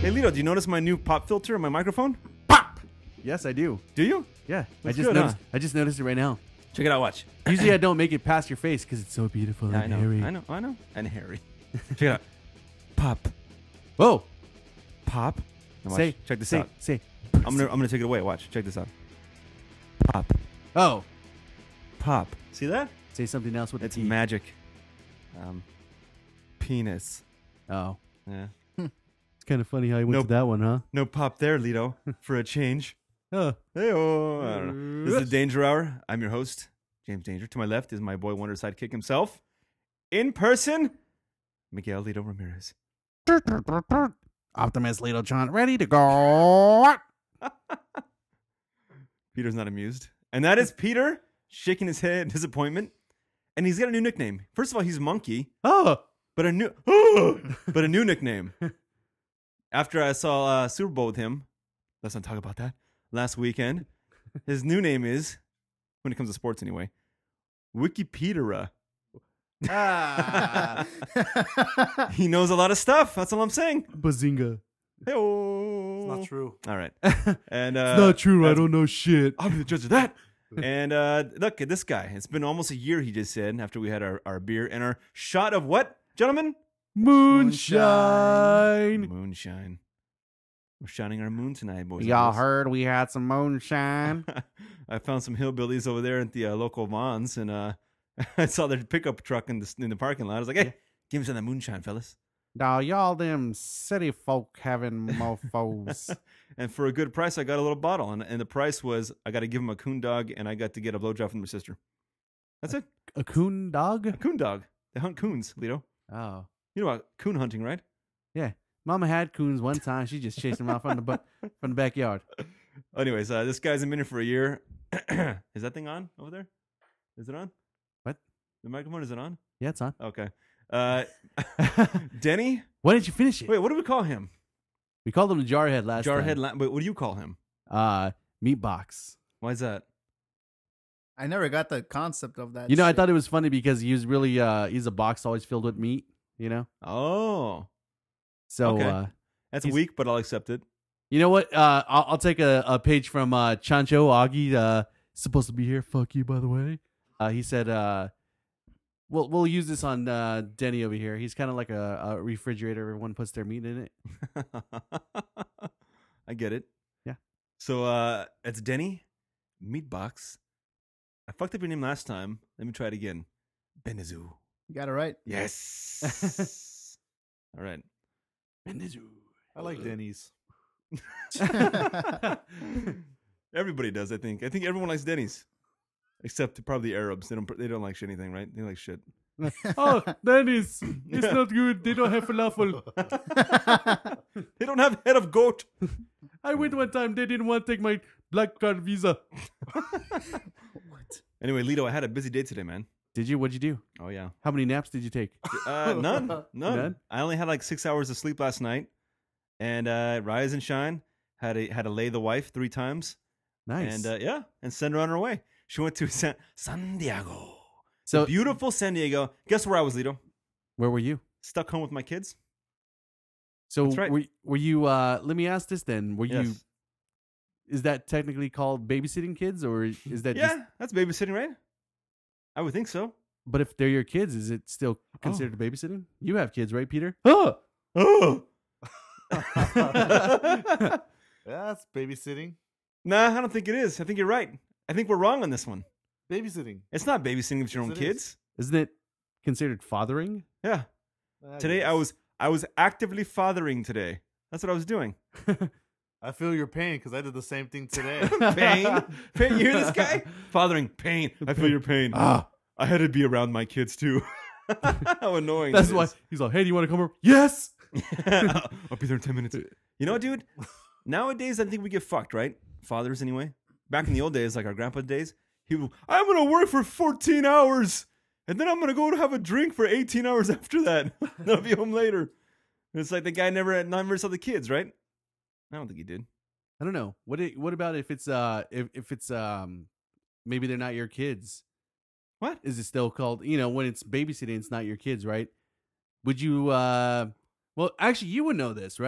Hey, Lito, do you notice my new pop filter on my microphone? Pop. Yes, I do. Do you? Yeah, Looks good, huh? I just noticed it right now. Check it out. Watch. Usually I don't make it past your face because it's so beautiful Yeah, and I know. hairy. I know. And hairy. Check it out. Pop. Whoa! Pop. Now watch. Say, Check this say, out. Say. I'm gonna take it away. Watch. Check this out. Pop. Oh, Pop. See that? say something else with It's the T. magic. Penis. Oh, Yeah. it's kind of funny how you went Nope. to that one, huh? No pop there, Lito. For a change. Oh, Hey-oh. I don't know. This is the Danger Hour. I'm your host, James Danger. To my left is my boy wonder sidekick himself. In person, Miguel Lito Ramirez. Optimus Little John, ready to go. Peter's not amused. And that is Peter shaking his head in disappointment. And he's got a new nickname. First of all, he's Monkey, Oh, but a new nickname. After I saw Super Bowl with him, let's not talk about that, last weekend, his new name is, when it comes to sports anyway, Wikipedia. Ah. He knows a lot of stuff. That's all I'm saying. bazinga! Hey-oh. It's not true. All right. And It's not true. I that's- don't know shit. I'll be the judge of that. And look at this guy. It's been almost a year, he just said, after we had our beer and our shot of what, gentlemen? Moonshine. Moonshine. We're shining our moon tonight, boys. and Y'all girls. heard we had some moonshine? I found some hillbillies over there at the local Vons, and I saw their pickup truck in the parking lot. I was like, hey, give me some of that moonshine, fellas. Now, y'all them city folk having mofos. And for a good price, I got a little bottle. And the price was I got to give him a coon dog, and I got to get a blowjob from my sister. That's it. A coon dog? A coon dog. They hunt coons, Lito. Oh. You know about coon hunting, right? Yeah. Mama had coons one time. She just chased them out from the backyard. Anyways, this guy's been here for a year. Is that thing on over there? Is it on? What? The microphone, is it on? Yeah, it's on. Okay. Denny? Why didn't you finish it? Wait, what do we call him? We called him the Jarhead last Jarhead. time. Wait, what do you call him? Meat box. Why is that? I never got the concept of that. You know, I shit. thought it was funny because he was really he's a box always filled with meat, you know? Oh, So Okay. That's He's- weak, but I'll accept it. you know what? I'll take a page from Chancho Augie, supposed to be here. Fuck you, by the way. He said we'll use this on Denny over here. He's kind of like a refrigerator. Everyone puts their meat in it. I get it. Yeah. So it's Denny Meatbox. I fucked up your name last time. Let me try it again. Benizoo. You got it right. Yes. All right. I like Denny's. Everybody does, I think. I think everyone likes Denny's, except probably the Arabs. They don't like anything, right? They like shit. Oh, Denny's. It's not good. They don't have falafel. They don't have head of goat. I went one time. They didn't want to take my black card visa. Anyway, Lito, I had a busy day today, man. Did you? What'd you do? Oh yeah. How many naps did you take? None. None? I only had like 6 hours of sleep last night, and rise and shine. Had to lay the wife 3 times, Nice. and and send her on her way. She went to San Diego. so, Beautiful San Diego. Guess where I was, Lito? where were you? Stuck home with my kids. So, That's right. were you? Let me ask this then. Were you? Yes. Is that technically called babysitting kids, or is that Yeah, just? that's babysitting, right? I would think so. But if they're your kids, is it still considered babysitting? You have kids, right, Peter? Oh. Oh. Yeah, that's babysitting. Nah, I don't think it is. I think you're right. I think we're wrong on this one. Babysitting. It's not babysitting with your Yes, own it kids. Isn't it considered fathering? Yeah. Today guess. I was actively fathering today. That's what I was doing. I feel your pain because I did the same thing today. Pain. Pain. You hear this guy? Fathering. Pain. I feel your pain. Ah, I had to be around my kids too. How annoying. that's that why is. he's like, "Hey, do you want to come over?" Yes. I'll be there in 10 minutes. You know what, dude? Nowadays, I think we get fucked, right? Fathers, anyway. Back in the old days, like our grandpa days, I'm going to work for 14 hours, and then I'm going to go to have a drink for 18 hours after that. And I'll be home later. And it's like the guy never saw the kids, right? I don't think he did. I don't know. What about if it's if it's maybe they're not your kids? What? Is it still called, when it's babysitting, it's not your kids, right? Would you well, actually you would know this, right?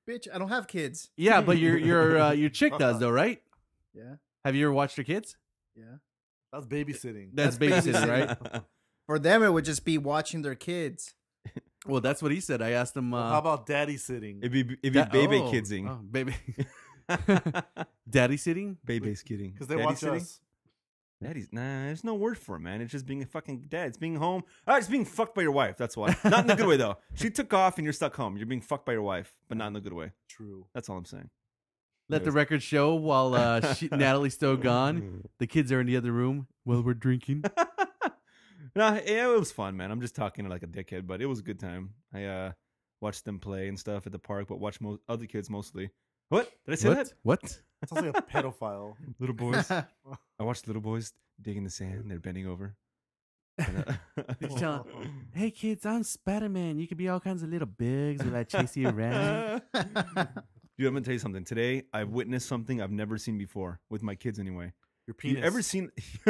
Bitch, I don't have kids. Yeah, but your chick does though, right? Yeah. Have you ever watched her kids? Yeah. That's babysitting. That's babysitting, right? For them, it would just be watching their kids. Well, that's what he said. I asked him. How about daddy sitting? It'd be baby oh, kidsing. oh, baby. Daddy sitting? Baby's kidding. Because they Daddy watch sitting? us. Daddy's there's no word for it, man. It's just being a fucking dad. It's being home. It's being fucked by your wife. That's why. Not in the good way though. She took off and you're stuck home. You're being fucked by your wife, but not in the good way. True. That's all I'm saying. Let the record show while Natalie's still gone. The kids are in the other room while we're drinking. No, it was fun, man. I'm just talking like a dickhead, but it was a good time. I watched them play and stuff at the park, but watched other kids mostly. What? Did I say that? What? Sounds like a pedophile. Little boys. I watched little boys digging the sand. They're bending over. And, Did you tell them, hey kids, I'm Spider-Man. You could be all kinds of little bugs when I chase you around. Dude, I'm gonna tell you something. Today, I've witnessed something I've never seen before with my kids. Anyway, Your penis. You ever seen?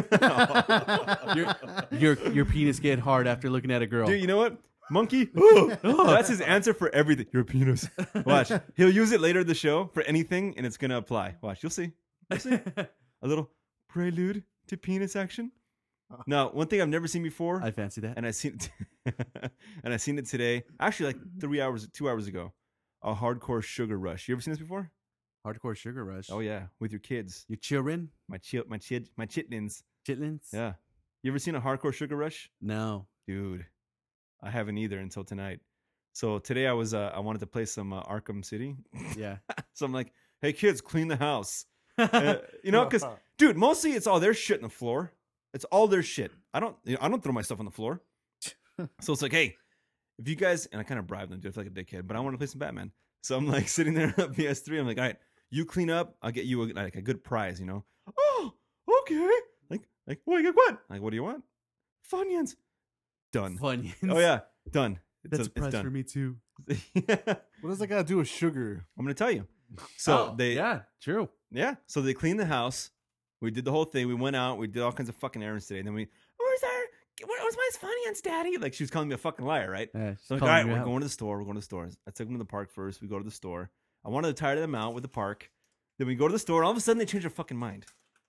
Your penis get hard after looking at a girl. Dude, you know what? Monkey. That's his answer for everything. Your penis. Watch. He'll use it later in the show for anything, and it's gonna apply. Watch. You'll see. You'll see. A little prelude to penis action. Now, one thing I've never seen before, I fancy that. and I seen it today. Actually, like 2 hours ago. A hardcore sugar rush. You ever seen this before? Hardcore sugar rush. Oh yeah, with your kids. Your children? My chitlins. Chitlins? Yeah. You ever seen a hardcore sugar rush? No. Dude, I haven't either until tonight. So today I wanted to play some Arkham City. Yeah. So I'm like, hey kids, clean the house. Because dude, mostly it's all their shit on the floor. It's all their shit. I don't throw my stuff on the floor. So it's like, hey, if you guys, and I kind of bribe them, dude, I feel like a dickhead, but I want to play some Batman. So I'm like sitting there on PS3. I'm like, all right, you clean up. I'll get you a good prize, you know? Oh, okay. Like, what? Like, what do you want? Funyuns. Done. Funyuns. Oh yeah, done. That's a prize done. for me too. Yeah. What does that got to do with sugar? I'm gonna tell you. So Oh, they, yeah, true. yeah. So they cleaned the house. We did the whole thing. We went out. We did all kinds of fucking errands today. And then where's my Funyuns, Daddy? Like she was calling me a fucking liar, right? Yeah, So I'm like, all right, we're going to the store. We're going to the store. I took them to the park first. We go to the store. I wanted to tire them out with the park. Then we go to the store. And all of a sudden, they change their fucking mind.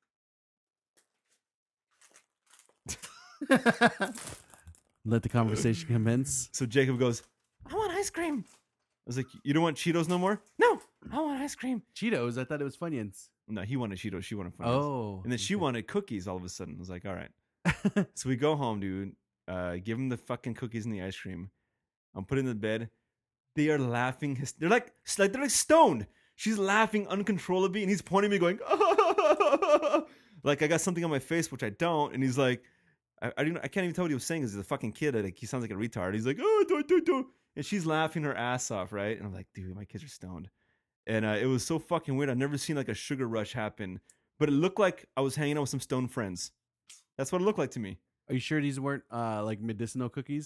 Let the conversation commence. So Jacob goes, I want ice cream. I was like, you don't want Cheetos no more? No, I want ice cream. Cheetos. I thought it was Funyuns. No, he wanted Cheetos. She wanted Funyuns. Oh. And then she wanted cookies all of a sudden. I was like, all right. So we go home, dude. Give him the fucking cookies and the ice cream. I'm putting in the bed. They are laughing. They're like stoned. She's laughing uncontrollably, and he's pointing at me, going, like I got something on my face, which I don't. And he's like, I can't even tell what he was saying because he's a fucking kid. Like he sounds like a retard. He's like, do. And she's laughing her ass off, right? And I'm like, dude, my kids are stoned. And it was so fucking weird. I've never seen like a sugar rush happen, but it looked like I was hanging out with some stoned friends. That's what it looked like to me. Are you sure these weren't like medicinal cookies?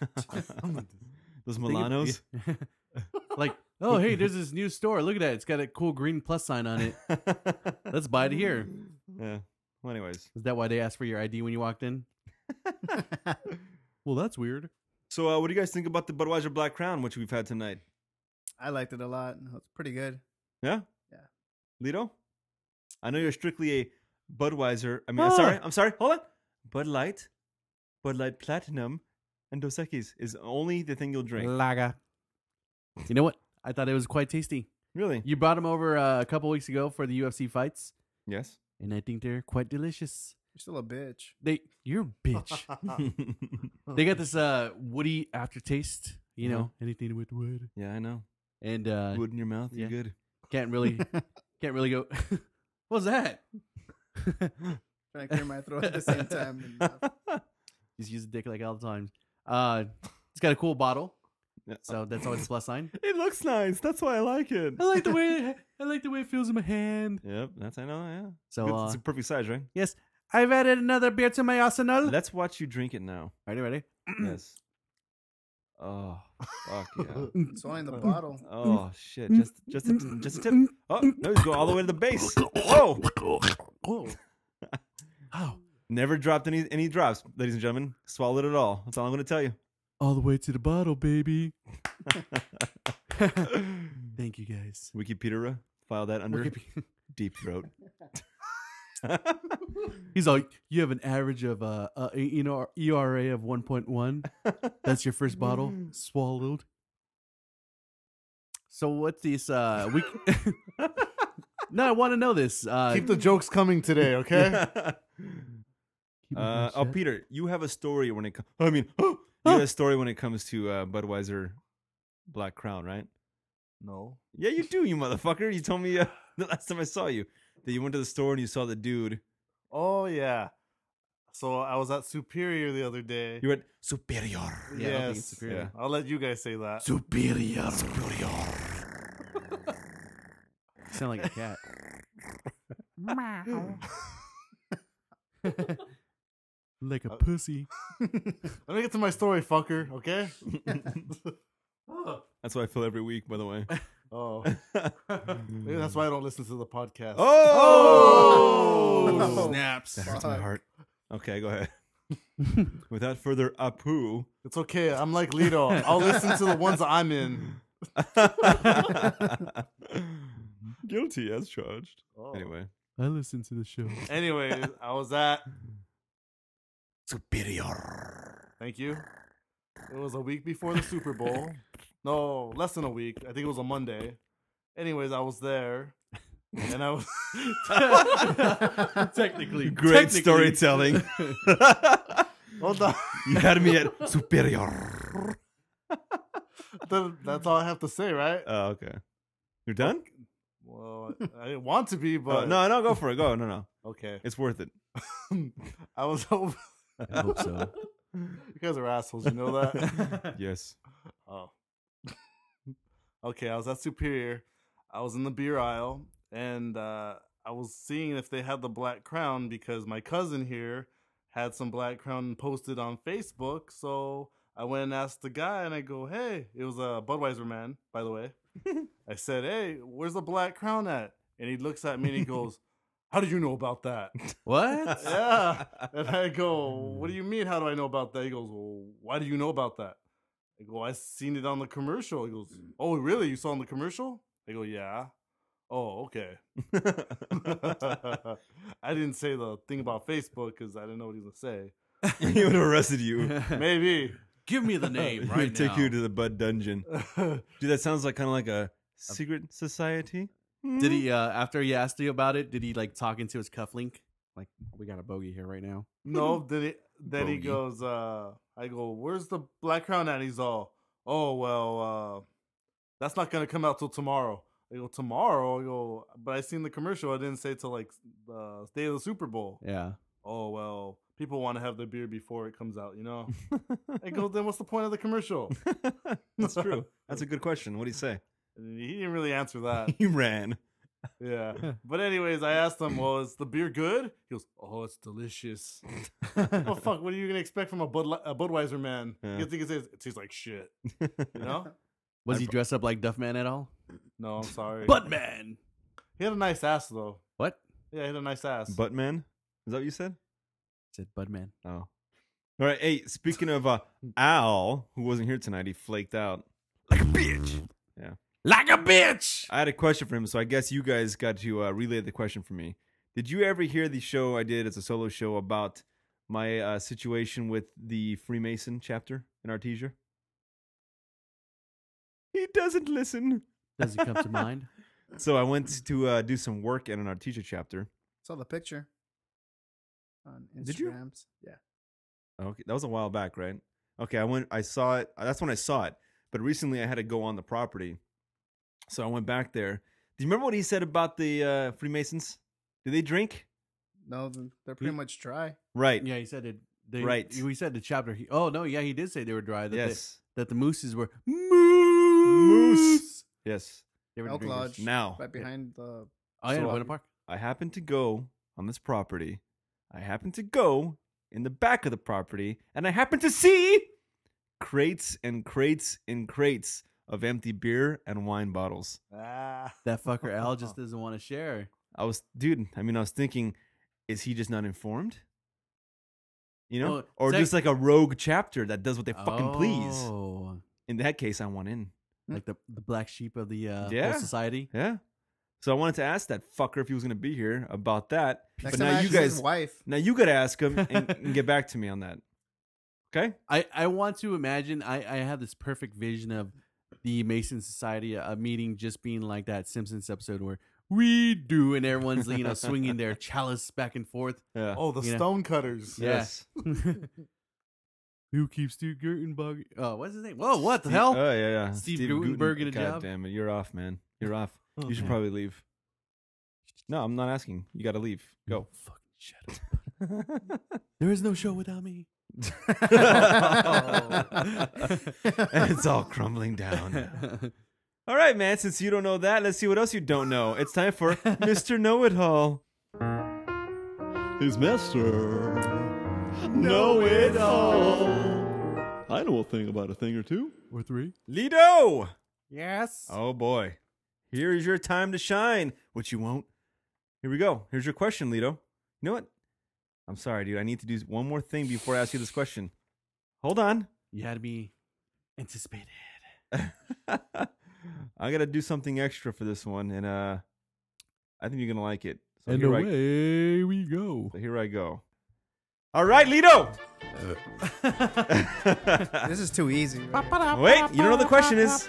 Those Milanos. Like, oh, hey, there's this new store. Look at that. It's got a cool green plus sign on it. Let's buy it here. Yeah. Well, anyways. Is that why they asked for your ID when you walked in? Well, that's weird. So what do you guys think about the Budweiser Black Crown, which we've had tonight? I liked it a lot. It was pretty good. Yeah? Yeah. Lito? I know you're strictly a Budweiser. I mean, Ah. I'm sorry. Hold on. Bud Light Platinum, and Dos Equis is only the thing you'll drink. Lager. You know what? I thought it was quite tasty. Really? You brought them over a couple weeks ago for the UFC fights, Yes. and I think they're quite delicious. You're still a bitch. You're a bitch. They got this woody aftertaste. You know, anything with wood. Yeah, I know. And Wood in your mouth, yeah. you're good. can't really go. What was that? Trying to clear my throat at the same time. Just use a dick like all the time. It's got a cool bottle, Yeah. so that's always a plus sign. It looks nice. That's why I like it. I like the way it feels in my hand. Yep, that's I know. Yeah. So Good, it's a perfect size, right? yes, I've added another beer to my arsenal. Let's watch you drink it now. Ready? Yes. Oh, fuck yeah. It's only in the bottle. Oh shit! Just a tip. Oh no, he's going all the way to the base. Whoa! Oh, oh, Never dropped any drops, ladies and gentlemen. Swallowed it all. That's all I'm going to tell you. all the way to the bottle, baby. Thank you guys. Wikipedia, file that under Wikipedia. deep throat. He's like, you have an average of ERA of 1.1. That's your first bottle swallowed. So what's this? We. No, I want to know this. Keep the jokes coming today, okay? Keep my shit. Peter, you have a story when it comes. I mean, you have a story when it comes to Budweiser Black Crown, right? No. Yeah, you do, you motherfucker. You told me the last time I saw you that you went to the store and you saw the dude. Oh, yeah. So I was at Superior the other day. You went superior. Yeah, I don't think Yes. it's superior. I'll let you guys say that. Superior. You sound like a cat. Like a pussy. Let me get to my story, fucker, okay? That's what I feel every week, by the way. Oh. Maybe that's why I don't listen to the podcast. Oh! Snaps. That hurts my heart. Okay, go ahead. Without further ado. It's okay. I'm like Lito. I'll listen to the ones I'm in. Guilty as charged. Oh. Anyway. I listen to the show. Anyway, I was at. Superior. Thank you. It was a week before the Super Bowl. No, less than a week. I think it was a Monday. Anyways, I was there. And I was. Technically. Great storytelling. Hold on. You had me at superior. That's all I have to say, right? Oh, okay. You're done? Well, I didn't want to be, but. No, go for it. Go. No. Okay. It's worth it. I was hoping. I hope so. You guys are assholes, you know that? Yes. Oh. Okay, I was at Superior. I was in the beer aisle, and I was seeing if they had the Black Crown because my cousin here had some Black Crown posted on Facebook. So I went and asked the guy, and I go, hey, it was a Budweiser man, by the way. I said, hey, where's the Black Crown at? And he looks at me and he goes, how did you know about that? What? Yeah. And I go, what do you mean? How do I know about that? He goes, well, why do you know about that? I go, I seen it on the commercial. He goes, oh, really? You saw it on the commercial? I go, yeah. Oh, okay. I didn't say the thing about Facebook because I didn't know what he was going to say. He would have arrested you. Maybe. Give me the name He right would take now. you to the Bud Dungeon. Dude, that sounds like kind of like a secret society. Did he, after he asked you about it, did he like talk into his cufflink? Like, we got a bogey here right now. No, then he Bogey. goes, I go, where's the Black Crown at? He's all, oh, well, that's not going to come out till tomorrow. I go, tomorrow? I go, but I seen the commercial. I didn't say till like the day of the Super Bowl. Yeah. Oh, well, people want to have their beer before it comes out, you know? I go, then what's the point of the commercial? That's true. That's a good question. What do you say? And he didn't really answer that. He ran. Yeah. But anyways, I asked him, well, is the beer good? He goes, oh, it's delicious. Oh, fuck, what are you going to expect from a Budweiser man? Yeah. You think it tastes like shit, you know? Was he dressed up like Duffman at all? No, I'm sorry. Buttman. He had a nice ass, though. What? Yeah, he had a nice ass. Buttman? Is that what you said? I said Budman. Oh. All right. Hey, speaking of Al, who wasn't here tonight, he flaked out like a bitch. Yeah. Like a bitch. I had a question for him, so I guess you guys got to relay the question for me. Did you ever hear the show I did as a solo show about my situation with the Freemason chapter in Artesia? He doesn't listen. Does he come to mind? So I went to do some work in an Artesia chapter. Saw the picture on Instagrams. Did you? Yeah. Okay, that was a while back, right? Okay, I saw it. That's when I saw it. But recently I had to go on the property. So I went back there. Do you remember what he said about the Freemasons? Do they drink? No, they're pretty much dry. Right. Yeah, he said it. Right. We said the chapter. Oh, no. Yeah, he did say they were dry. That Yes. that the mooses were moose. Yes. They were Elk drinkers. Lodge. Now, Right behind the. Oh, yeah, So, in Buena Park. I happened to go on this property. I happened to go in the back of the property, and I happened to see crates and crates and crates of empty beer and wine bottles. Ah. That fucker Al just doesn't want to share. I was thinking, is he just not informed? You know? Well, or tech- just like a rogue chapter that does what they fucking please. Oh. In that case, I want in. like the black sheep of the Yeah. whole society. Yeah. So I wanted to ask that fucker if he was going to be here about that. Next but time now I you ask his guys, wife. now you got to ask him and get back to me on that. Okay. I want to imagine I have this perfect vision of the Mason Society, a meeting just being like that Simpsons episode where we do, and everyone's swinging their chalice back and forth. Yeah. Oh, the You know. stone cutters. Yeah. Yes. Who keeps Steve Guttenberg? Oh, what's his name? Whoa, what the hell? Oh, yeah. Steve Guttenberg in a God job? damn it. You're off, man. You're off. You should man. probably leave. No, I'm not asking. You got to leave. Go. Fucking shut up. There is no show without me. And it's all crumbling down. All right, man. Since you don't know that, let's see what else you don't know. It's time for Mr. Know-It-All. Who's Mr. Know-It-All? I know a thing about a thing or two. Or three. Lido! Yes. Oh, boy. Here is your time to shine, which you won't. Here we go. Here's your question, Lido. You know what? I'm sorry, dude. I need to do one more thing before I ask you this question. Hold on. You had to be anticipated. I got to do something extra for this one, and I think you're going to like it. So And here away we go. So here I go. All right, Lido. This is too easy. Wait, you don't know what the question is.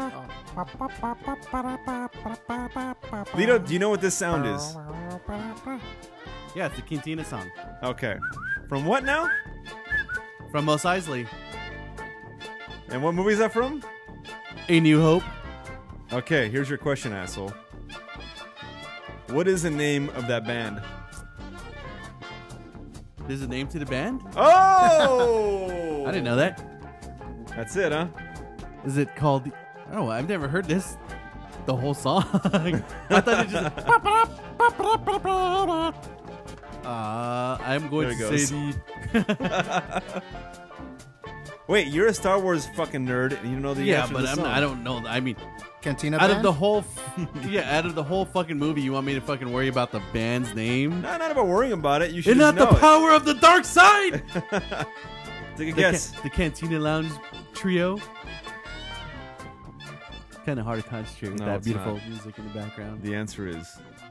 Lido, do you know what this sound is? Yeah, it's the Cantina song Okay. From what now? from Mos Eisley. And what movie is that from? A New Hope. Okay, here's your question, asshole. What is the name of that band? There's a name to the band? Oh! I didn't know that. That's it, huh? Is it called? Oh, I've never heard this. The whole song. I thought it just. I'm going There to it say the. Wait, you're a Star Wars fucking nerd, and you know the Yeah, answer to but the song. I don't know. I mean, Cantina out band? of the whole, out of the whole fucking movie, you want me to fucking worry about the band's name? No, not about worrying about it. You should And just not the know power of the dark side. it. Take a guess. The Cantina Lounge Trio. Kind of hard to concentrate with No, that it's beautiful not. music in the background. The answer is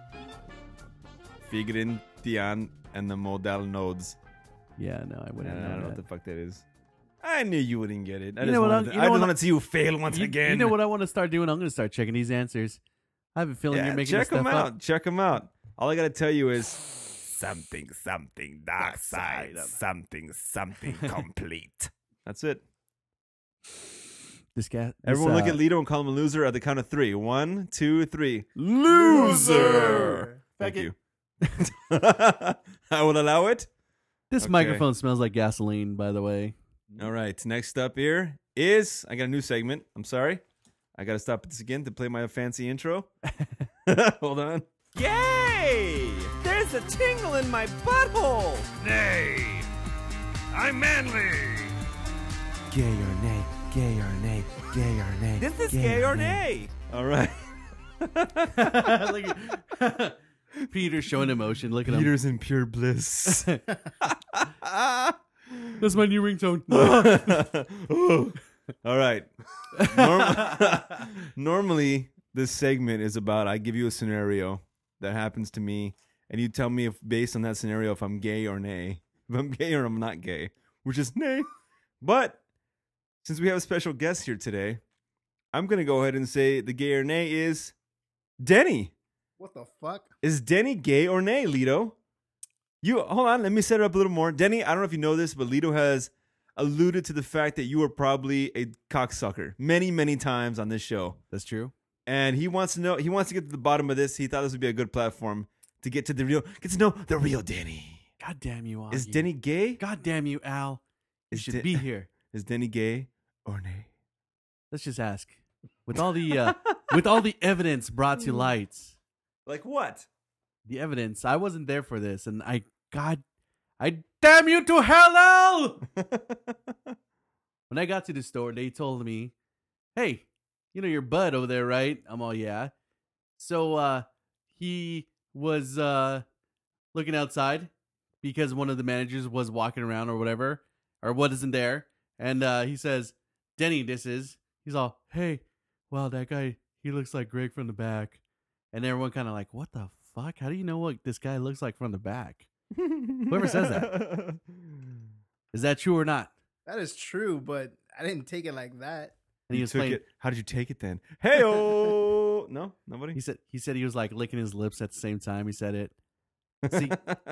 Figrin, Tian, and the modal nodes. Yeah, no, I I wouldn't don't know know what that. the fuck that is. I knew you wouldn't get it. I You just know what wanted I- to, you I know just what wanted to see you fail once again. You know what I want to start doing? I'm going to start checking these answers. I have a feeling Yeah, you're making check this them stuff out. up. Check them out. All I got to tell you is something, something, dark side, something, something complete. That's it. This guy. Everyone look at Lido and call him a loser at the count of 3. 1, 2, 3. Loser. Thank Faggot. you. I will allow it. This Okay. microphone smells like gasoline, by the way. All right. Next up here is I got a new segment. I'm sorry. I got to stop this again to play my fancy intro. Hold on. Yay! There's a tingle in my butthole! Nay, I'm manly. Gay or nay, gay or nay, gay or nay. This is gay or nay. All right. Look at Peter showing emotion. Look at Peter's in pure bliss. him. That's my new ringtone. All right. Normally, this segment is about I give you a scenario that happens to me, and you tell me if based on that scenario if I'm gay or nay. If I'm gay or I'm not gay, which is nay. But since we have a special guest here today, I'm going to go ahead and say the gay or nay is Denny. What the fuck? Is Denny gay or nay, Lido? You hold on, let me set it up a little more. Denny, I don't know if you know this, but Lido has alluded to the fact that you are probably a cocksucker many, many times on this show. That's true. And he wants to know, he wants to get to the bottom of this. He thought this would be a good platform to get to know the real Denny. God damn you, Augie. Is Denny gay? God damn you, Al. You Is should Den- be here. Is Denny gay or nay? Let's just ask. With all the evidence brought to light, Like what? the evidence. I wasn't there for this, and I damn you to hell, Al! When I got to the store, they told me, "Hey, you know your bud over there, right?" I'm all, "Yeah." So he was looking outside because one of the managers was walking around or whatever, or wasn't there, and he says, "Denny, this is." He's all, "Hey, "Wow, that guy, he looks like Greg from the back," and everyone kind of like, "What the fuck? How do you know what this guy looks like from the back?" Whoever says that. Is that true or not? That is true, but I didn't take it like that. And he You was took playing. it. How did you take it then? Hey, oh, no, nobody. He said he was like licking his lips at the same time. He said it. See,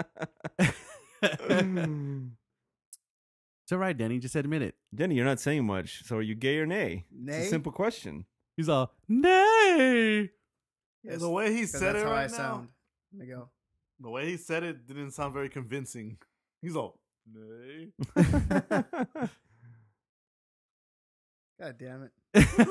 it's all right, Denny. Just admit it. Denny, you're not saying much. So are you gay or nay? It's Nay? a simple question. He's all nay. Yes, The way he 'cause said that's it how right I now, sound. There you go. the way he said it didn't sound very convincing. He's all, nay. God damn it.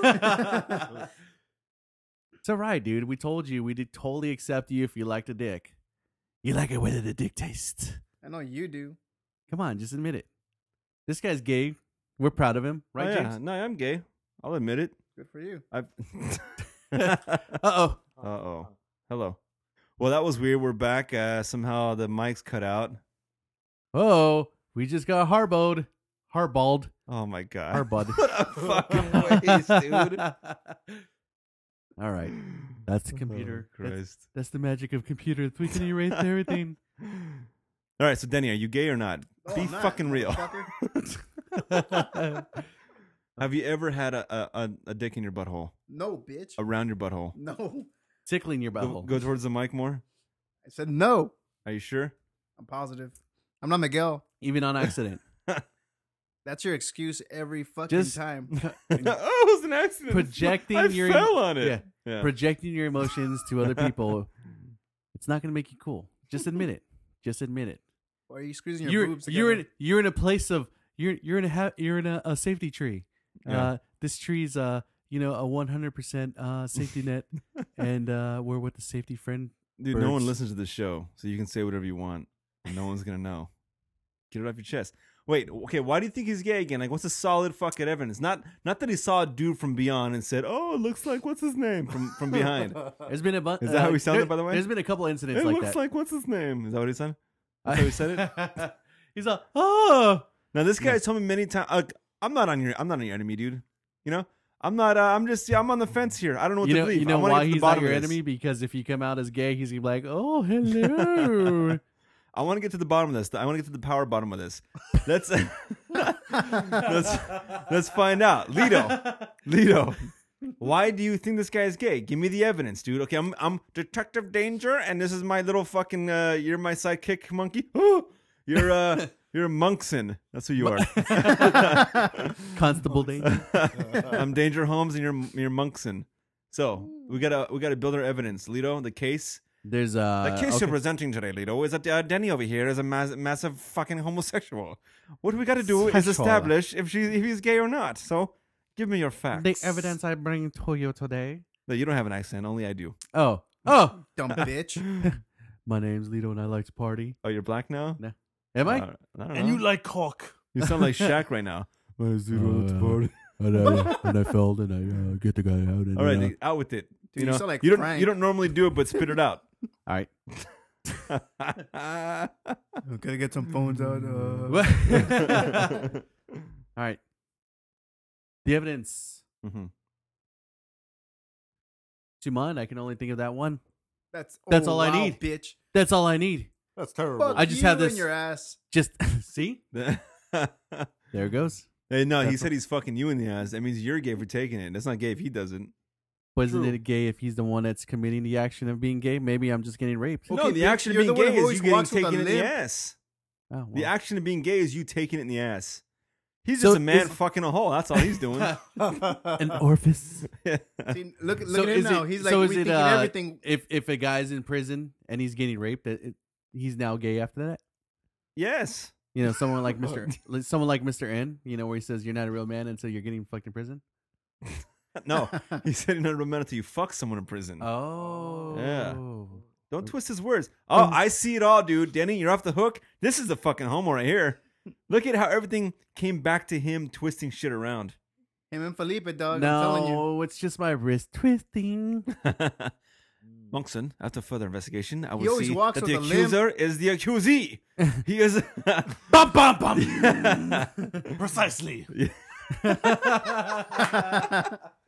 It's all right, dude. We told you we did totally accept you if you liked a dick. You like it with the dick taste. I know you do. Come on, just admit it. This guy's gay. We're proud of him, right, Oh, yeah. James? No, I'm gay. I'll admit it. Good for you. I've. Uh-oh. Uh-oh. Hello. Well, that was weird. We're back. Somehow the mic's cut out. Oh, we just got harballed. Harballed. Oh my god. Harballed. What a fucking waste, dude. All right. That's the computer. Oh, Christ. That's the magic of computers. We can erase everything. All right, so Denny, are you gay or not? Oh, Be I'm not, fucking real. motherfucker. Have you ever had a dick in your butthole? No, bitch. Around your butthole? No. Tickling your Go, butthole. go towards the mic more. I said no. Are you sure? I'm positive. I'm not Miguel. Even on accident. That's your excuse every fucking Just- time. Oh, it was an accident. Projecting I your fell on it. Yeah. Projecting your emotions to other people. It's not going to make you cool. Just admit it. Just admit it. Or are you squeezing your boobs together? You're in a place of you're in a safety tree. Yeah. This tree's a 100% safety net, and we're with the safety friend. Dude, no one Birds. listens to the show, so you can say whatever you want, and no one's gonna know. Get it off your chest. Wait, okay, why do you think he's gay again? Like, what's the solid fucking evidence? Not that he saw a dude from beyond and said, "Oh, it looks like what's his name from behind." There's been a bunch. Is that how he sounded, by the way? There's been a couple incidents It like looks that. like what's his name? Is that what he said? That's how he said it. He's like, oh, Now this guy's told me many times. I'm not on your enemy, dude. You know, I'm not. I'm on the fence here. I don't know what to believe. you know I wanna why get to the he's not bottom your of this. enemy? Because if you come out as gay, he's gonna be like, oh, hello. I want to get to the bottom of this. I want to get to the power bottom of this. Let's let's find out. Lido, why do you think this guy is gay? Give me the evidence, dude. Okay, I'm Detective Danger, and this is my little fucking. You're my sidekick, monkey. You're Monkson. That's who you are. Constable Danger. I'm Danger Holmes, and you're Monkson. So we gotta build our evidence, Lido. The case. There's The case okay. you're presenting today, Lido, is that Denny over here is a massive fucking homosexual. What we got to do is Sexual. establish if he's gay or not. So, give me your facts. The evidence I bring to you today. No, you don't have an accent. Only I do. Oh, Dumb bitch. my name's Lido, and I like to party. Oh, you're black now? No. Am I? I don't know. And you like cock. You sound like Shaq right now. My name's Lido, I like to party. and I failed, and I get the guy out. And, All right, Nick, out with it. Dude, you sound like you Frank. don't normally do it, but spit it out. all right. I'm gonna get some phones out. All right. The evidence. Mhm. To mine, I can only think of that one. That's all I wow, need. bitch. That's all I need. That's terrible. Fuck I just you have this- in your ass. Just see, there it goes. Hey, no, he That's- said he's fucking you in the ass. That means you're gay for taking it. That's not gay if he doesn't. But isn't True. it gay if he's the one that's committing the action of being gay? Maybe I'm just getting raped. Okay, No, the bitch, action of you're being the one gay who is always you getting walks with a taken in the limp. ass. Oh, well. The action of being gay is you taking it in the ass. He's So just a man is- fucking a hole. That's all he's doing. An orifice. See, look So at him is now. it- He's like so is it, rethinking everything. If a guy's in prison and he's getting raped, he's now gay after that. Yes. You know, someone like Mr. N. You know, where he says you're not a real man until you're getting fucked in prison. No. He said you're not a real man until you fuck someone in prison. Oh, Yeah. Don't twist his words. Oh, I see it all, dude. Denny, you're off the hook. This is the fucking homo right here. Look at how everything came back to him twisting shit around. Him and Felipe, dog. I'm telling you. No, it's just my wrist twisting. Monkson, after further investigation, I He will always see walks that the with a limp. accuser is the accusee. He is. Bum bum bum. Precisely.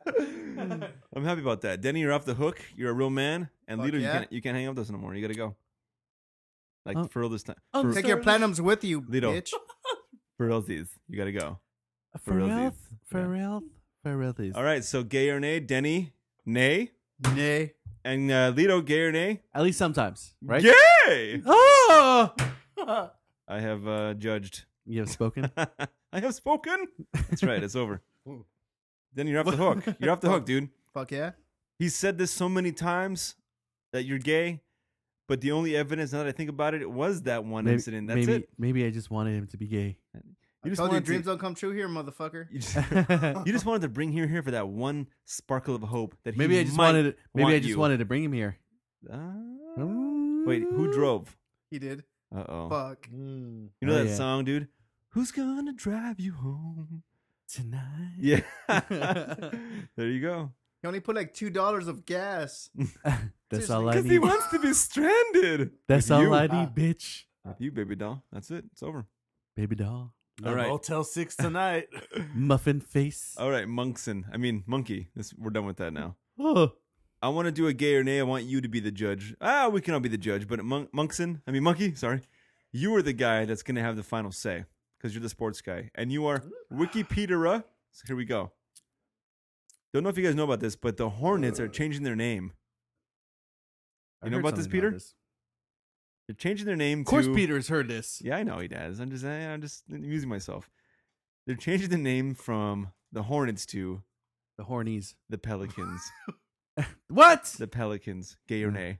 I'm happy about that. Denny, you're off the hook. You're a real man. And Fuck Lito, yeah. you can't hang out with us no more. You gotta go. Like Oh. for real this time. Oh, For, Take your platinums with you, Lito. bitch. for realsies. You gotta go. For realsies. real? For Yeah. real? For realsies. All right, so gay or nay? Denny, nay. Nay. And Lito, gay or nay? At least sometimes, right? Gay! Oh! I have judged. You have spoken. I have spoken. That's right. It's over. Then you're off the hook. You're off the hook, dude. Fuck yeah. He's said this so many times that you're gay, but the only evidence, now that I think about it, it was that one incident. That's maybe, it. Maybe I just wanted him to be gay. I just told you wanted dreams to, don't come true here, motherfucker. you just wanted to bring him here for that one sparkle of hope that Maybe he I just might wanted. Maybe want I just you. wanted to bring him here. Wait, who drove? He did. Uh-oh. Fuck. Mm. You know Oh, that yeah. song, dude? Who's gonna drive you home tonight? Yeah. There you go. He only put like $2 of gas. That's Seriously. all I Because he need. wants to be stranded. That's With all you. I need, bitch. With you, baby doll. That's it. It's over. Baby doll, All right. Motel 6 tonight. muffin face. All right, Monkey. We're done with that now. Oh, I want to do a gay or nay. I want you to be the judge. We can all be the judge, but Monkey, sorry. You are the guy that's going to have the final say because you're the sports guy. And you are Wikipedia. So here we go. Don't know if you guys know about this, but the Hornets are changing their name. I You know heard about this, something Peter? this. They're changing their name Of course, to... Peter's heard this. Yeah, I know he does. I'm just amusing myself. They're changing the name from the Hornets to The hornies. the Pelicans. What? The Pelicans. Gay or nay?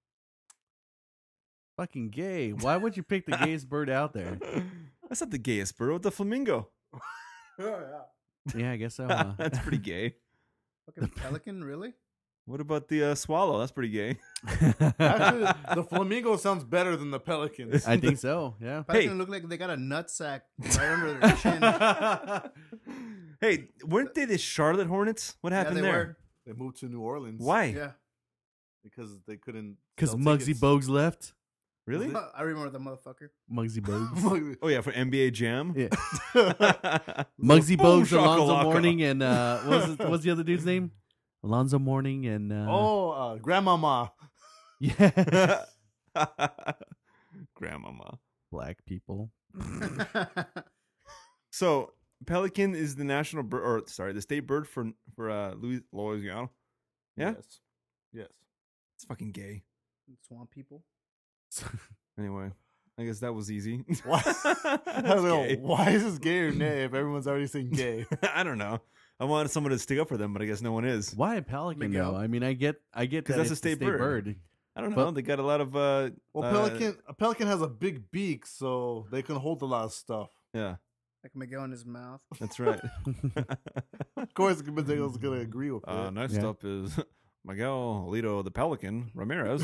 Fucking gay. Why would you pick the gayest bird out there? That's not the gayest bird. With the flamingo. Yeah, I guess so. That's pretty gay. Fucking pelican, really? What about the swallow? That's pretty gay. Actually, the flamingo sounds better than the pelicans. I think so. Yeah. Pelican look like they got a nutsack right under their chin. Hey, weren't they the Charlotte Hornets? What happened they there? were. They moved to New Orleans. Why? Yeah. Because they couldn't. Because sell Muggsy tickets. Bogues left. Really? I remember the motherfucker. Muggsy Bogues. Oh yeah, for NBA Jam. Yeah. Muggsy Boom Bogues, Alonzo shakalaka. Mourning, and what's the other dude's name? Alonzo Mourning and Grandmama. yeah, Grandmama. black people. So pelican is the national bird, or sorry, the state bird for Louisiana. Yeah, Yes. it's fucking gay. Swamp people. Anyway, I guess that was easy. Why? I don't know. gay. Why is this gay or nay if everyone's already saying gay? I don't know. I wanted someone to stick up for them, but I guess no one is. Why a pelican Miguel. though? I mean, I get that that's a it's the state bird. I don't know. But- They got a lot of Well, a pelican has a big beak, so they can hold a lot of stuff. Yeah, Like Miguel in his mouth. that's right. Of course, Miguel's gonna agree with it. Next Yeah. up is Miguel Alito, the Pelican Ramirez.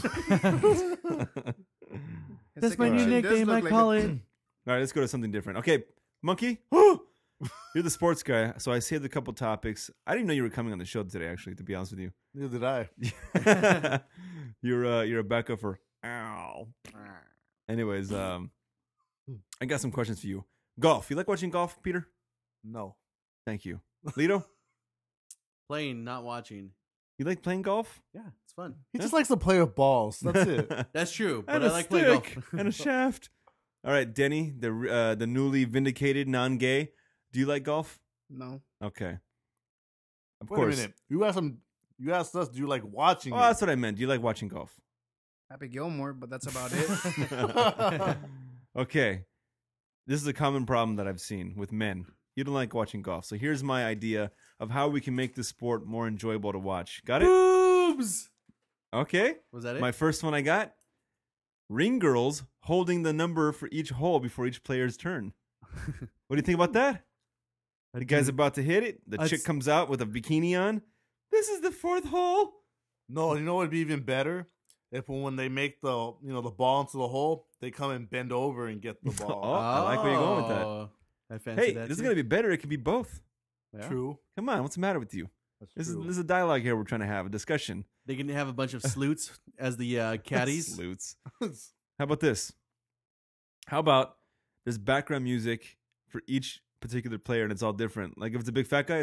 That's His my new chin does nickname. I look call like it. All right, let's go to something different. Okay, Monkey, you're the sports guy, so I saved a couple topics. I didn't know you were coming on the show today. Actually, to be honest with you, Neither did I. you're a backup for ow. Anyways, I got some questions for you. Golf. You like watching golf, Peter? No. Thank you. Lito, Playing, not watching. you like playing golf? Yeah, it's fun. He just likes to play with balls. That's it. That's true, but And I a like playing stick golf. and a shaft. All right, Denny, the newly vindicated non-gay. Do you like golf? No. Okay. Of Wait course. a minute. You asked him. You asked us. Do you like watching? Oh, it? that's what I meant. Do you like watching golf? Happy Gilmore, but that's about it. Okay. This is a common problem that I've seen with men. You don't like watching golf. So here's my idea of how we can make the sport more enjoyable to watch. Got it? Boobs. Okay. Was that it? My first one I got. Ring girls holding the number for each hole before each player's turn. What do you think about that? The guy's about to hit it. The chick comes out with a bikini on. This is the fourth hole. No, you know what would be even better? If when they make the the ball into the hole, they come and bend over and get the Oh, ball. I like where you're going with that. Oh, I fancy Hey, that this is too. going to be better. It can be both. Yeah. True. Come on. What's the matter with you? That's This true. is a dialogue here we're trying to have, a discussion. They can have a bunch of sleuts as the caddies. Salutes. How about this? How about there's background music for each particular player and it's all different? Like if it's a big fat guy, it's like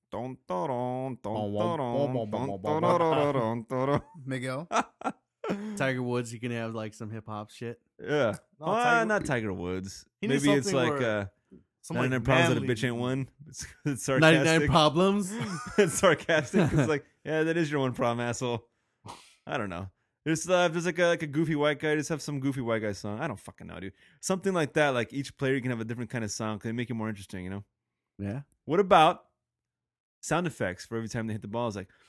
Miguel. Tiger Woods, you can have like some hip hop shit. Yeah. No, Tiger- Not Tiger Woods. He needs Maybe it's something like where some, like, 99 problems that a manly- bitch ain't one. It's 99 sarcastic. problems. It's sarcastic. It's like, yeah, that is your one problem, asshole. I don't know. There's like a goofy white guy. Just have some goofy white guy song. I don't fucking know, dude. Something like that. Like each player can have a different kind of song. Can make it more interesting, you know? Yeah. What about sound effects for every time they hit the ball? It's like,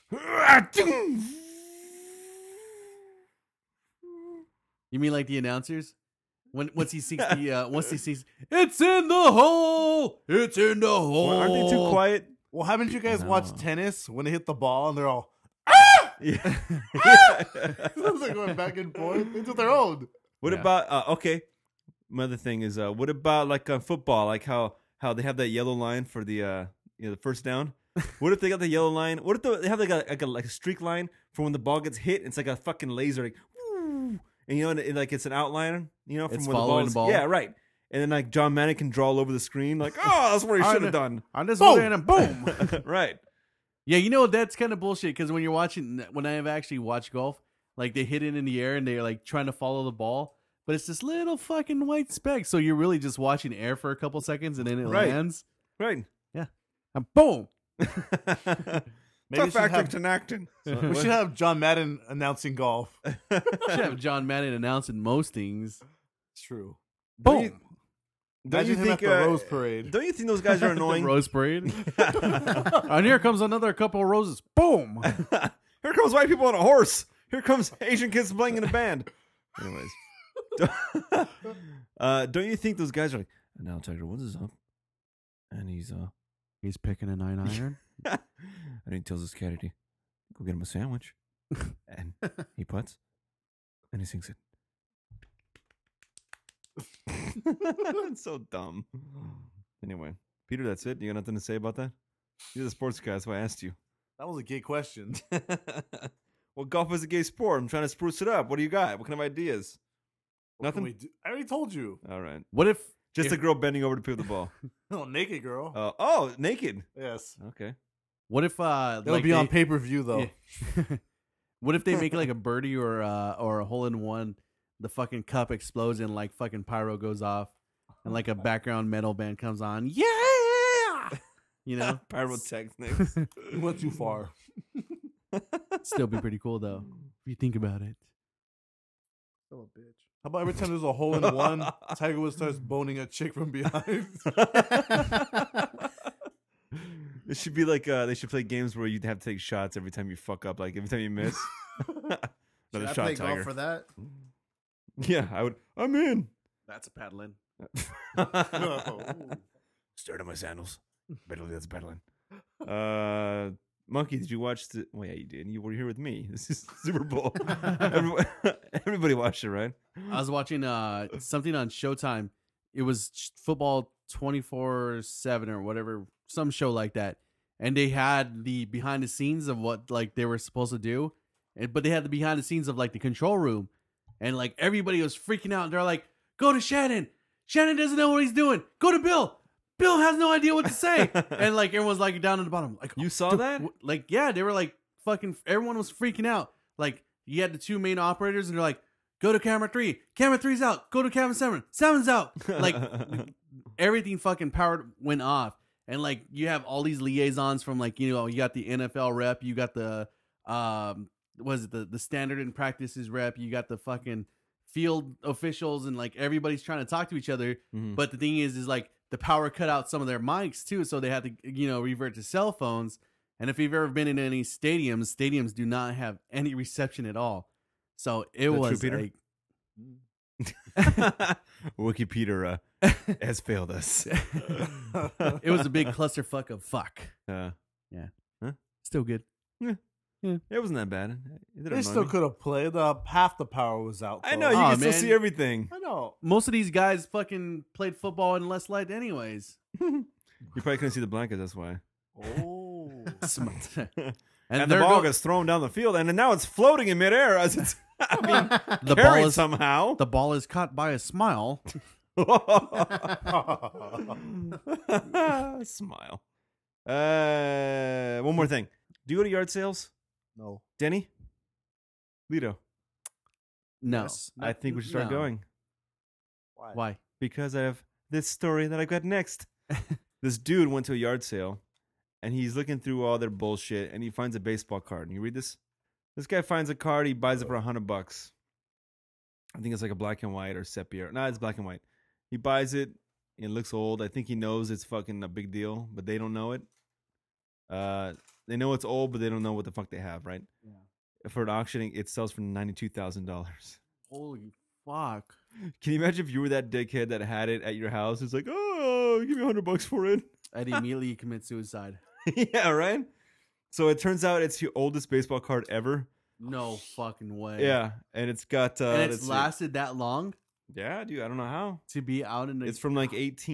You mean like the announcers? Once he sees it's in the hole, it's in the hole. well, aren't they too quiet? Well, haven't you guys No. watched tennis when they hit the ball and they're all Yeah. they're going back and forth into their own? What Yeah. about okay? Another thing is, what about like football? Like how they have that yellow line for the the first down. What if they got the yellow line? What if they have like a streak line for when the ball gets hit? It's like a fucking laser, like, woo, and like it's an outline, from It's where the following ball. the ball. Yeah, right. And then like John Madden can draw all over the screen, like, oh, that's what he should have done. On this Boom! one, and boom. Right. Yeah, that's kind of bullshit because when I've actually watched golf, like they hit it in the air and they're like trying to follow the ball, but it's this little fucking white speck. So you're really just watching air for a couple seconds and then it Right. lands. Right. And boom. Maybe we Tough should acting have- to acting. We should have John Madden announcing golf. Should have John Madden announcing most things. It's true. Don't you- Boom. Don't you Imagine him think at the Rose Parade. Don't you think those guys are The annoying? Rose parade. And here comes another couple of roses. Boom. Here comes white people on a horse. Here comes Asian kids playing in a band. Anyways, don't you think those guys are like, and now Tiger Woods is up, and He's picking a 9-iron. and he tells his caddy to go get him a sandwich, and he putts, and he sings it. It's so dumb. Anyway, Peter, that's it. You got nothing to say about that? You're the sports guy, that's why I asked you. That was a gay question. Well, golf is a gay sport. I'm trying to spruce it up. What do you got? What kind of ideas? What can Nothing? we do? I already told you. All right. What if Just a girl bending over to pick up the ball. No, naked girl. Oh, naked. Yes. Okay. What if It'll be on pay-per-view though. Yeah. What if they make like a birdie or a hole in one? The fucking cup explodes and like fucking pyro goes off, and like a background metal band comes on. Yeah, Pyrotechnics. You went too far. still be pretty cool though if you think about it. Still a bitch. How about every time there's a hole in one, Tiger Woods starts boning a chick from behind? It should be like they should play games where you'd have to take shots every time you fuck up, like every time you miss. Should Another I shot, play Tiger. golf for that? Yeah, I would. I'm in. That's a paddling. Start on my sandals. Beddling, that's beddling. Monkey, did you watch the? Well, yeah, you did. You were here with me. This is Super Bowl. Everybody watched it, right? I was watching something on Showtime. It was football 24/7 or whatever, some show like that, and they had the behind the scenes of what like they were supposed to do, but they had the behind the scenes of like the control room, and like everybody was freaking out. They're like, "Go to Shannon. Shannon doesn't know what he's doing. Go to Bill. Bill has no idea what to say." And like everyone's like down at the bottom, like, You saw dude, that? Like, yeah, they were like fucking. Everyone was freaking out. Like, you had the two main operators, and they're like, "Go to camera 3. Camera 3's out. Go to camera 7. 7's out." Like, everything fucking powered went off, and like you have all these liaisons from like you got the NFL rep, you got the the standard and practices rep, you got the fucking field officials, and like everybody's trying to talk to each other. Mhm. But the thing is like the power cut out some of their mics too, so they had to revert to cell phones. And if you've ever been in any stadiums do not have any reception at all. So it Is that true, was Peter? like Wikipedia has failed us. it was a big clusterfuck of fuck. Still good. It wasn't that bad. It didn't They annoy still me. could have played. Half the power was out. I though. know you Aw, can still man. see everything. I know. Most of these guys fucking played football in less light anyways. You probably couldn't see the blankets. That's why. Oh. And the there ball go- gets thrown down the field, and now it's floating in midair as it's the ball carried is somehow. the ball is caught by a smile. Smile. One more thing. Do you go to yard sales, No. Denny? Lito? No. Yes. I think we should start No. going Why? because I have this story that I got next. This dude went to a yard sale, and he's looking through all their bullshit, and he finds a baseball card. And you read this? This guy finds a card. He buys it for $100. I think it's like a black and white or sepia. No, it's black and white. He buys it. It looks old. I think he knows it's fucking a big deal, but they don't know it. They know it's old, but they don't know what the fuck they have, right? Yeah. For an auctioning, it sells for $92,000. Holy fuck. Can you imagine if you were that dickhead that had it at your house? It's like, oh, give me $100 for it. I'd immediately commit suicide. Yeah, right. So it turns out it's the oldest baseball card ever. No fucking way. Yeah, and it's got. And let's it's see. lasted that long Yeah, dude. I don't know how. to be out in the. It's from like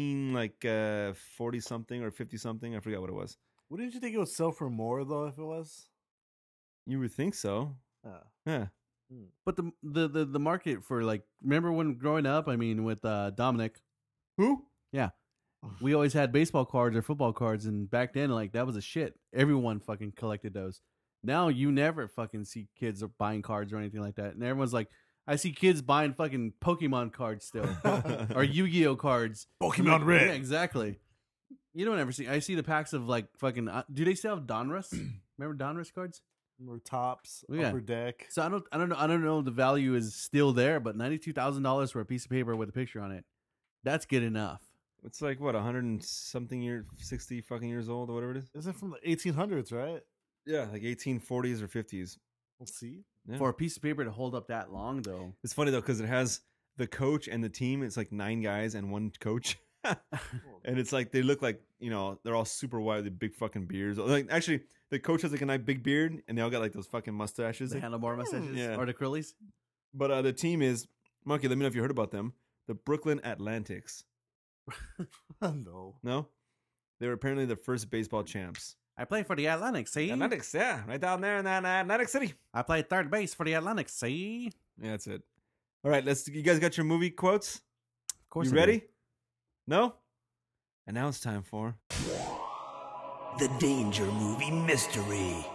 40 something or 50 something. I forgot what it was. Wouldn't you think it would sell for more though if it was? You would think so. Yeah. But the market for like, remember when growing up? I mean, with Dominic, Who? we always had baseball cards or football cards, and back then, like that was a shit. Everyone fucking collected those. Now you never fucking see kids buying cards or anything like that, and everyone's like, I see kids buying fucking Pokemon cards still or Yu-Gi-Oh cards. Pokemon Like, Red. Yeah, exactly. You don't ever see. I see the packs of like fucking. Do they still have Donruss? Remember Donruss cards? Or tops, Yeah. upper deck. So I don't know. The value is still there, but $92,000 for a piece of paper with a picture on it. That's good enough. It's like what 100 and something 60 fucking years old or whatever it is. Isn't it from the 1800s, right? Yeah, like 1840s or 50s. We'll see. Yeah. For a piece of paper to hold up that long, though. It's funny though because it has the coach and the team. It's like 9 guys and 1 coach, and it's like they look like they're all super white with big fucking beards. Like actually, the coach has like a nice big beard, and they all got like those fucking mustaches. The handlebar mustaches Yeah. or the curlies. But the team is Monkey. Let me know if you heard about them. The Brooklyn Atlantics. No. No, they were apparently the first baseball champs. I play for the Atlantic, see? Atlantics, yeah, right down there in that Atlantic City. I play third base for the Atlantic, see? Yeah, that's it. All right, you guys got your movie quotes? Of course. You I do. ready? No? And now it's time for The Danger Movie Mystery.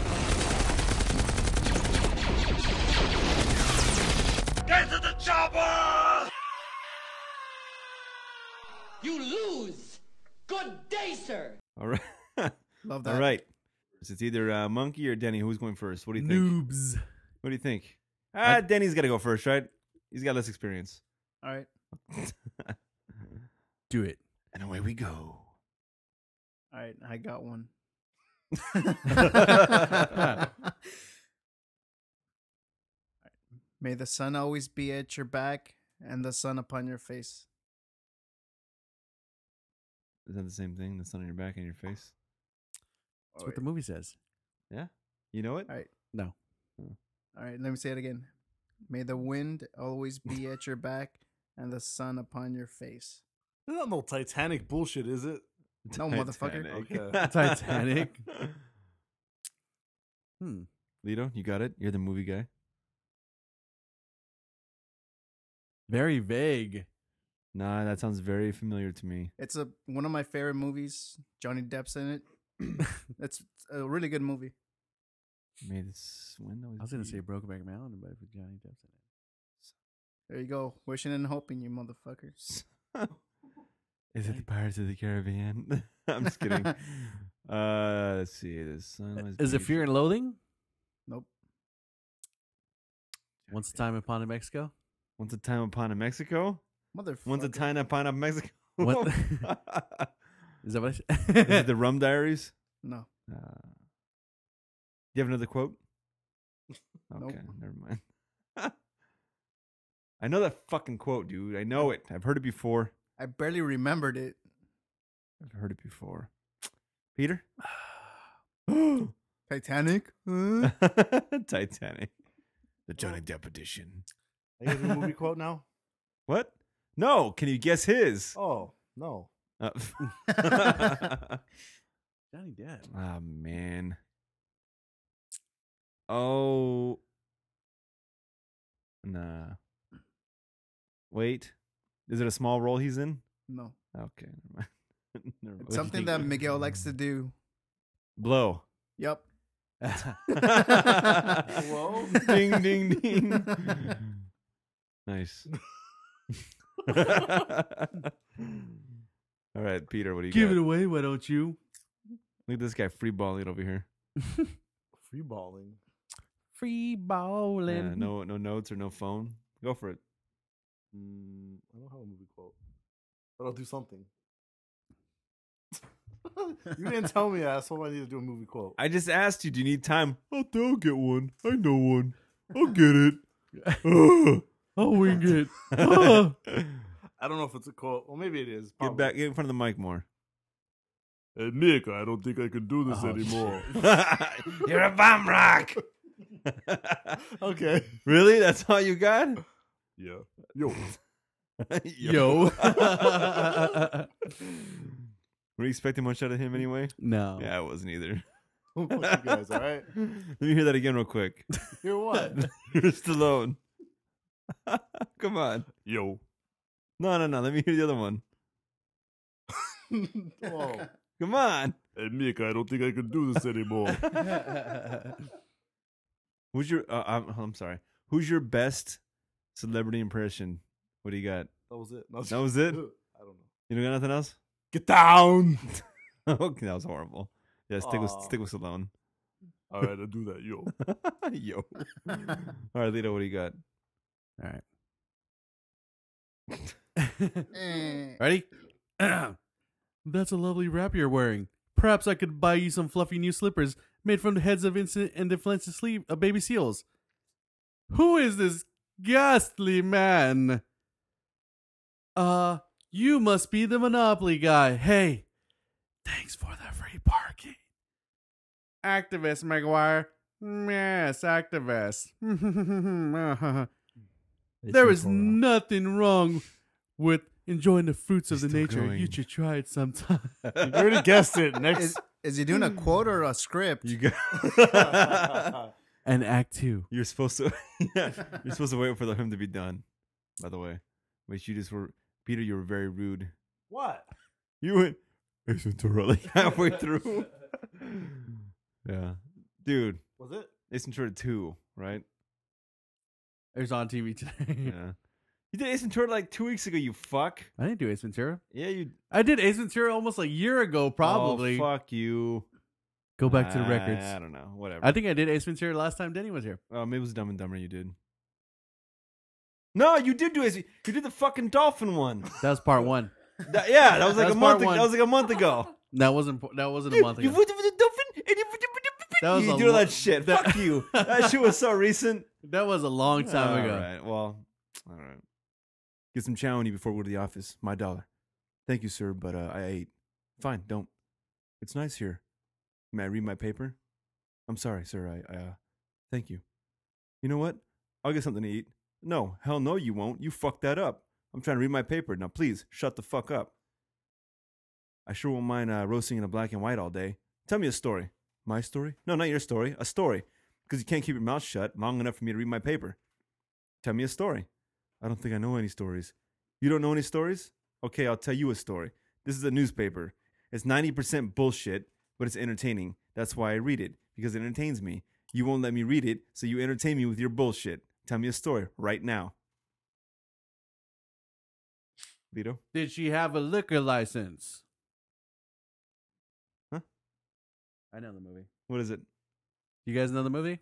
Get to the chopper! You lose. Good day, sir. All right. Love that. All right. It's either Monkey or Denny. Who's going first? What do you think? Noobs. What do you think? Denny's got to go first, right? He's got less experience. All right. Do it. And away we go. All right. I got one. May the sun always be at your back and the sun upon your face. Is that the same thing? The sun on your back and your face? That's what the movie says. Yeah? You know it? All right. No. All right. Let me say it again. May the wind always be at your back and the sun upon your face. It's not no Titanic bullshit, is it? No, motherfucker. Okay. Titanic. Lito, you got it? You're the movie guy. Very vague. Nah, that sounds very familiar to me. It's one of my favorite movies. Johnny Depp's in it. It's a really good movie. May this wind always I was going to be- say Brokeback Mountain, but with Johnny Depp's in it. There you go. Wishing and hoping, you motherfuckers. Is it the Pirates of the Caribbean? I'm just kidding. Let's see. The sun always Is it be- Fear and Loathing? Nope. Once a Time Upon in Mexico? Once a time upon a Mexico? Motherfucker. Once a time upon a Mexico? What? Is that what I Is said? it the Rum Diaries? No. Do you have another quote? Nope. Okay, never mind. I know that fucking quote, dude. I know it. I've heard it before. I barely remembered it. I've heard it before. Peter? Titanic? Titanic. The Johnny Depp edition. I get a movie quote now? What? No. Can you guess his? Oh, no. Oh, Johnny Depp. man. Oh. Nah. Wait. Is it a small role he's in? No. Okay. Never Never mind. It's something that Miguel likes to do. Blow. Yep. Whoa. Ding, ding, ding. Nice. All right, Peter, what do you Give got? it away, why don't you? Look at this guy free balling over here. Free balling. Free balling. Yeah, no notes or no phone. Go for it. I don't have a movie quote, but I'll do something. You didn't tell me, asshole. I need to do a movie quote. I just asked you, do you need time? I'll get one. I know one. I'll get it. I'll wing it. I don't know if it's a quote. Well, maybe it is. Get back, get in front of the mic more. Hey, Nick, I don't think I can do this anymore. You're a bum rock. Okay. Really? That's all you got? Yeah. Yo. Yo. Were you expecting much out of him anyway? No. Yeah, I wasn't either. Fuck you guys, all right? Let me hear that again real quick. Hear what? You're Stallone. Come on. Yo. No. Let me hear the other one. Whoa. Come on. Hey, Nick, I don't think I can do this anymore. Who's your? I'm sorry. Who's your best celebrity impression? What do you got? That was it. That was it? I don't know. You don't got nothing else? Get down. Okay, that was horrible. Yeah, stick with Aw. Stallone. All right, I'll do that. Yo. Yo. All right, Lito, what do you got? All right. Eh. Ready? That's a lovely wrap you're wearing. Perhaps I could buy you some fluffy new slippers made from the heads of innocent and defenseless sleeve of baby seals. Who is this ghastly man? You must be the Monopoly guy. Hey, thanks for the free parking. Activist, McGuire. Yes, activist. There is nothing wrong with enjoying the fruits of He's the still nature. going. You should try it sometime. You already guessed it. Next. Is he doing a quote or a script? You got. And Act 2. You're supposed to. Yeah, you're supposed to wait for him to be done. By the way, which you just were, Peter. You were very rude. What? You went. Ace Ventura like halfway through. Yeah, dude. Was it? Ace Ventura 2, right? It was on TV today. Yeah. You did Ace Ventura like 2 weeks ago. You fuck. I didn't do Ace Ventura. Yeah, you. I did Ace Ventura almost a year ago, probably. Oh, fuck you. Go back to the records. I don't know. Whatever. I think I did Ace Ventura last time Denny was here. Maybe it was Dumb and Dumber. You did. No, you did do Ace. You did the fucking dolphin one. That was part one. Yeah, that was like That's a month. part one. That was like a month ago. That wasn't a month You ago. put the dolphin. And That was you a do all lo- that shit. that- Fuck you. That shit was so recent. That was a long time ago. All right. Well, all right. Get some chow in you before we go to the office. My $1. Thank you, sir, but I ate. Fine, don't. It's nice here. May I read my paper? I'm sorry, sir. Thank you. You know what? I'll get something to eat. No, hell no, you won't. You fucked that up. I'm trying to read my paper. Now, please, shut the fuck up. I sure won't mind roasting in a black and white all day. Tell me a story. My story? No, not your story. A story. Because you can't keep your mouth shut long enough for me to read my paper. Tell me a story. I don't think I know any stories. You don't know any stories? Okay, I'll tell you a story. This is a newspaper. It's 90% bullshit, but it's entertaining. That's why I read it, because it entertains me. You won't let me read it, so you entertain me with your bullshit. Tell me a story right now. Vito? Did she have a liquor license? Huh? I know the movie. What is it? You guys know the movie?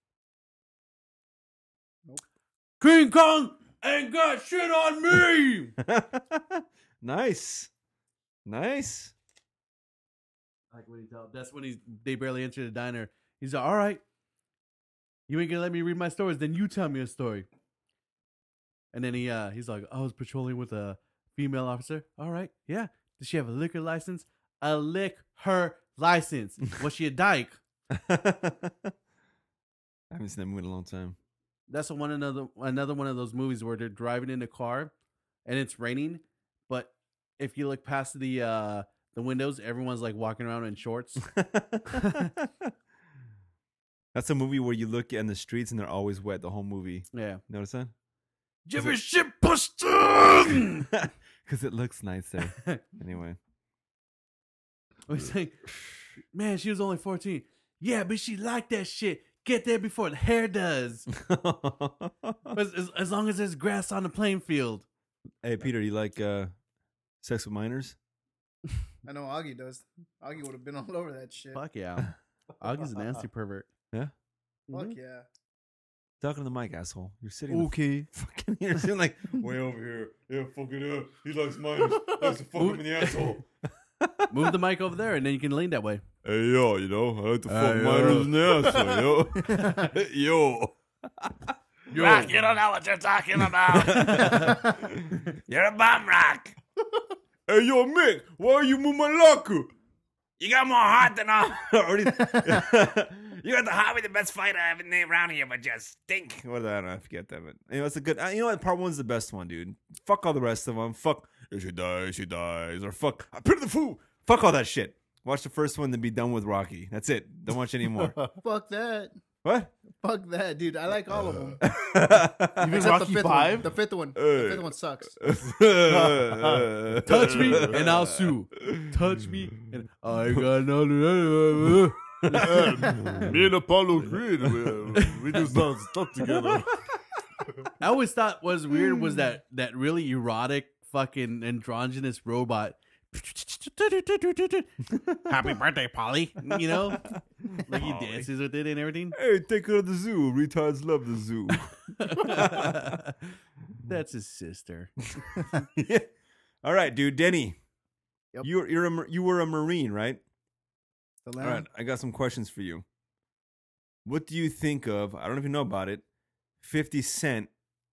Nope. King Kong ain't got shit on me. Nice. Nice. Like when that's when they barely enter the diner. He's like, all right, you ain't gonna let me read my stories, then you tell me a story. And then he's like, I was patrolling with a female officer. All right, yeah. Does she have a liquor license? A lick her license. Was she a dyke? I haven't seen that movie in a long time. That's another one of those movies where they're driving in a car and it's raining, but if you look past the windows, everyone's like walking around in shorts. That's a movie where you look in the streets and they're always wet the whole movie. Yeah. Notice that? Jimmy shit Boston. Because it looks nice there. Anyway. I was like, man, she was only 14. Yeah, but she liked that shit. Get there before the hair does. As long as there's grass on the playing field. Hey, Peter, you like sex with minors? I know Augie does. Augie would have been all over that shit. Fuck yeah. Augie's a nasty pervert. Yeah. Fuck Mhm. yeah. Talking to the mic, asshole. You're sitting. Okay. Fucking you're sitting like way over here. Yeah, fuck it up. He likes minors. Likes to fuck him in the asshole. Move the mic over there, and then you can lean that way. Hey yo, I like to fuck Hey, minors in the asshole, yo. Yo. Rock, you don't know what you're talking about. You're a bum, Rock. Hey yo, Mick, why you move my locker? You got more heart than all. You got the hobby, the best fighter I've ever named around here, but just stink. What I don't know, I forget that, but it's a good. You know what? Part one's the best one, dude. Fuck all the rest of them. Fuck. If she dies, or fuck. I put the fool. Fuck all that shit. Watch the first one, then be done with Rocky. That's it. Don't watch any more. Fuck that. What? Fuck that, dude. I like all of them. Even Except Rocky the fifth 5? one. The fifth one. The fifth one sucks. Touch me, and I'll sue. Touch me, and I got another. Me and Apollo Creed, we do some stuff together. I always thought was weird was that really erotic fucking androgynous robot. Happy birthday, Polly. You know? Like he dances with it and everything. Hey, take her to the zoo. Retards love the zoo. That's his sister. Yeah. All right, dude. Denny. Yep. You were a Marine, right? The All land. right. I got some questions for you. What do you think of, I don't know if you know about it, 50 Cent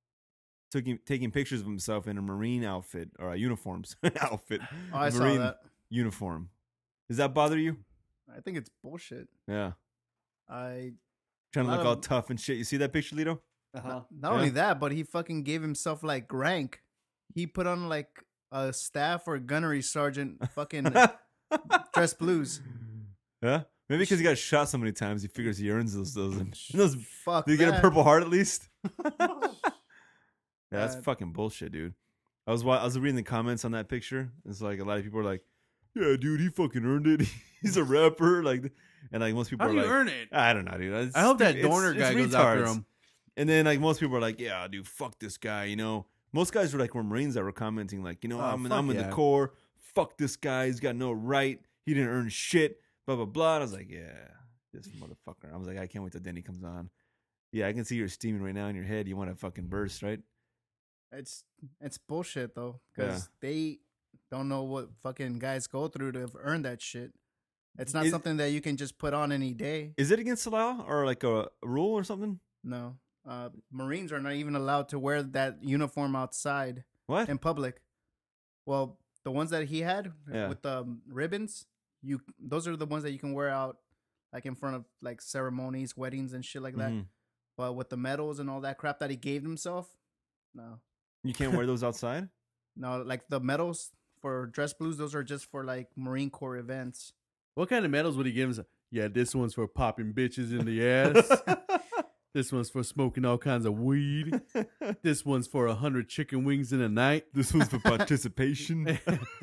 taking pictures of himself in a Marine outfit or a uniforms outfit. Oh, I saw Marine that. uniform. Does that bother you? I think it's bullshit. Yeah. I Trying to look all Um, tough and shit. You see that picture, Lito? Uh-huh. not only that, but he fucking gave himself like rank. He put on like a staff or gunnery sergeant fucking dress blues. Yeah? Maybe because he got shot so many times, he figures he earns those. Fuck. Did he get a that. Purple Heart at least? Yeah, that's God. fucking bullshit, dude. I was reading the comments on that picture. It's like a lot of people are like, "Yeah, dude, he fucking earned it. He's a rapper." Like, and like most people How are do you like, earn it? "I don't know, dude." It's I hope that stupid. Dorner It's guy goes after retards. him. And then like most people are like, "Yeah, dude, fuck this guy." You know, most guys were Marines that were commenting like, "You know, Oh, I'm in fuck the yeah. Corps. Fuck this guy. He's got no right. He didn't earn shit." Blah blah blah. And I was like, "Yeah, this motherfucker." I was like, "I can't wait till Denny comes on." Yeah, I can see you're steaming right now in your head. You want to fucking burst, right? It's bullshit though, because they don't know what fucking guys go through to earn that shit. It's not Is- something that you can just put on any day. Is it against the law or like a rule or something? No, Marines are not even allowed to wear that uniform outside What? in public. Well, the ones that he had Yeah. with the ribbons, those are the ones that you can wear out, like in front of like ceremonies, weddings, and shit like that. Mhm. But with the medals and all that crap that he gave himself, no. You can't wear those outside? No, like the medals for dress blues, those are just for like Marine Corps events. What kind of medals would he give himself? Yeah, this one's for popping bitches in the ass. This one's for smoking all kinds of weed. This one's for 100 chicken wings in a night. This was for participation.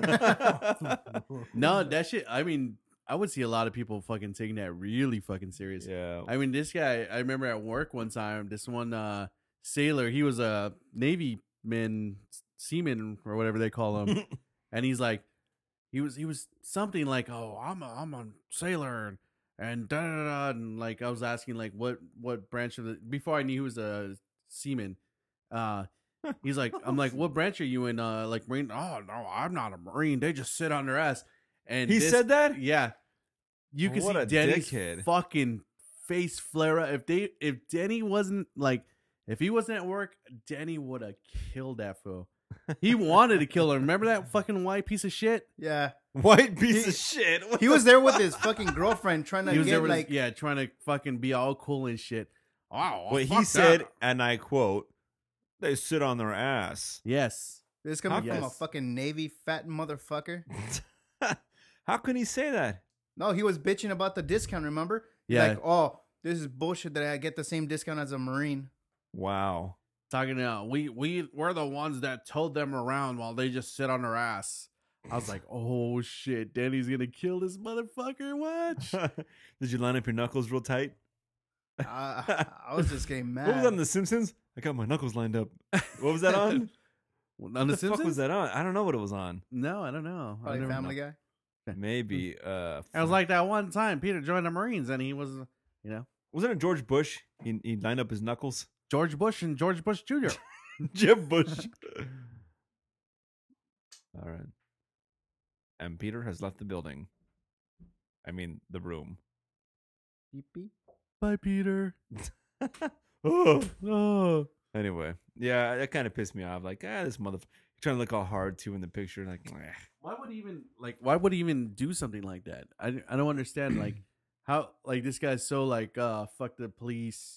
No, that shit. I mean, I would see a lot of people fucking taking that really fucking serious. Yeah. I mean, this guy, I remember at work one time, this one sailor, he was a Navy man, seaman or whatever they call him. And he's like, he was something like, oh, I'm a sailor. And da da da. And like, I was asking like, what branch of the, before I knew he was a seaman. He's like, I'm like, what branch are you in? Like Marine? Oh no, I'm not a Marine. They just sit on their ass. And He said that? Yeah. You can What see a Denny's dickhead. fucking face flare up. If Denny wasn't like, if he wasn't at work, Denny would have killed that fool. He wanted to kill her. Remember that fucking white piece of shit? Yeah, White piece of shit. What he the was there with his fucking girlfriend trying to He was there get with like. yeah, trying to fucking be all cool and shit. Oh, What fuck he said, that. and I quote, "They sit on their ass." Yes. This coming from a Yes. fucking Navy fat motherfucker. How can he say that? No, he was bitching about the discount. Remember? Yeah. Like, oh, this is bullshit that I get the same discount as a Marine. Wow. Talking about we're the ones that towed them around while they just sit on their ass. I was like, oh shit, Danny's gonna kill this motherfucker. Watch. Did you line up your knuckles real tight? I was just getting mad. What was on The Simpsons? I got my knuckles lined up. What was that on? On What the the Simpsons? fuck was that on? I don't know what it was on. No, I don't know. I Probably never Family know. Guy. Maybe. I was like that one time Peter joined the Marines and he was, wasn't it George Bush? He lined up his knuckles. George Bush and George Bush Jr. Jeb Bush. All right. And Peter has left the building. I mean, the room. Beep, beep. Bye, Peter. Oh. Oh. Anyway, yeah, that kind of pissed me off. Like, this motherfucker trying to look all hard too in the picture. Like, Why would he even do something like that? I don't understand. Like, how, like, this guy's so like, fuck the police.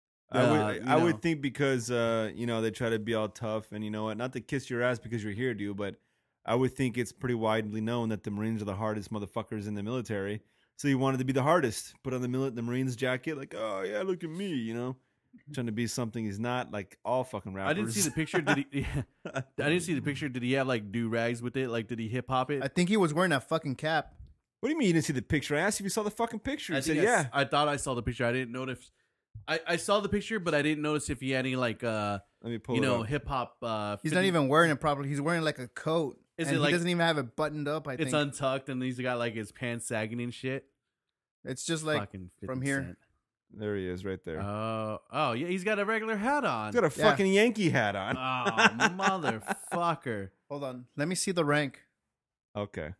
I would think because they try to be all tough and you know what, not to kiss your ass because you're here, dude, but I would think it's pretty widely known that the Marines are the hardest motherfuckers in the military. So he wanted to be the hardest. Put on the Marines jacket, like, oh yeah, look at me, trying to be something he's not. Like all fucking rappers. I didn't see the picture. Did he? I didn't see the picture. Did he have like do rags with it? Like, did he hip hop it? I think he was wearing a fucking cap. What do you mean you didn't see the picture? I asked if you saw the fucking picture. You said think yeah. I thought I saw the picture. I didn't notice. I saw the picture, but I didn't notice if he had any like Let me pull it up. hip hop. He's not even wearing it properly. He's wearing like a coat. Is and it like- he doesn't even have it buttoned up, I think. It's untucked, and he's got like his pants sagging and shit. It's just like Fucking 50 from here. Cent. There he is, right there. Oh yeah, he's got a regular hat on. He's got a Yeah. fucking Yankee hat on. Oh motherfucker! Hold on. Let me see the rank. Okay.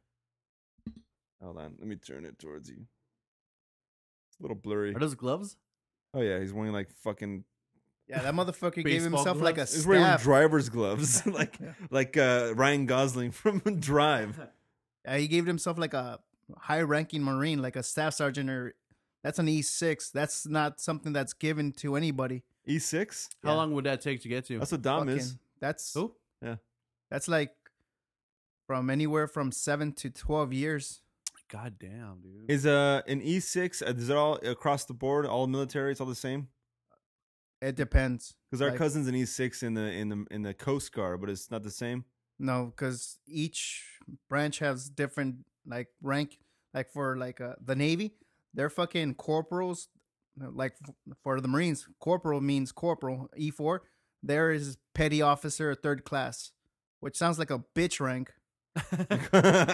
Hold on. Let me turn it towards you. It's a little blurry. Are those gloves? Oh yeah, he's wearing like fucking. Yeah, that motherfucker gave Baseball himself like a gloves? He's wearing staff. driver's gloves, like Ryan Gosling from Drive. Yeah, he gave himself like a high-ranking Marine, like a staff sergeant, or that's an E6. That's not something that's given to anybody. E6. How long would that take to get to? That's what Dom is. Fucking- That's Who? that's like from anywhere from 7 to 12 years. God damn, dude. Is an E6? Is it all across the board? All military? It's all the same. It depends. Because our Like- cousin's an E6 in the Coast Guard, but it's not the same. No, because each branch has different like rank. Like for like the Navy, they're fucking corporals. Like for the Marines, corporal means corporal. E4, there is petty officer, third class, which sounds like a bitch rank. Like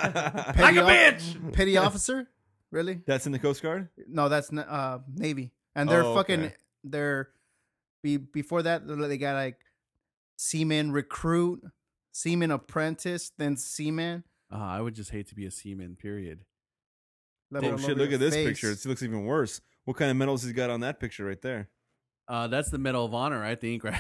a bitch! Petty officer, really? That's in the Coast Guard. No, that's Navy, and they're Oh, fucking. okay. They're before that they got like seaman recruit, seaman apprentice, then seaman. I would just hate to be a seaman. Period. let Oh alone shit! Look your at this face. picture. It looks even worse. What kind of medals he's got on that picture right there? That's the Medal of Honor, I think. Right?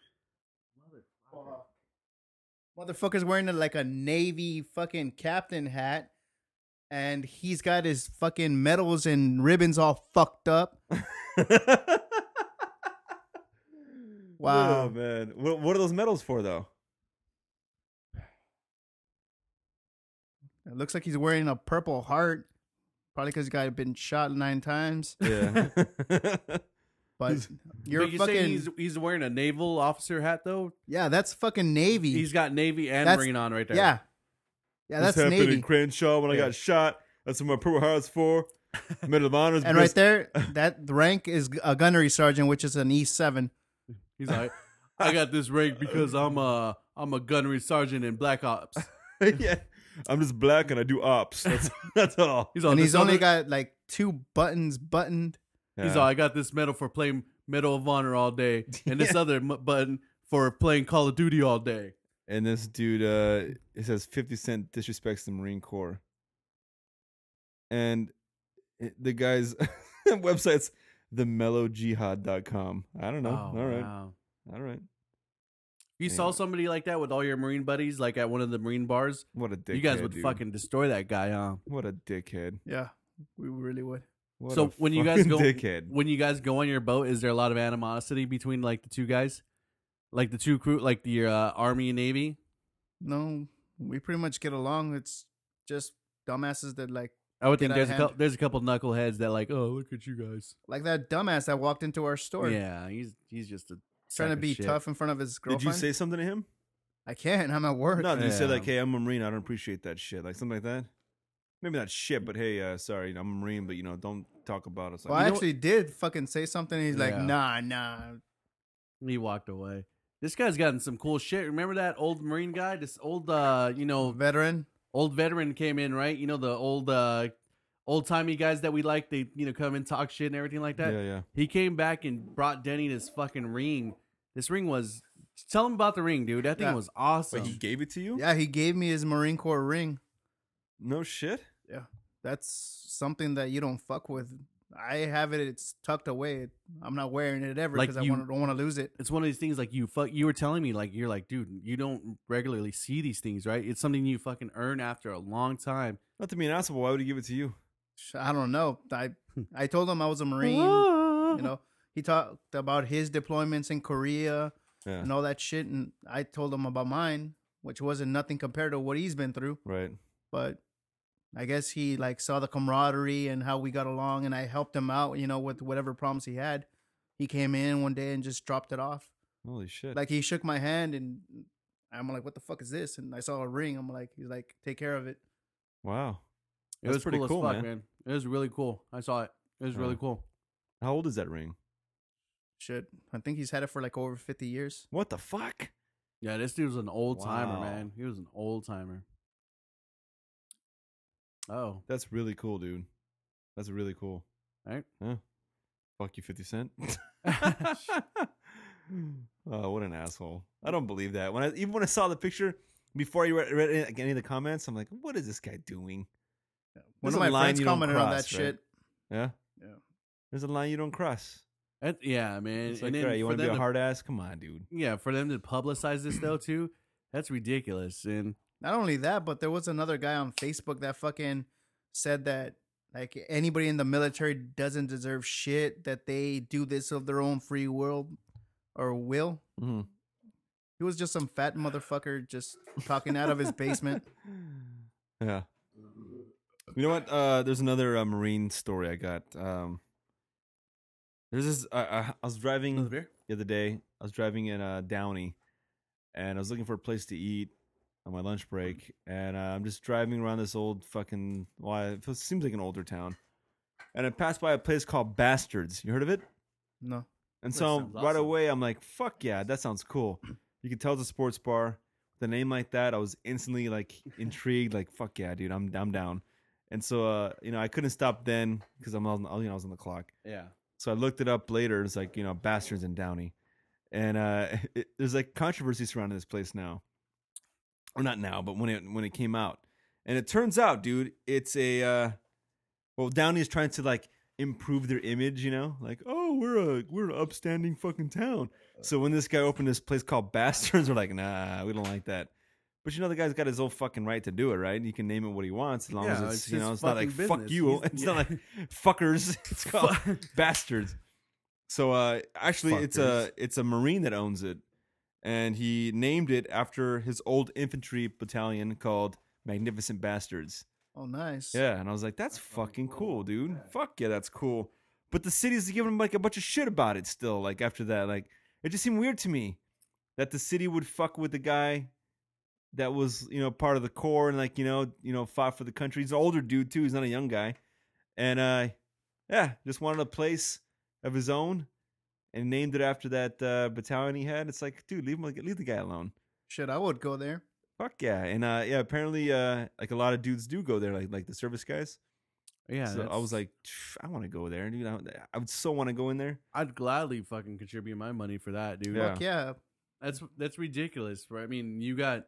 Motherfucker's wearing like a Navy fucking captain hat, and he's got his fucking medals and ribbons all fucked up. Wow. Oh man, what are those medals for though? It looks like he's wearing a Purple Heart, probably because he got been shot 9 times. Yeah. But you're But you saying fucking he's wearing a naval officer hat though? yeah, that's fucking Navy. He's got Navy and That's- Marine on right there. yeah, that's this happened Navy. in Crenshaw when I Yeah. got shot. That's what my Purple Heart's for. Medal of Honor. And right there, that rank is a gunnery sergeant, which is an E7. He's like, I got this rank because I'm a gunnery sergeant in Black Ops. Yeah, I'm just black and I do ops. That's all. He's on And this he's only other- got like 2 buttons buttoned. He's Yeah. all, I got this medal for playing Medal of Honor all day, and this other button for playing Call of Duty all day. And this dude, it says 50 Cent disrespects the Marine Corps. And the guy's website's themellowjihad.com. I don't know. Oh, All right. wow. All right. You saw somebody like that with all your Marine buddies, like at one of the Marine bars. What a dickhead. You guys would dude. fucking destroy that guy, huh? What a dickhead. Yeah, we really would. What So a when you guys fucking go, dickhead. when you guys go on your boat, is there a lot of animosity between like the two guys, like the two crew, like the Army and Navy? No, we pretty much get along. It's just dumbasses that like I would think Get out of there's hand. there's a couple knuckleheads that like, oh, look at you guys. that dumbass that walked into our store Yeah, he's just a trying sack to of be shit. tough in front of his Did girlfriend. you say something to him? I can't. I'm at work. No, you say Yeah. like, "Hey, I'm a Marine. I don't appreciate that shit." Like something like that. Maybe not shit, but hey, sorry, I'm a Marine, but don't talk about us. Well, I Like, actually did fucking say something. He's like, Yeah. nah. He walked away. This guy's gotten some cool shit. Remember that old Marine guy? This old, Veteran. old veteran came in, right? You know, the old timey guys that we like. They come and talk shit and everything like that. yeah. He came back and brought Denny this fucking ring. This ring was. Tell him about the ring, dude. That thing Yeah. was awesome. Wait, he gave it to you? Yeah, he gave me his Marine Corps ring. No shit. Yeah, that's something that you don't fuck with. I have it. It's tucked away. I'm not wearing it ever Like because I you- don't want to lose it. It's one of these things like you were telling me, like, you're like, dude, you don't regularly see these things, right? It's something you fucking earn after a long time. Not to be an asshole, why would he give it to you? I don't know. I told him I was a Marine. He talked about his deployments in Korea Yeah. and all that shit, and I told him about mine, which wasn't nothing compared to what he's been through. Right. But I guess he like saw the camaraderie and how we got along, and I helped him out, with whatever problems he had. He came in one day and just dropped it off. Holy shit. Like he shook my hand, and I'm like, "What the fuck is this?" And I saw a ring. He's like, "Take care of it." Wow. It That's was pretty cool, cool, as fuck, man. man. It was really cool. I saw it. It was really cool. How old is that ring? Shit, I think he's had it for like over 50 years. What the fuck? Yeah, this dude was an old timer, Wow. man. He was an old timer. Oh, That's really cool, dude. That's really cool. right. Huh? Fuck you, 50 Cent. Oh, what an asshole. I don't believe that. Even when I saw the picture, before you read any of the comments, I'm like, what is this guy doing? One There's of a my line friends you don't commented on that cross, right? shit. Yeah? Yeah. There's a line you don't cross. Yeah, man. It's like, and all then right, you for want to be them a hard ass? Come on, dude. yeah, for them to publicize this though too, that's ridiculous. And Not only that, but there was another guy on Facebook that fucking said that like anybody in the military doesn't deserve shit, that they do this of their own free will or will. Mm-hmm. He was just some fat motherfucker just talking out of his basement. Yeah. You know what? There's another Marine story I got. There's this. I was driving Another beer? the other day. I was driving in Downey, and I was looking for a place to eat on my lunch break. And I'm just driving around this old fucking. Well, it seems like an older town. And I passed by a place called Bastards. You heard of it? No. And That so sounds right awesome. away, I'm like, "Fuck yeah, that sounds cool." You can tell it's a sports bar. The name like that, I was instantly like intrigued. Like, "Fuck yeah, dude, I'm down." And so, I couldn't stop then because I was on the clock. yeah, So I looked it up later. It's like Bastards in Downey, and there's like controversy surrounding this place now, or not now, but when it came out, and it turns out, dude, it's a Downey is trying to like improve their image, like, oh, we're an upstanding fucking town. So when this guy opened this place called Bastards, we're like, nah, we don't like that. But the guy's got his own fucking right to do it, right? He can name it what he wants as long Yeah, as it's it's his it's not like fucking fuck business. you. He's- It's yeah. not like fuckers. It's called Bastards. So actually, Fuckers. it's a Marine that owns it, and he named it after his old infantry battalion called Magnificent Bastards. Oh, nice. Yeah, and I was like, that's fucking cool, dude. Fuck yeah, that's cool. But the city's giving him like a bunch of shit about it still. Like after that, like it just seemed weird to me that the city would fuck with the guy that was part of the Corps and like fought for the country. He's an older dude too. He's not a young guy, and just wanted a place of his own and named it after that battalion he had. It's like, dude, leave the guy alone. Shit, I would go there. Fuck yeah, and apparently like a lot of dudes do go there, like the service guys. yeah. So I was like, I want to go there, dude. I would so want to go in there. I'd gladly fucking contribute my money for that, dude. Yeah. Fuck yeah. That's ridiculous. Right? I mean, you got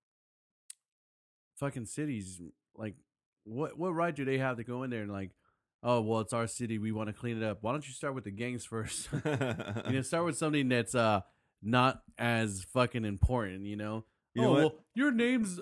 fucking cities. Like, what right do they have to go in there and like, oh well, it's our city. We want to clean it up. Why don't you start with the gangs first? Start with something that's not as fucking important. You know oh what? well, your name's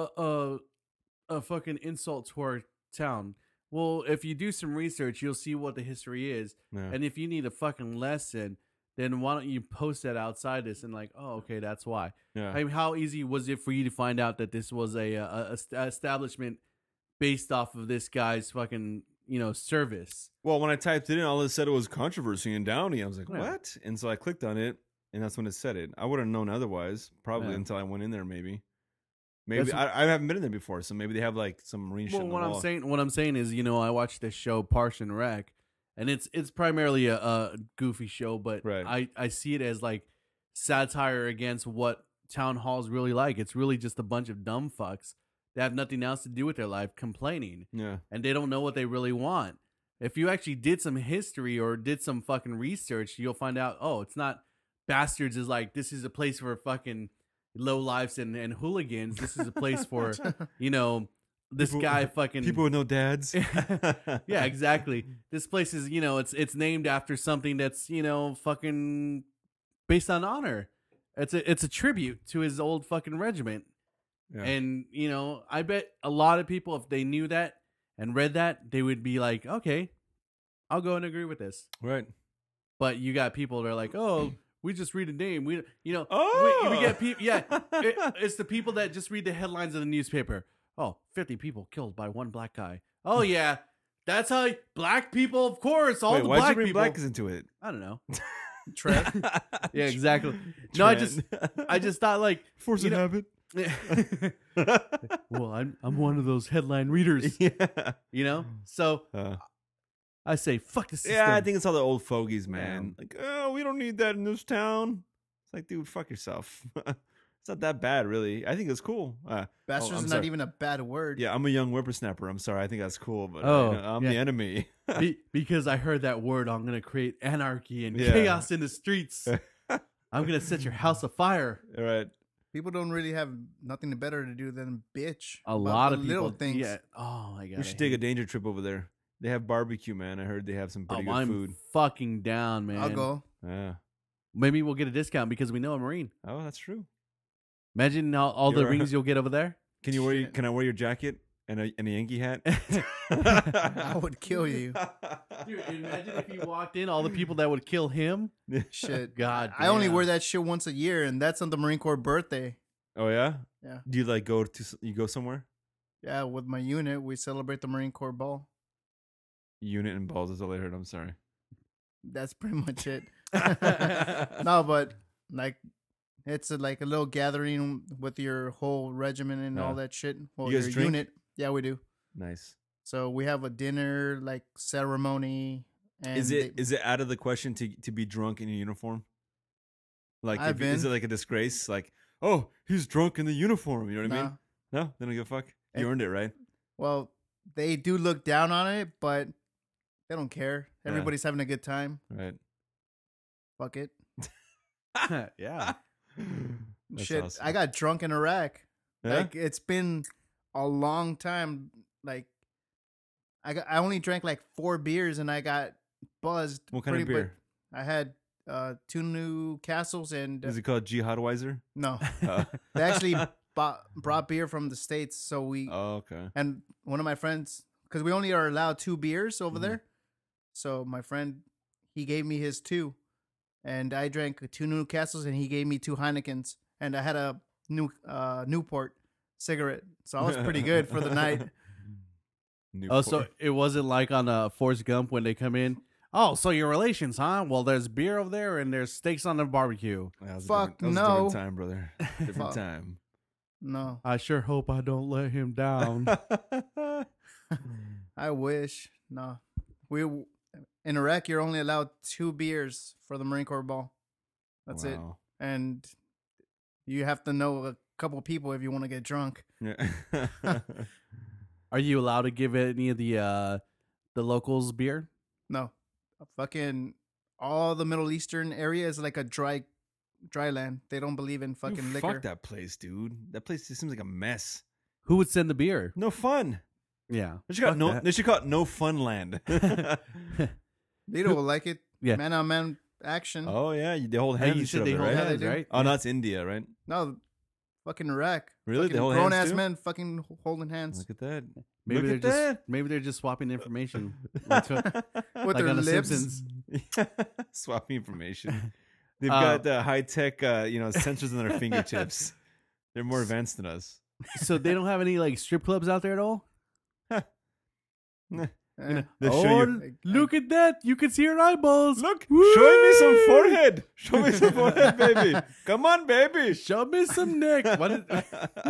a fucking insult to our town. Well, if you do some research, you'll see what the history is. Yeah. And if you need a fucking lesson, then why don't you post that outside this and like, oh, okay, that's why. Yeah. I mean, how easy was it for you to find out that this was a establishment based off of this guy's fucking service? Well, when I typed it in, all it said it was controversy in Downey. I was like, Yeah. what? And so I clicked on it, and that's when it said it. I wouldn't have known otherwise, probably Yeah. until I went in there. Maybe That's- I haven't been in there before, so maybe they have like some marine shit. Well, on the what wall. I'm saying is, I watched this show Parks and Rec, and it's primarily a goofy show, but Right. I see it as like satire against what town halls really like. It's really just a bunch of dumb fucks that have nothing else to do with their life complaining, Yeah, and they don't know what they really want. If you actually did some history or did some fucking research, you'll find out, oh, it's not Bastards is like, this is a place for fucking low lives and hooligans. This is a place for, this People- guy fucking people with no dads. yeah, exactly. This place is, it's named after something that's, fucking based on honor. It's a tribute to his old fucking regiment. Yeah. And, I bet a lot of people, if they knew that and read that, they would be like, okay, I'll go and agree with this. Right. But you got people that are like, oh, we just read a name. We Oh! we get people. Yeah, it's the people that just read the headlines of the newspaper. Oh, 50 people killed by one black guy. Oh yeah, that's how black people. Of course, all Wait, the why'd black you bring people. blackers into it? I don't know. Trent. Yeah, exactly. No, I just thought like Force of habit. well, I'm one of those headline readers. Yeah. So Uh, I say fuck the system. yeah, I think it's all the old fogies, man. Like, oh, we don't need that in this town. It's like, dude, fuck yourself. It's not that bad, really. I think it's cool. Bastard's I'm not sorry. even a bad word. Yeah, I'm a young whippersnapper. I'm sorry. I think that's cool, but Oh, I'm yeah. the enemy. Because I heard that word, I'm gonna create anarchy and Yeah. chaos in the streets. I'm gonna set your house afire. All right. People don't really have nothing better to do than bitch. A about lot the of people. little things. Yeah. Oh my god. We should take a danger trip over there. They have barbecue, man. I heard they have some pretty good I'm food. fucking down, man. I'll go. Yeah. Maybe we'll get a discount because we know a Marine. Oh, that's true. Imagine all the You're- rings you'll get over there. Can you wear? Shit. Can I wear your jacket and a Yankee hat? I would kill you. Dude, imagine if you walked in, all the people that would kill him. Shit. God I only damn. wear that shit once a year, and that's on the Marine Corps birthday. Oh yeah. Yeah. Do you like go to? You go somewhere? Yeah, with my unit, we celebrate the Marine Corps ball. Unit and balls is all I heard. I'm sorry. That's pretty much it. No, but like, it's like a little gathering with your whole regiment and all Yeah. that shit. Well, You guys your drink? unit. Yeah, we do. Nice. So we have a dinner like ceremony. And Is it out of the question to be drunk in your uniform? Like, I've is it been. like a disgrace? Like, oh, he's drunk in the uniform. You know what I Nah. mean? No, they don't give a fuck. You Eh. earned it, right? Well, they do look down on it, but they don't care. Yeah. Everybody's having a good time. Right. Fuck it. Yeah. That's Shit, awesome. I got drunk in Iraq. Yeah? Like it's been a long time. Like I only drank like 4 beers and I got buzzed. What kind of pretty- beer? I had 2 New Castles and Is it called Jihadweiser? no, Oh. they actually brought beer from the States. So we Oh, okay. and one of my friends, because we only are allowed 2 beers over Mhm. there. So my friend, he gave me his 2, and I drank 2 New Castles, and he gave me 2 Heinekens, and I had a Newport cigarette. So I was pretty good for the night. Oh, so Newport. it wasn't like on Forrest Gump when they come in. Oh, so your relations, huh? Well, there's beer over there and there's steaks on the barbecue. That was a Fuck different- that was a no. different time, brother. Different Fuck. time. No, I sure hope I don't let him down. I wish. No, in Iraq, you're only allowed 2 beers for the Marine Corps ball. That's it, Wow. and you have to know a couple people if you want to get drunk. Yeah. Are you allowed to give any of the locals beer? No, fucking all the Middle Eastern area is like a dry land. They don't believe in fucking Dude, liquor. Fuck that place, dude. That place just seems like a mess. Who would send the beer? No fun. Yeah. They should, call it Fuck no, that. they should call it no fun land. They don't like it. Yeah. Man on man action. Oh yeah, they hold Hey, hands. you and said shit they over hold there, Yeah, right? hands, they do. right? Oh, no, it's India, right? No, fucking Iraq. Really? They Fucking hold hands grown ass too? men fucking holding hands Look at that. Maybe Look they're at just maybe they're just swapping information. Like, with like their on The lips. Simpsons. Swapping information. They've Uh, got high tech, sensors on their fingertips. They're more advanced than us. So they don't have any like strip clubs out there at all? Eh. They show Oh, you. look at that! You can see her eyeballs. Look, Woo! show me some forehead. Show me some forehead, baby. Come on, baby. Show me some neck. What is-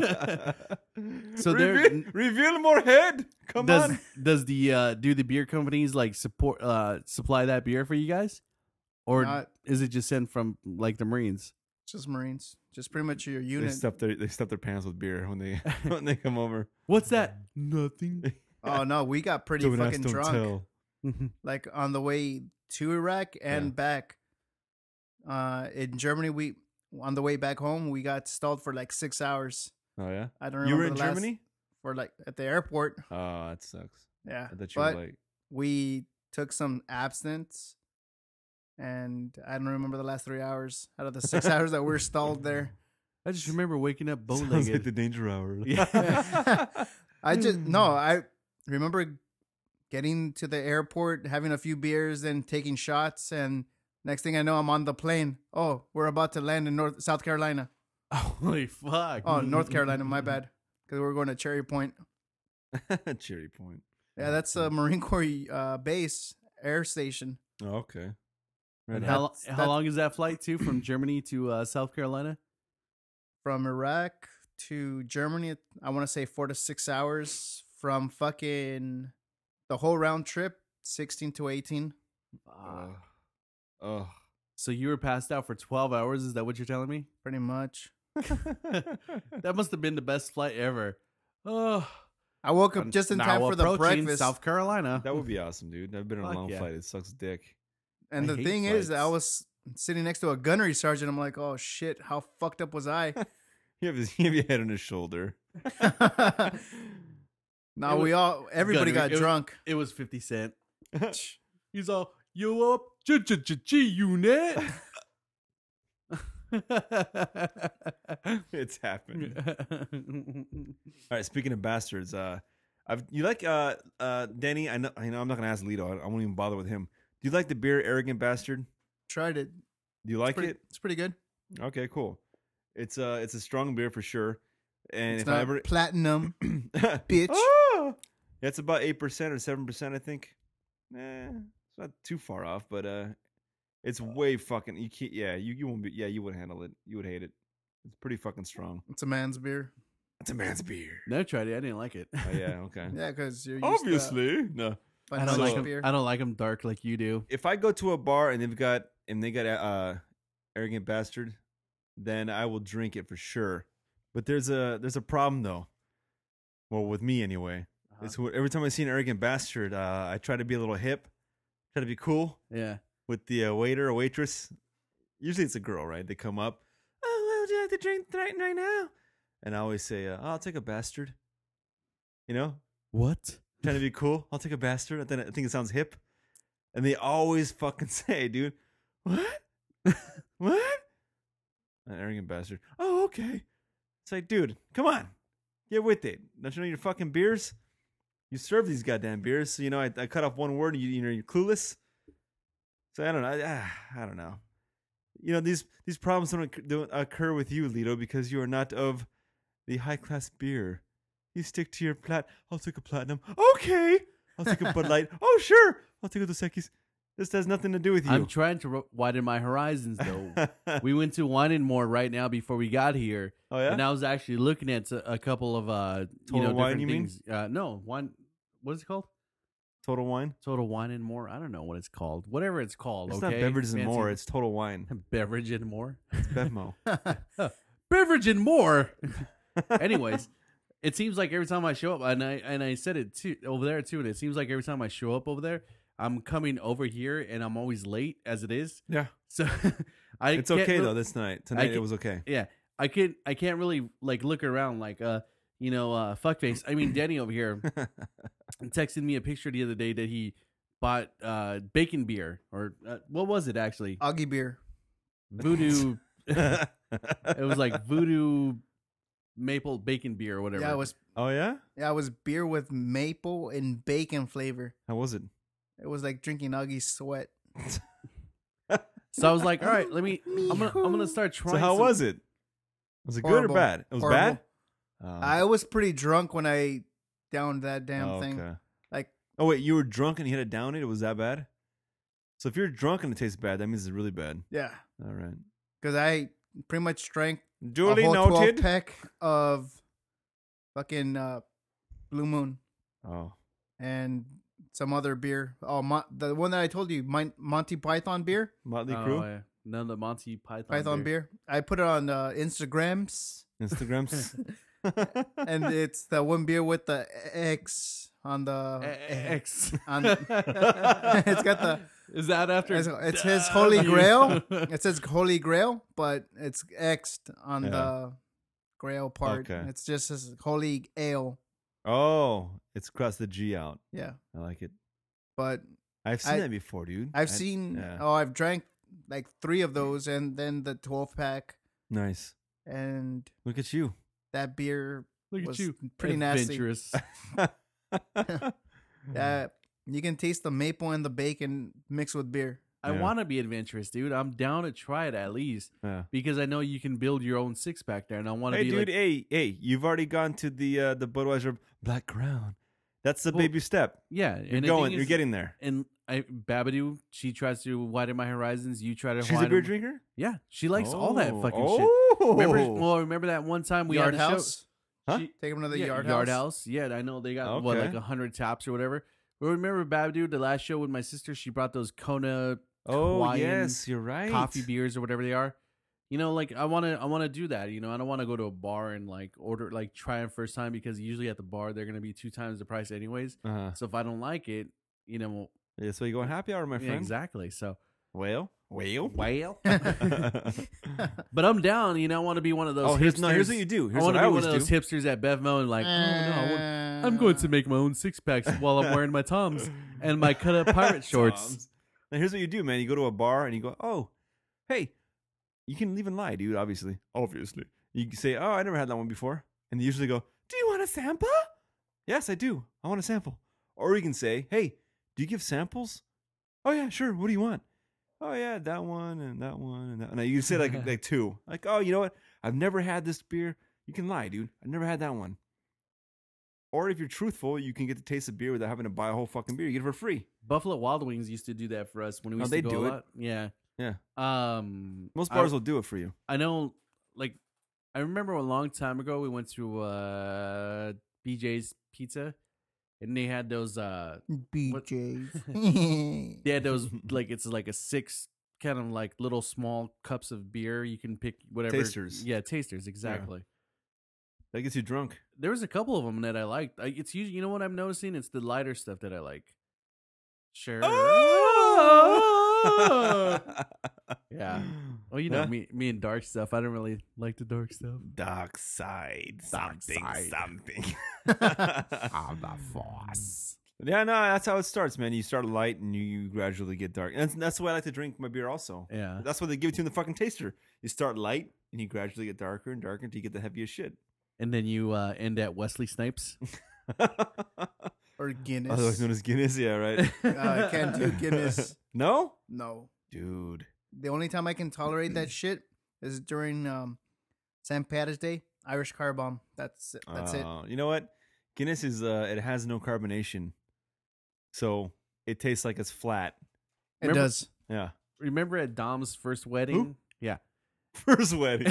So they're- reveal more head. Come does on. does the do the beer companies like support supply that beer for you guys, or Not- is it just sent from like the Marines? Just Marines. Just pretty much your They unit. stuff their pants with beer when they when they come over. What's that? Nothing. Oh no, we got pretty Don't ask, fucking don't drunk. tell. Like on the way to Iraq and Yeah. back. In Germany, we on the way back home, we got stalled for like 6 hours. Oh yeah. I don't remember. You were in the last- Germany? for like at the airport. Oh, that sucks. Yeah, I thought you but were like. we took some abstinence, and I don't remember the last 3 hours out of the 6 hours that we were stalled there. I just remember waking up Sounds like bow-legged. the danger hour. I remember getting to the airport, having a few beers, and taking shots, and next thing I know, I'm on the plane. Oh, we're about to land in South Carolina. Holy fuck! Oh, North Carolina, my bad, because we were going to Cherry Point. Cherry Point. Yeah, that's a Marine Corps base, air station. Oh, okay. And Right how on. That's- how long is that flight to from Germany to South Carolina? From Iraq to Germany, I want to say 4 to 6 hours. From fucking the whole round trip, 16 to 18. Oh. So you were passed out for 12 hours? Is that what you're telling me? Pretty much. That must have been the best flight ever. Oh, I woke up just in now time for the approaching breakfast. South Carolina. That would be awesome, dude. I've been on a Fuck long yeah. flight. It sucks dick. And I the hate thing is, I flights. was sitting next to a gunnery sergeant. I'm like, oh shit, how fucked up was I? You have your head on his shoulder. No, everybody got drunk. It was 50 Cent. He's all, you up, G unit. It's happened. All right. Speaking of bastards, you like Danny? I know I'm not gonna ask Lito. I won't even bother with him. Do you like the beer Arrogant Bastard? Tried it. Do you like it? It's pretty good. Okay, cool. It's a strong beer for sure. And It's if not I ever platinum, bitch. Oh! Yeah, it's about 8% or 7%, I think. It's not too far off, but it's way fucking. You can't. Yeah, you won't be. Yeah, you wouldn't handle it. You would hate it. It's pretty fucking strong. It's a man's beer. It's a man's beer. Never tried it. I didn't like it. Oh, yeah. Okay. Yeah, because you're used Obviously, no. to I don't So- like them. beer. I don't like them dark like you do. If I go to a bar and they got Arrogant Bastard, then I will drink it for sure. But there's a problem though. Well, with me anyway. It's every time I see an Arrogant Bastard, I try to be a little hip, try to be cool Yeah. with the waiter or waitress. Usually it's a girl, right? They come up. Oh, what would you like to drink right now? And I always say, I'll take a bastard. You know, What? trying to be cool. I'll take a bastard. I think it sounds hip. And they always fucking say, dude, what? What? An arrogant bastard. Oh, okay. It's like, dude, come on. Get with it. Don't you know your fucking beers? You serve these goddamn beers. So, I cut off one word and you're clueless. So I don't know. I don't know. These problems don't occur with you, Lito, because you are not of the high class beer. You stick to your I'll take a platinum. Okay. I'll take a Bud Light. Oh, sure. I'll take a Dos Equis. This has nothing to do with you. I'm trying to widen my horizons, though. We went to Wine and More right now before we got here. Oh, yeah? And I was actually looking at a couple of Total Wine, different you mean? things. No, wine. What is it called? Total Wine? Total Wine and More. I don't know what it's called. Whatever it's called. It's okay? not Beverages and Fancy- More. It's Total Wine. Beverage and More. It's Bevmo. Beverage and More. Anyways, it seems like every time I show up, and I said it too over there too, and it seems like every time I show up over there, I'm coming over here and I'm always late as it is. Yeah. So It's can't okay, really- though, this night. Tonight, it was okay. Yeah, I can't really like look around like fuckface. I mean, Danny over here texted me a picture the other day that he bought bacon beer or what was it actually? Augie beer. Voodoo. It was like Voodoo maple bacon beer or whatever. Yeah, it was beer with maple and bacon flavor. How was it? It was like drinking Augie's sweat. So I was like, all right, I'm gonna start trying. So how was it? Was it good or Horrible. bad? It was Horrible. bad? I was pretty drunk when I downed that damn thing. Okay. Like Oh wait, you were drunk and you had to down it. It was that bad. So if you're drunk and it tastes bad, that means it's really bad. Yeah, All right. because I pretty much drank Duly a whole 12 noted. pack of fucking Blue Moon Oh, and some other beer. Oh, the one that I told you, Monty Python beer. Motley Oh, Crue, yeah. None of the Monty Python, Python beer. I put it on Instagrams, Instagrams. and it's the one beer with the X on the X. on. It's got the. Is that after? It says Holy Grail. It says Holy Grail, but it's X'd on Yeah. the Grail part. Okay. It's just says Holy Ale. Oh, it's crossed the G out. Yeah, I like it. but I've seen I- that before, dude. I've seen. yeah. Oh, I've drank like 3 of those, and then the 12 pack, Nice. and Look at you. that beer Look at was you, pretty nasty. adventurous. You can taste the maple and the bacon mixed with beer. I Yeah. want to be adventurous, dude. I'm down to try it at least Yeah. because I know you can build your own 6-pack there, and I want to Hey, be dude. like, Hey. You've already gone to the Budweiser Black Crown. That's the Well, baby step. yeah. You're and the thing going. You're is- getting there. And Babadoo, she tries to widen my horizons. You try to She's a widen beer drinker. Yeah, she likes all that fucking shit. Oh. Remember that one time we Yard had a show? House. Huh? She- Take them to the yeah, Yard House. Yeah, I know they got Okay. like 100 taps or whatever. But remember Babadoo, the last show with my sister, she brought those Kona Oh Hawaiian yes, you're right. coffee beers or whatever they are. You know, like I want to do that. You know, I don't want to go to a bar and like order like try it first time because usually at the bar they're gonna be 2 times the price anyways. Uh-huh. So if I don't like it, you know, Yeah, so you go happy hour, my yeah, friend. exactly. So Well. well, but I'm down. You know, I want to be one of those. Oh, here's hipsters. here's what you do. Here's I want what to I be one always of those do. hipsters at Bevmo and like, oh no, I'm going to make my own 6-packs while I'm wearing my Toms and my cut up pirate shorts. Toms. Now here's what you do, man. You go to a bar and you go, oh, hey, you can even lie, dude. Obviously. You can say, oh, I never had that one before, and they usually go, do you want a sample? Yes, I do. I want a sample. Or you can say, hey, do you give samples? Oh yeah, sure. What do you want? Oh yeah, that one and that one and that. Now you can say like 2. Like, oh, you know what? I've never had this beer. You can lie, dude. I've never had that one. Or if you're truthful, you can get to taste of beer without having to buy a whole fucking beer. You get it for free. Buffalo Wild Wings used to do that for us when we Oh, used they to go do a it? lot. Yeah. Yeah. Most Most bars will do it for you. I know, like, I remember a long time ago we went to BJ's Pizza, and they had those. BJ's. They had those like it's like a 6 kind of like little small cups of beer. You can pick whatever Tasters. Yeah, tasters exactly. That gets you drunk. There was a couple of them that I liked. It's usually, you know what I'm noticing? It's the lighter stuff that I like. Sure. Yeah. Well, you know Yeah. me and dark stuff. I don't really like the dark stuff. Dark side. Dark Something. side. Something. I'm the force. Yeah, no, that's how it starts, man. You start light and you gradually get dark. And that's the way I like to drink my beer also. Yeah. That's what they give it to you in the fucking taster. You start light and you gradually get darker and darker until you get the heaviest shit. And then you end at Wesley Snipes. Or Guinness. Otherwise known as Guinness, yeah, right? I can't do Guinness. No? No. Dude. The only time I can tolerate that shit is during St. Patrick's Day. Irish Car Bomb. That's it. That's it. You know what? Guinness is it has no carbonation. So it tastes like it's flat. It Remember- does. Yeah. Remember at Dom's first wedding? Yeah. First wedding.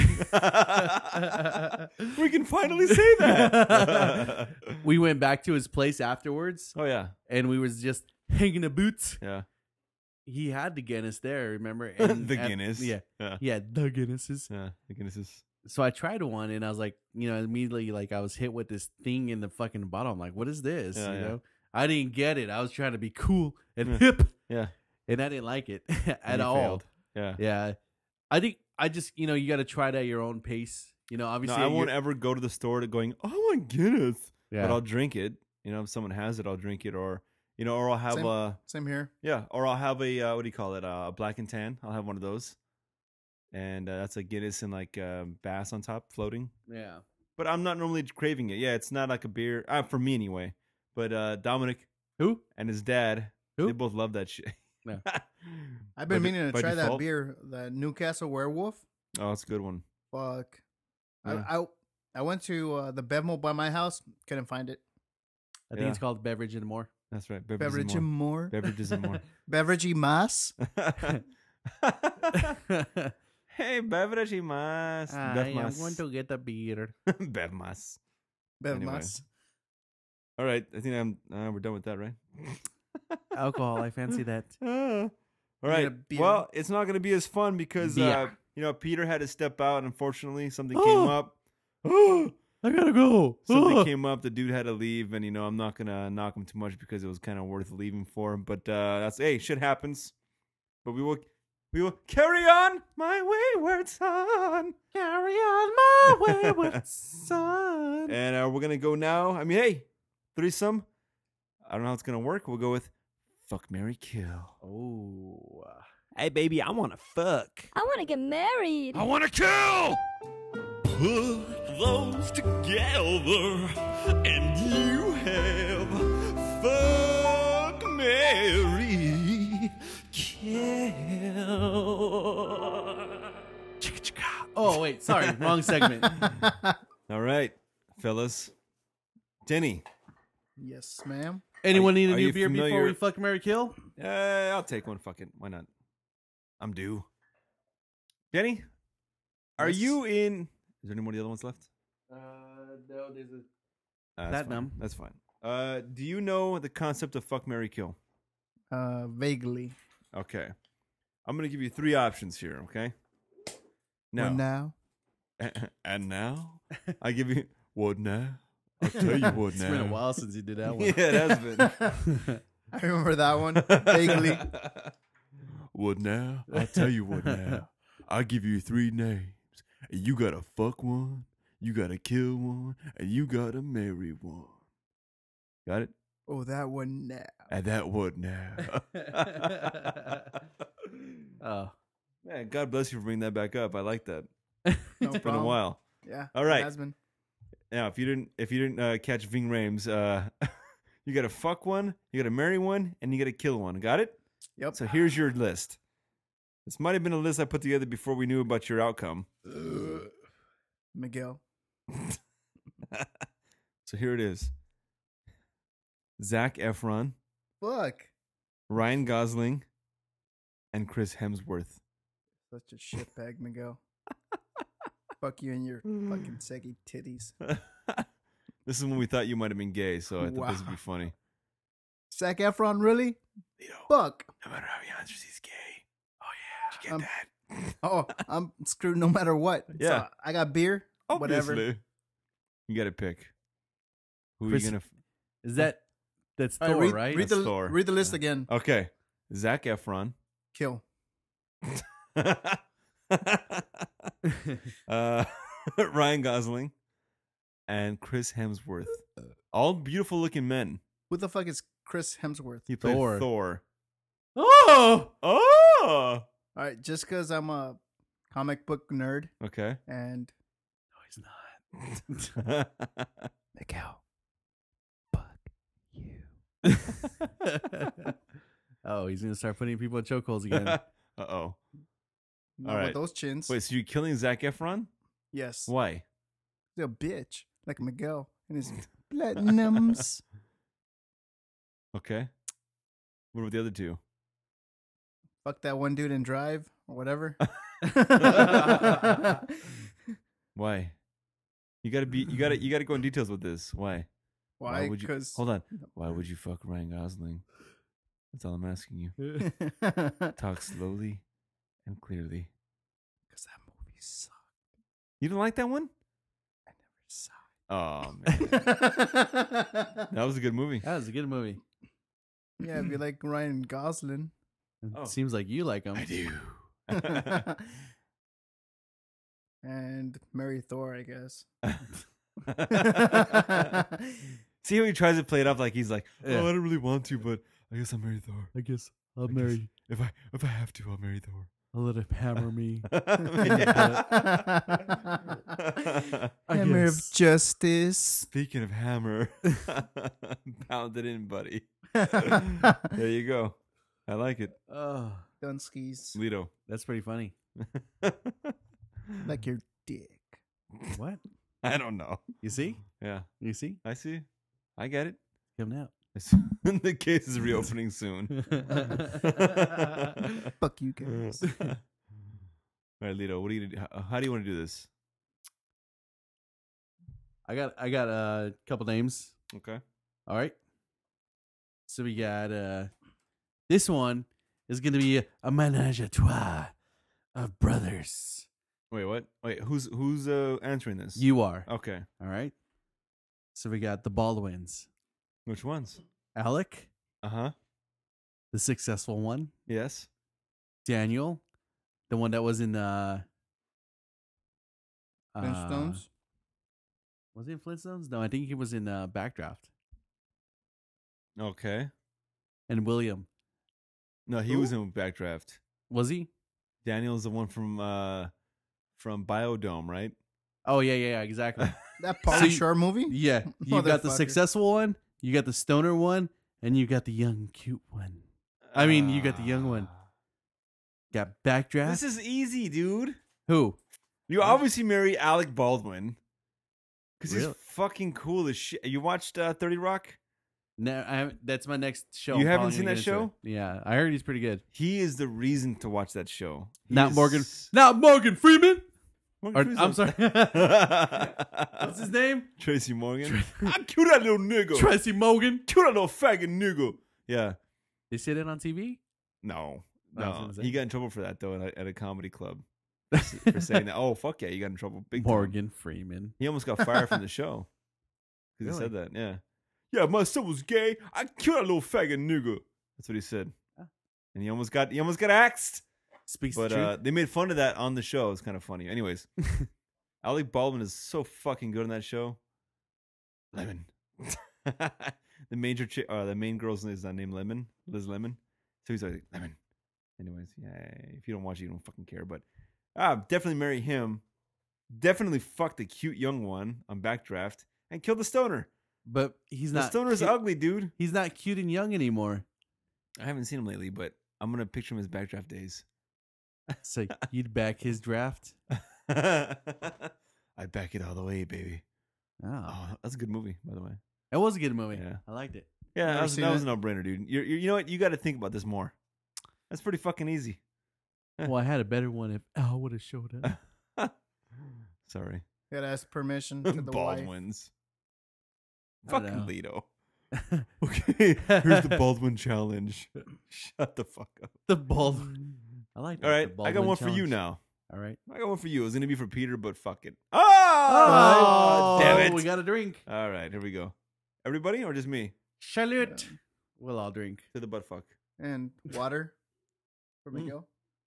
We can finally say that. We went back to his place afterwards, Oh yeah. and we was just hanging the boots. Yeah. He had the Guinness there, remember? The And Guinness. Yeah. Yeah. Yeah, the Guinnesses. Yeah. The Guinness is So I tried one, and I was like, you know, immediately, like, I was hit with this thing in the fucking bottle. I'm like, what is this? Yeah, you yeah. know? I didn't get it. I was trying to be cool and Yeah. hip, yeah. and I didn't like it And at you all. failed. Yeah. Yeah. I think I just, you know, you got to try it at your own pace. You know, No, obviously. I won't you're- ever go to the store to going, oh, I want Guinness. Yeah. But I'll drink it. You know, if someone has it, I'll drink it. Or, you know, or I'll have Same. Same here. yeah, or I'll have a what do you call it? A black and tan. I'll have one of those, and that's a Guinness and like Bass on top floating. Yeah. But I'm not normally craving it. Yeah, it's not like a beer for me anyway. But Dominic Who? and his dad, Who? they both love that shit. Yeah. I've been meaning to by try that default? beer, the Newcastle Werewolf. Oh, it's a good one. Fuck. Yeah. I went to the Bevmo by my house. Couldn't find it. I think it's called Beverage and More. That's right. Beverage and more. Beverages and more. Beverage y más. Hey, beverage y más. Bev I'm más. going to get a beer. Bev más. Bev Anyway. más. All right. I think we're done with that, right? Alcohol, I fancy that. All a right. beer? Well, it's not going to be as fun because, Beer. Peter had to step out. Unfortunately, something came up. I gotta go. Something came up. The dude had to leave, and I'm not gonna knock him too much because it was kind of worth leaving for him. But shit happens. But we will carry on, my wayward son. Carry on my wayward son. And we're gonna go now. I mean, hey, threesome. I don't know how it's gonna work. We'll go with fuck, marry, kill. Oh. Hey, baby, I want to fuck. I want to get married. I want to kill! Put those together, and you have fuck, marry, kill. Oh, wait. Sorry. Wrong segment. All right, fellas. Denny, Yes, ma'am. Anyone need a are new you beer before familiar- we fuck, marry, kill? I'll take one. Fuck it. Why not? I'm due. Denny, are Yes. you in? Is there any more of the other ones left? No, there's a... That's That fine. numb. That's fine. Do you know the concept of fuck, marry, kill? Vaguely. Okay. I'm gonna give you 3 options here. Okay. Well, Now. now. And now I give you what now? I'll tell you what It's now. been a while since you did that one. Yeah, it has been. I remember that one. Vaguely. What now? I'll tell you what now. I'll give you 3 names. And you gotta fuck one, you gotta kill one, and you gotta marry one. Got it? Oh, that one now. And that what now? Oh. Man, God bless you for bringing that back up. I like that. No It's been a problem. while. Yeah. All right. It has been. Now, if you didn't catch Ving Rhames, you gotta fuck one, you gotta marry one, and you gotta kill one. Got it? Yep. So here's your list. This might have been a list I put together before we knew about your outcome. Miguel. So here it is: Zac Efron, Fuck. Ryan Gosling, and Chris Hemsworth. Such a shitbag, Miguel. Fuck you and your fucking saggy titties. This is when we thought you might have been gay, so I thought this would Wow. be funny. Zac Efron, really? Lito, Fuck. no matter how he answers, he's gay. Oh yeah, did you Um, get that? Oh, I'm screwed no matter what. Yeah. So, I got beer. Whatever. Obviously. You got to pick. Who Chris- are you gonna? Is that's All Thor, read, right? Read That's the, Thor. read the list again. Okay, Zac Efron. Kill. Ryan Gosling and Chris Hemsworth. All beautiful looking men. Who the fuck is Chris Hemsworth? He played Thor. Thor. Oh! Oh! All right, just because I'm a comic book nerd Okay. and No, he's not. Miguel. Oh, he's gonna start putting people in chokeholds again. Uh-oh. Not All right. with those chins. Wait, so you're killing Zac Efron? Yes. Why? He's a bitch. Like Miguel and his platinums. Okay. What about the other 2? Fuck that one dude and drive or whatever. Why? You gotta go in details with this. Why? Why? would you Because hold on? Why would you fuck Ryan Gosling? That's all I'm asking you. Talk slowly and clearly. that movie sucked. You didn't like that one? I never saw Oh man, it. that was a good movie. That was a good movie. Yeah, if you like Ryan Gosling. It Oh. seems like you like him. I do. And marry Thor, I guess. See how he tries to play it up like he's like, Yeah. oh, I don't really want to, but I guess I'll marry Thor. I guess I'll I guess marry. if I have to, I'll marry Thor. I'll let him hammer me. Hammer of guess. Justice. Speaking of hammer, pound it in, buddy. There you go. I like it, Oh, Dunskies. Lito. that's pretty funny. Like your dick. What? I don't know. You see? Yeah, You see? I see. I get it. Coming out. The case is reopening soon. Fuck you guys. All right, Lito, what do you? How do you want to do this? I got a couple names. Okay. All right. So we got this one is going to be a ménage à trois of brothers. Wait, what? Wait, who's answering this? You are. Okay. All right. So we got the Baldwins. Which ones? Alec, Uh-huh. the successful one. Yes. Daniel, the one that was in Flintstones. Was he in Flintstones? No, I think he was in Backdraft. Okay. And William. No, he was in Backdraft. Was he? Daniel's the one from Biodome, right? Oh yeah, exactly. That Pauly you- Shore movie? Yeah, you got the Motherfucker. successful one, you got the stoner one, and you got the young cute one. I mean, you got the young one. Got Backdraft. This is easy, dude. Who? You obviously marry Alec Baldwin because he's Really? fucking cool as shit. You watched 30 Rock? No, that's my next show. You I'm haven't probably seen gonna that get into show? it. Yeah, I heard he's pretty good. He is the reason to watch that show. He Not is- Morgan Freeman. Morgan Or, Freeman's I'm not- sorry. What's his name? Tracy Morgan. I kill that little nigga. Tracy Morgan. Kill that little faggot nigga. Yeah. They say that on TV. No. I was No. gonna say. He got in trouble for that, though, at a comedy club. For saying that. Oh, fuck yeah. You got in trouble. Big time. Morgan Freeman. He almost got fired from the show. Because he Really? said that. Yeah. Yeah, my son was gay. I killed that little faggot nigga. That's what he said. Ah. And he almost got axed. Speaks But the truth. they made fun of that on the show. It's kind of funny. Anyways, Alec Baldwin is so fucking good on that show. Lemon. The main girl's name is named Lemon, Liz Lemon. So he's like Lemon. Anyways, yeah. If you don't watch it, you don't fucking care. But definitely marry him. Definitely fuck the cute young one on Backdraft and kill the stoner. But he's The not. stoner's cute. ugly, dude. He's not cute and young anymore. I haven't seen him lately, but I'm gonna picture him as Backdraft days. So you'd back his draft. I back it all the way, baby. Oh, Oh, that's a good movie, by the way. it was a good movie. Yeah. I liked it. Yeah, Never that was, seen that was it. a no-brainer, dude. You know what? You got to think about this more. That's pretty fucking easy. Well, I had a better one if Al would have showed up. Sorry. Gotta ask permission to the wife. Baldwins. I don't Fucking know. Leto. Okay, here's the Baldwin challenge. Shut the fuck up. The bald. I like that. All the right, I got Baldwin one for you challenge. now. All right. I got one for you. It was going to be for Peter, but fuck it. Oh, damn it. We got a drink. All right, here we go. Everybody or just me? Salute. We'll all drink. To the butt fuck. And water for Miguel.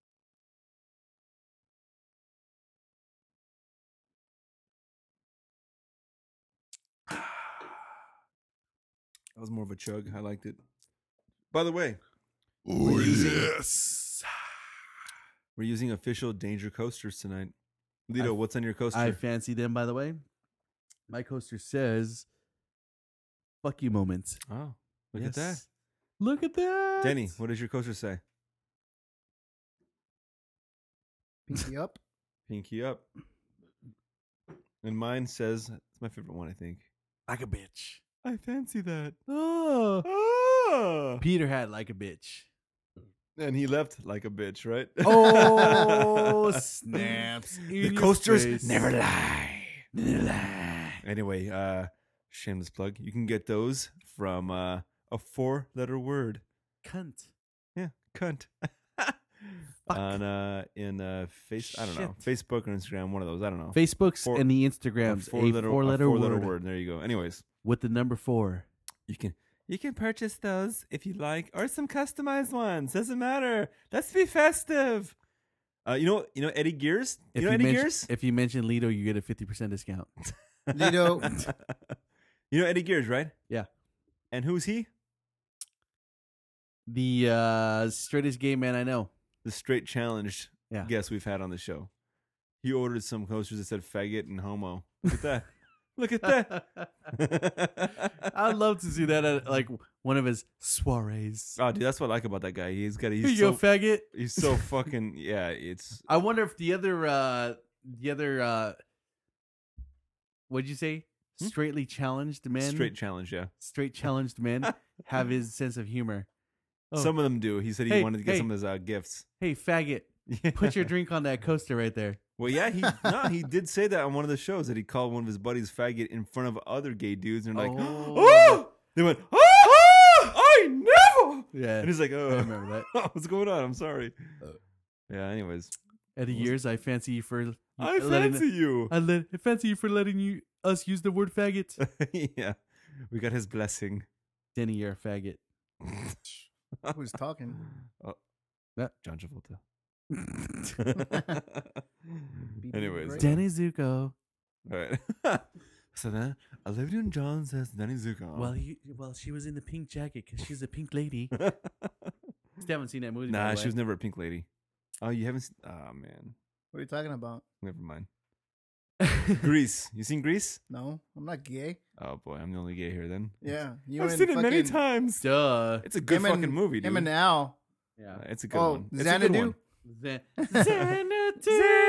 That was more of a chug. I liked it. By the way, Oh, yes. We're using official Danger coasters tonight. Lito, what's on your coaster? I fancy them, by the way. My coaster says, fuck you moments. Oh, look at that. Yes. Look at that. Denny, what does your coaster say? Pinky up. Pinky up. And mine says, it's my favorite one, I think. Like a bitch. I fancy that. Oh. Ah. Peter had like a bitch. And he left like a bitch, right? Oh, snaps. The in your coasters face. never lie. Never lie. Anyway, shameless plug. You can get those from a 4-letter word. Cunt. Yeah, cunt. Fuck. On I don't know, Facebook or Instagram, one of those. I don't know. Facebook's Four- and the Instagrams, a four-letter word There you go. Anyways, with the number 4. you can purchase those if you like, or some customized ones. Doesn't matter. Let's be festive. You know Eddie Gears. You know Eddie Gears. If you mention Lido, you get a 50% discount. Lido. You know Eddie Gears, right? Yeah. And who's he? The straightest gay man I know. The straight challenged Yeah. guest we've had on the show. He ordered some coasters that said faggot and homo. Look at that. Look at that. I'd love to see that at like one of his soirees. Oh, dude, that's what I like about that guy. Here He's you so go, faggot. he's so fucking yeah. It's I wonder if the other what'd you say? straightly challenged men, Straight challenge, yeah. straight challenged men have his sense of humor. Oh, Some of them do. He said he Hey, wanted to get hey. some of his gifts. hey, faggot, put your drink on that coaster right there. Well, yeah, he did say that on one of the shows that he called one of his buddies faggot in front of other gay dudes, and they're like, Oh. they went, I never. Yeah, And he's like, I oh, remember that. what's going on? I'm sorry. Yeah. Anyways, Eddie Years, I fancy you for I letting fancy you. I fancy you for letting us use the word faggot. Yeah, we got his blessing. Denny, you're a faggot. Who's talking? John Travolta. Anyways, Right. Danny Zuko. all right. So then Olivia Newton-John says Danny Zuko. Well, she was in the pink jacket because she's a pink lady. Still haven't seen that movie. by nah, the she way. was never a pink lady. Oh, you haven't? Oh man, What are you talking about? never mind. Grease. You seen Grease? No, I'm not gay. Oh boy, I'm the only gay here then. Yeah, you I've and seen it many fucking- times. Duh. It's a good him fucking and- movie, dude. Him and Al. Yeah. It's a good Oh, one. It's a good Xanadu? one. Xanadu.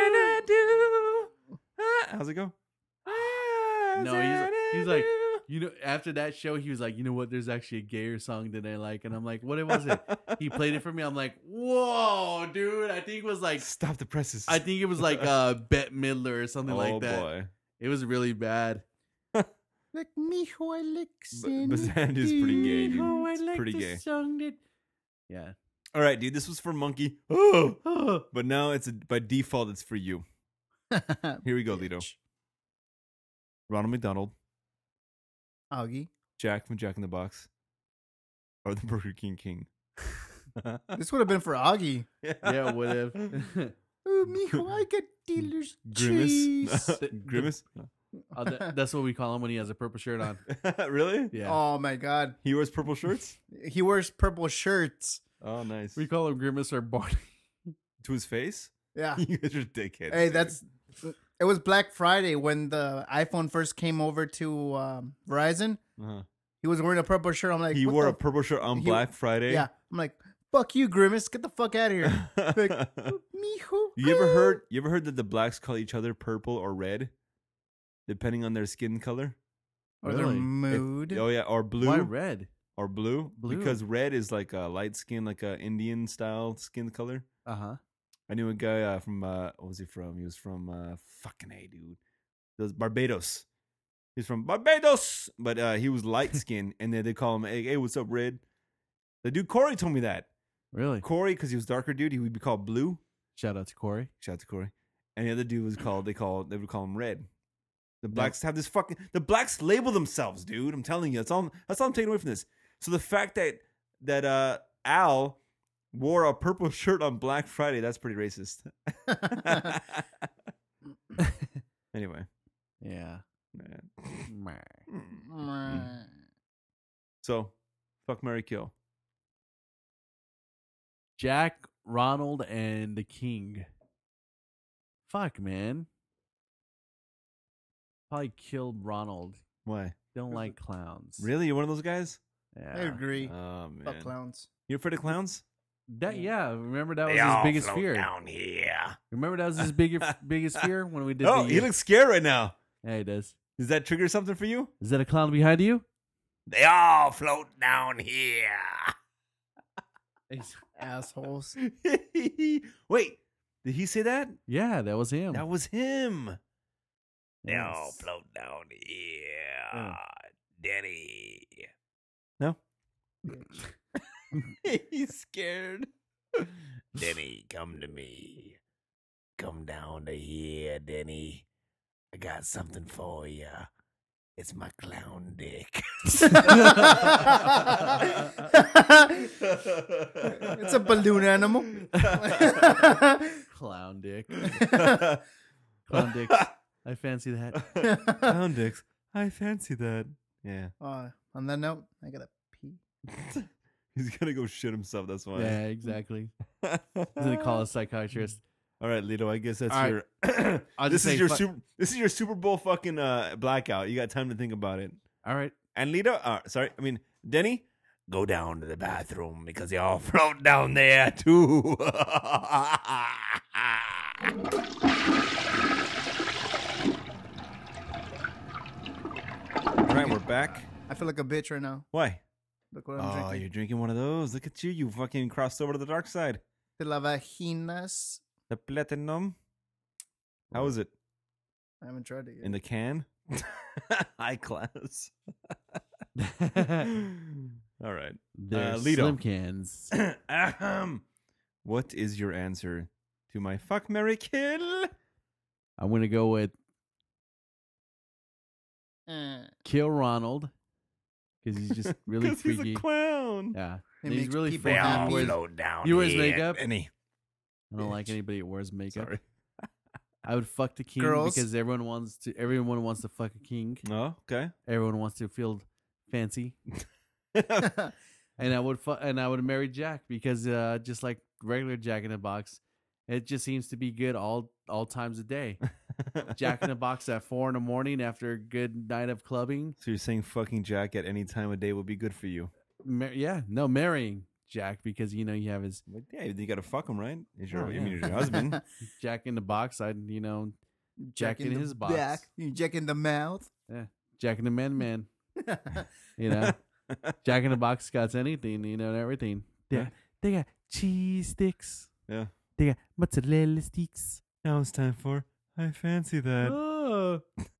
How's it go? No, he's like, you know, after that show, he was like, you know what? There's actually a gayer song that I like, and I'm like, what was it? He played it for me. I'm like, whoa, dude! I think it was like, Stop the presses. I think it was like Bette Midler or something like that. Oh boy. It was really bad. Like me, who I like. But Xanadu's pretty gay, dude. Oh, I It's like pretty the gay. song that- Yeah. All right, dude. This was for Monkey. Oh, but now it's by default. It's for you. Here we go, Lito. Ronald McDonald, Augie. Jack from Jack in the Box, or the Burger King King. This would have been for Augie. Yeah, would have. Oh, mijo, I get dealer's Grimace. cheese. Grimace. That's what we call him when he has a purple shirt on. Really? Yeah. Oh my god, He wears purple shirts. he wears purple shirts. Oh, nice. We call him Grimace or Barney. To his face. Yeah. You guys are dickheads. Hey, dude. that's. It was Black Friday when the iPhone first came over to Verizon. Uh-huh. He was wearing a purple shirt. I'm like, He what wore the a purple shirt on he- Black Friday. Yeah, I'm like, fuck you, Grimace. Get the fuck out of here. Like, mijo. You ever heard that the blacks call each other purple or red, depending on their skin color? Or their Really? mood. Oh yeah, or blue. Why red? Or blue? Blue. Because red is like a light skin, like a Indian style skin color. Uh-huh. I knew a guy from what was he from? He was from fucking A, dude. It was Barbados. He's from Barbados, but he was light skinned, and then they call him, hey, what's up, red? The dude Corey told me that. Really? Corey, because he was darker dude, he would be called blue. Shout out to Corey. Shout out to Corey. And the other dude was called, they would call him red. The blacks have this fucking, the blacks label themselves, dude. I'm telling you, that's all I'm taking away from this. So the fact that Al wore a purple shirt on Black Friday, that's pretty racist. Anyway. Yeah. Man. So, fuck, marry, kill. Jack, Ronald, and the King. Fuck, man. Probably killed Ronald. Why? Don't like clowns. Really? You're one of those guys? Yeah. I agree. Oh, man. Fuck clowns. You afraid of clowns? That remember that was They his all biggest float fear. down here. Remember that was his biggest fear when we did Oh, the he looks scared right now. Yeah, he does. Does that trigger something for you? Is that a clown behind you? They all float down here. Assholes. Wait, did he say that? Yeah, that was him. That was him. They all Yes. float down here. Yeah. Denny. No. He's scared. Denny, come to me. Come down to here, Denny. I got something for you. It's my clown dick. It's a balloon animal. Clown dick. Clown dicks. I fancy that. Clown dicks. I fancy that. Yeah. On that note, I gotta pee. He's gonna go shit himself. That's why. Yeah, exactly. He's gonna call a psychiatrist. All right, Lito. I guess that's All your. I'll this just is say your fu- This is your Super Bowl fucking blackout. You got time to think about it. All right. And Lito, Denny, Go down to the bathroom because they all float down there too. we're back. I feel like a bitch right now. Why? Look what I'm Oh, drinking. you're drinking one of those. Look at you. You fucking crossed over to the dark side. De la vaginas. The platinum. How is it? I haven't tried it yet. In the can? High class. All right. They're Lito. slim cans. Ahem. What is your answer to my fuck, marry, kill? I'm gonna go with Uh, kill Ronald because he's just really 'Cause freaky. he's a clown. Yeah, He and he's makes really people freaky. happy. He wears- Slow down. he wears here, makeup. Benny. I don't like anybody that wears makeup. Sorry. I would fuck the king Girls. because everyone wants to. Everyone wants to fuck a king. Oh, okay. Everyone wants to feel fancy. And I would marry Jack because just like regular Jack in the Box, it just seems to be good all times a day. Jack in the Box at 4 a.m. after a good night of clubbing. So you're saying fucking Jack at any time of day would be good for you? Marrying Jack because you have his Like, yeah, you got to fuck him, right? Is your, Oh, you yeah. mean your husband? Jack in the Box. Jack in his box. back. You Jack in the mouth. Jack in the man. Jack in the Box got anything, and everything. Yeah. They got cheese sticks. Yeah. They got mozzarella sticks. Now it's time for I fancy that. Oh.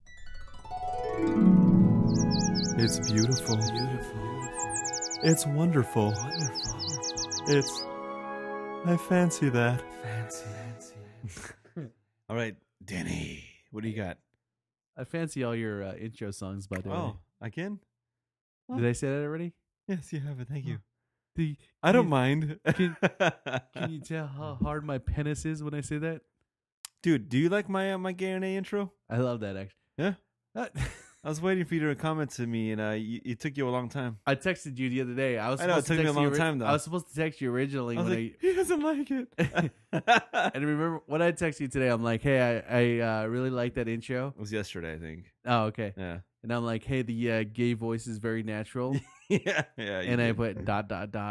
It's beautiful. It's wonderful. It's I fancy that. All right, Denny, what do you got? I fancy all your intro songs, by the way. Oh, again? Did I say that already? Yes, you have it. Thank you. The, I don't mind. Can you tell how hard my penis is when I say that? Dude, do you like my my gay and A intro? I love that, actually. Yeah. I was waiting for you to comment to me, and it took you a long time. I texted you the other day. I know, it took me a long time, though. I was supposed to text you originally I was when like, he doesn't like it. and remember when I texted you today, I'm like, hey, I really like that intro. It was yesterday, I think. Oh, okay. Yeah. And I'm like, hey, the gay voice is very natural. Yeah. You And I did. put ...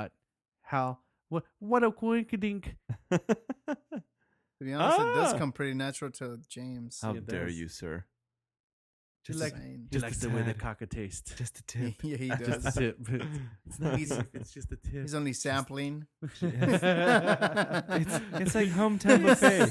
How? What a coinkadink. To be honest, it does Ah. come pretty natural to James. How It dare does. you, sir? He Just like- a, Saying. He Just likes a the way the tad. cock tastes. just a tip. Yeah, he Just a does. tip. It's not He's- easy. It's just a tip. He's only sampling. It's like hometown buffet.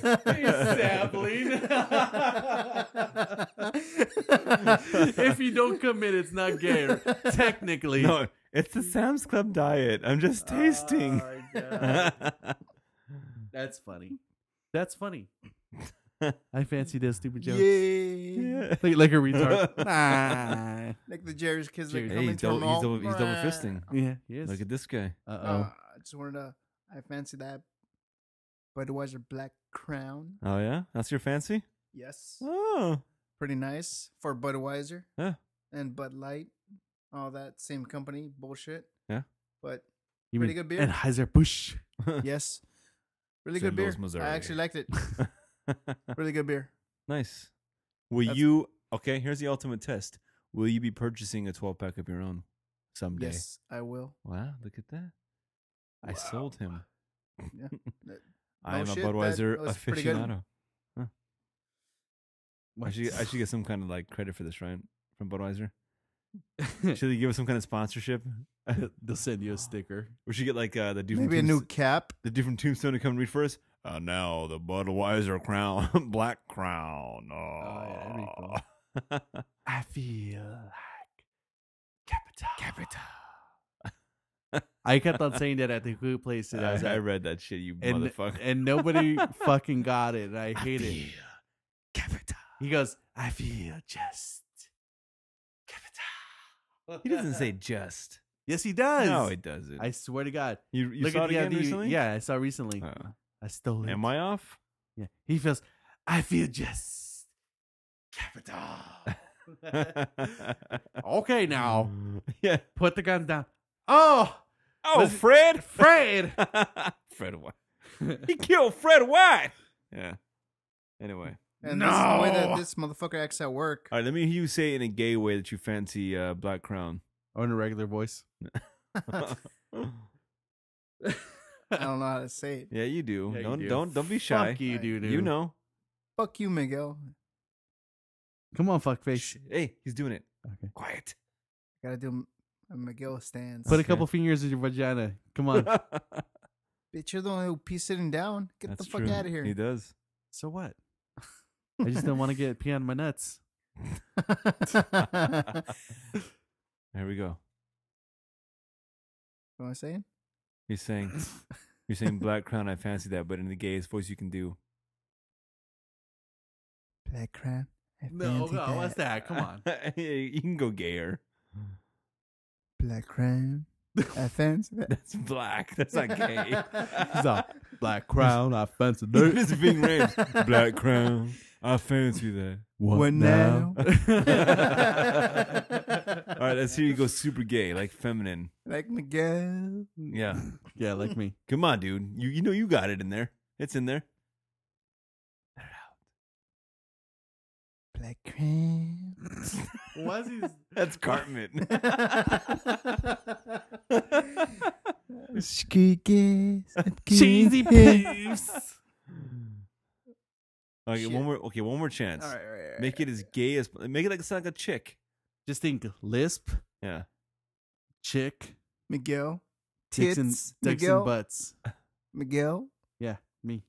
If you don't commit, it's not gay. Technically. No, it's the Sam's Club diet. I'm just tasting. Oh, my God. That's funny. That's funny. I fancy those stupid jokes. Yeah. Like a retard. Nah. Like the Jerry's kids that Jerry- come Hey, into a he's mall. double fisting. Yeah, he is. Look at this guy. Uh-oh. I just wanted to. I fancy that Budweiser Black Crown. Oh yeah, that's your fancy. Yes, Oh, pretty nice for Budweiser. Yeah. And Bud Light, all that same company bullshit. Yeah. But You pretty mean good beer. Anheuser-Busch. yes, really St. good beer. Louis, Missouri. I actually liked it. Really good beer. nice. Will That's- you? Okay, here's the ultimate test. Will you be purchasing a 12-pack of your own someday? Yes, I will. Wow, look at that. I sold him. Yeah. I am No a shit, that Budweiser was pretty good. aficionado. Huh. I should get some kind of like credit for this, right? From Budweiser. Should they give us some kind of sponsorship? They'll send you a sticker. We should get like the dude from Maybe a new cap. the dude from Tombstone to come read for us. Now the Budweiser Crown, Black Crown. Oh, yeah, that'd be cool. I feel like capital. I kept on saying that at the food place that I was I at, read that shit, you and, motherfucker. and nobody fucking got it. And I hate it. Capital. He goes, I feel just capital. He doesn't say just. Yes, he does. No, he doesn't. I swear to God. you Look saw at it the again ID. recently? Yeah, I saw it recently. Oh. I stole it. Am I off? Yeah. He feels, I feel just capital. Okay, now Yeah. put the gun down. Oh, Oh, Was- Fred. Fred. Fred White. He killed Fred White. Yeah. Anyway. And this is the way that this motherfucker acts at work. All right, let me hear you say it in a gay way that you fancy Black Crown. Or in a regular voice. I don't know how to say it. Yeah, you do. Yeah, you don't do. be shy. Fuck you, dude. You know. Fuck you, Miguel. Come on, fuckface. Shh. Hey, he's doing it. Okay. Quiet. Gotta do a Miguel stance. Put a couple fingers in your vagina. Come on. Bitch, you're the one who pees sitting down. Get That's the fuck true. out of here. He does. So what? I just don't want to get pee on my nuts. There we go. What am I saying? You're saying Black Crown. I fancy that, but in the gayest voice you can do. Black Crown. I No, fancy no, what's that? Come on. You can go gayer. Black Crown. I fancy that. That's black. That's not gay. He's a Black Crown. I fancy Even if it's being raised. Black Crown. I fancy that. What now? All right, let's hear you go super gay, like feminine. Like Miguel. Yeah. Yeah, like me. Come on, dude. You know you got it in there. It's in there. Black Crown. Why is he? That's Cartman. Squeakies. Cheesy poofs. Okay, Shit. one more chance. All right. Make it as gay as make it like sound like a chick. Just think lisp, Yeah. chick, Miguel. dicks and, Tits. dicks Miguel. and butts. Miguel. Yeah, me.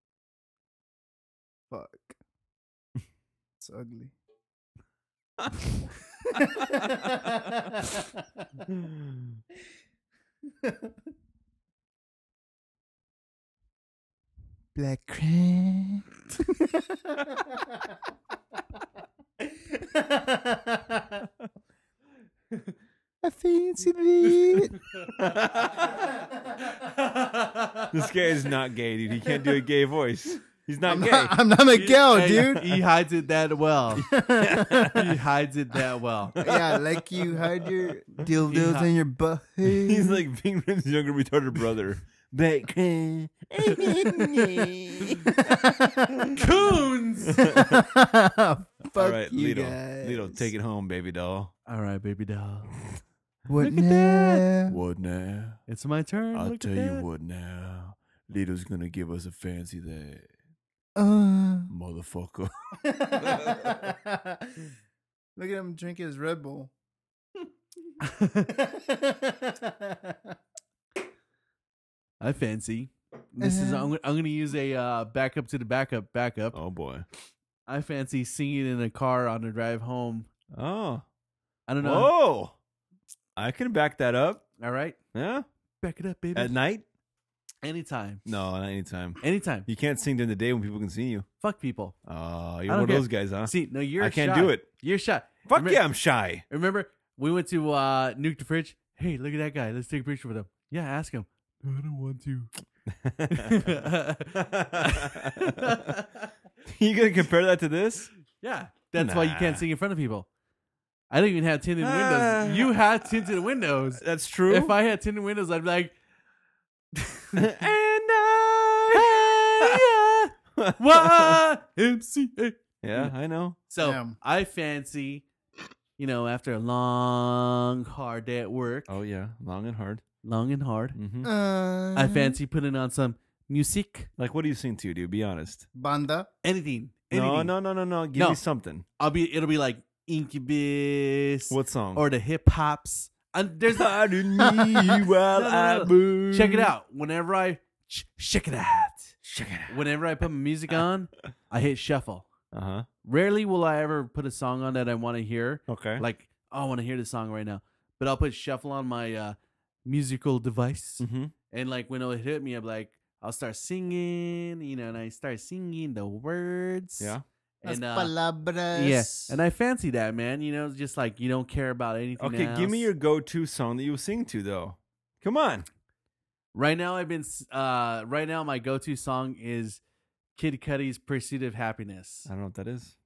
Fuck. It's ugly. Black Crown. I fancy that. This guy is not gay, dude. He can't do a gay voice. He's not gay. I'm not Miguel, Hey, dude. He hides it that well. He hides it that well. Yeah, like you hide your dildos hi- in your butt. He's like Bing Rim's younger retarded brother. Black Crown. Coons. Fuck All right, you Lito. guys. Lito, take it home, baby doll. All right, baby doll. What Look at that. now? What now? It's my turn. I'll Look tell at you that. what now. Lito's gonna give us a fancy that motherfucker. Look at him drinking his Red Bull. I fancy. This is. I'm gonna use a backup to the backup. Oh boy. I fancy singing in a car on the drive home. Oh. I don't know. Whoa. I can back that up. All right, Yeah. back it up, baby. At night? Anytime. No, not anytime. Anytime. You can't sing during the day when people can see you. Fuck people. You're I one don't of care. those guys, huh? See, no, you're. I can't shy. do it. You're shy. Fuck Remember- yeah, I'm shy. Remember, we went to Nuke the Fridge. Hey, look at that guy. Let's take a picture with him. Yeah, ask him. I don't want to. You gonna compare that to this? Yeah, that's why you can't Nah. sing in front of people. I don't even have tinted windows. You have tinted windows. That's true. If I had tinted windows, I'd be like, and YMCA. yeah, I know. So Damn. I fancy, after a long, hard day at work, Oh yeah, long and hard. long and hard, Mm-hmm. I fancy putting on some music, Like, what do you sing to, dude? Be honest. Banda. anything. No. Give No. me something. It'll be like Incubus What song? or the hip hops. And there's Pardon me while I burn. check it out. Whenever I check it out. Check it out. Whenever I put my music on, I hit shuffle. Uh huh. Rarely will I ever put a song on that I want to hear. Okay. Like, I want to hear this song right now. But I'll put shuffle on my musical device. Mm-hmm. And like when it'll hit me, I'll start singing, and I start singing the words. Yeah. Las And palabras. yeah, and I fancy that, man. just like you don't care about anything. Okay, else. give me your go-to song that you sing to, though. Come on. Right now, right now my go-to song is Kid Cudi's "Pursuit of Happiness." I don't know what that is.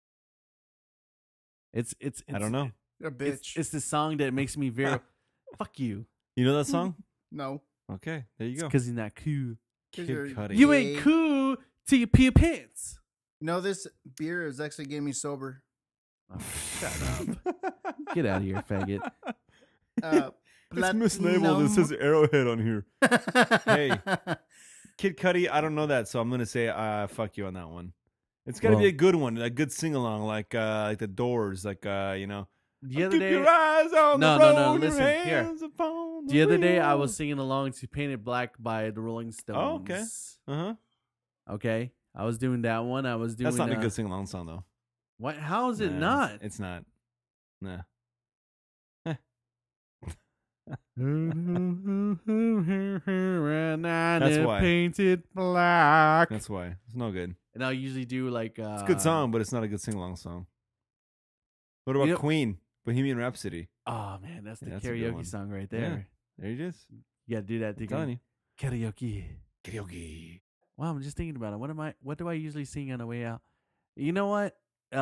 It's I don't know. You're a bitch. It's the song that makes me very fuck you. You know that song? No. Okay, there you go. Because he's not cool. Kid you're Cudi. You gay. ain't cool till you pee your pants. This beer is actually getting me sober. Shut up. Get out of here, faggot. It's mislabeled. It says Arrowhead on here. Hey. Kid Cudi, I don't know that, so I'm gonna say fuck you on that one. It's gotta be Well- a good one, a good sing along, like the Doors, like the other Keep day, your eyes on No, the no, road. no, your listen, here. hands upon the other day I wheel. was singing along to "Painted Black" by the Rolling Stones. Oh, okay. Uh-huh. Okay, I was doing that one. I was doing. That's not a good sing-along song, though. What? How is it Nah, not? It's not. Nah. That's why. Painted black. That's why. It's no good. And I'll usually do like. It's a good song, but it's not a good sing-along song. What about You know- Queen? Bohemian Rhapsody. Oh man, that's the Yeah, that's a good one. karaoke song right Yeah. there. There it is. You gotta do that. I'm telling you. Karaoke. Karaoke. Wow, I'm just thinking about it. What do I usually sing on the way out? You know what?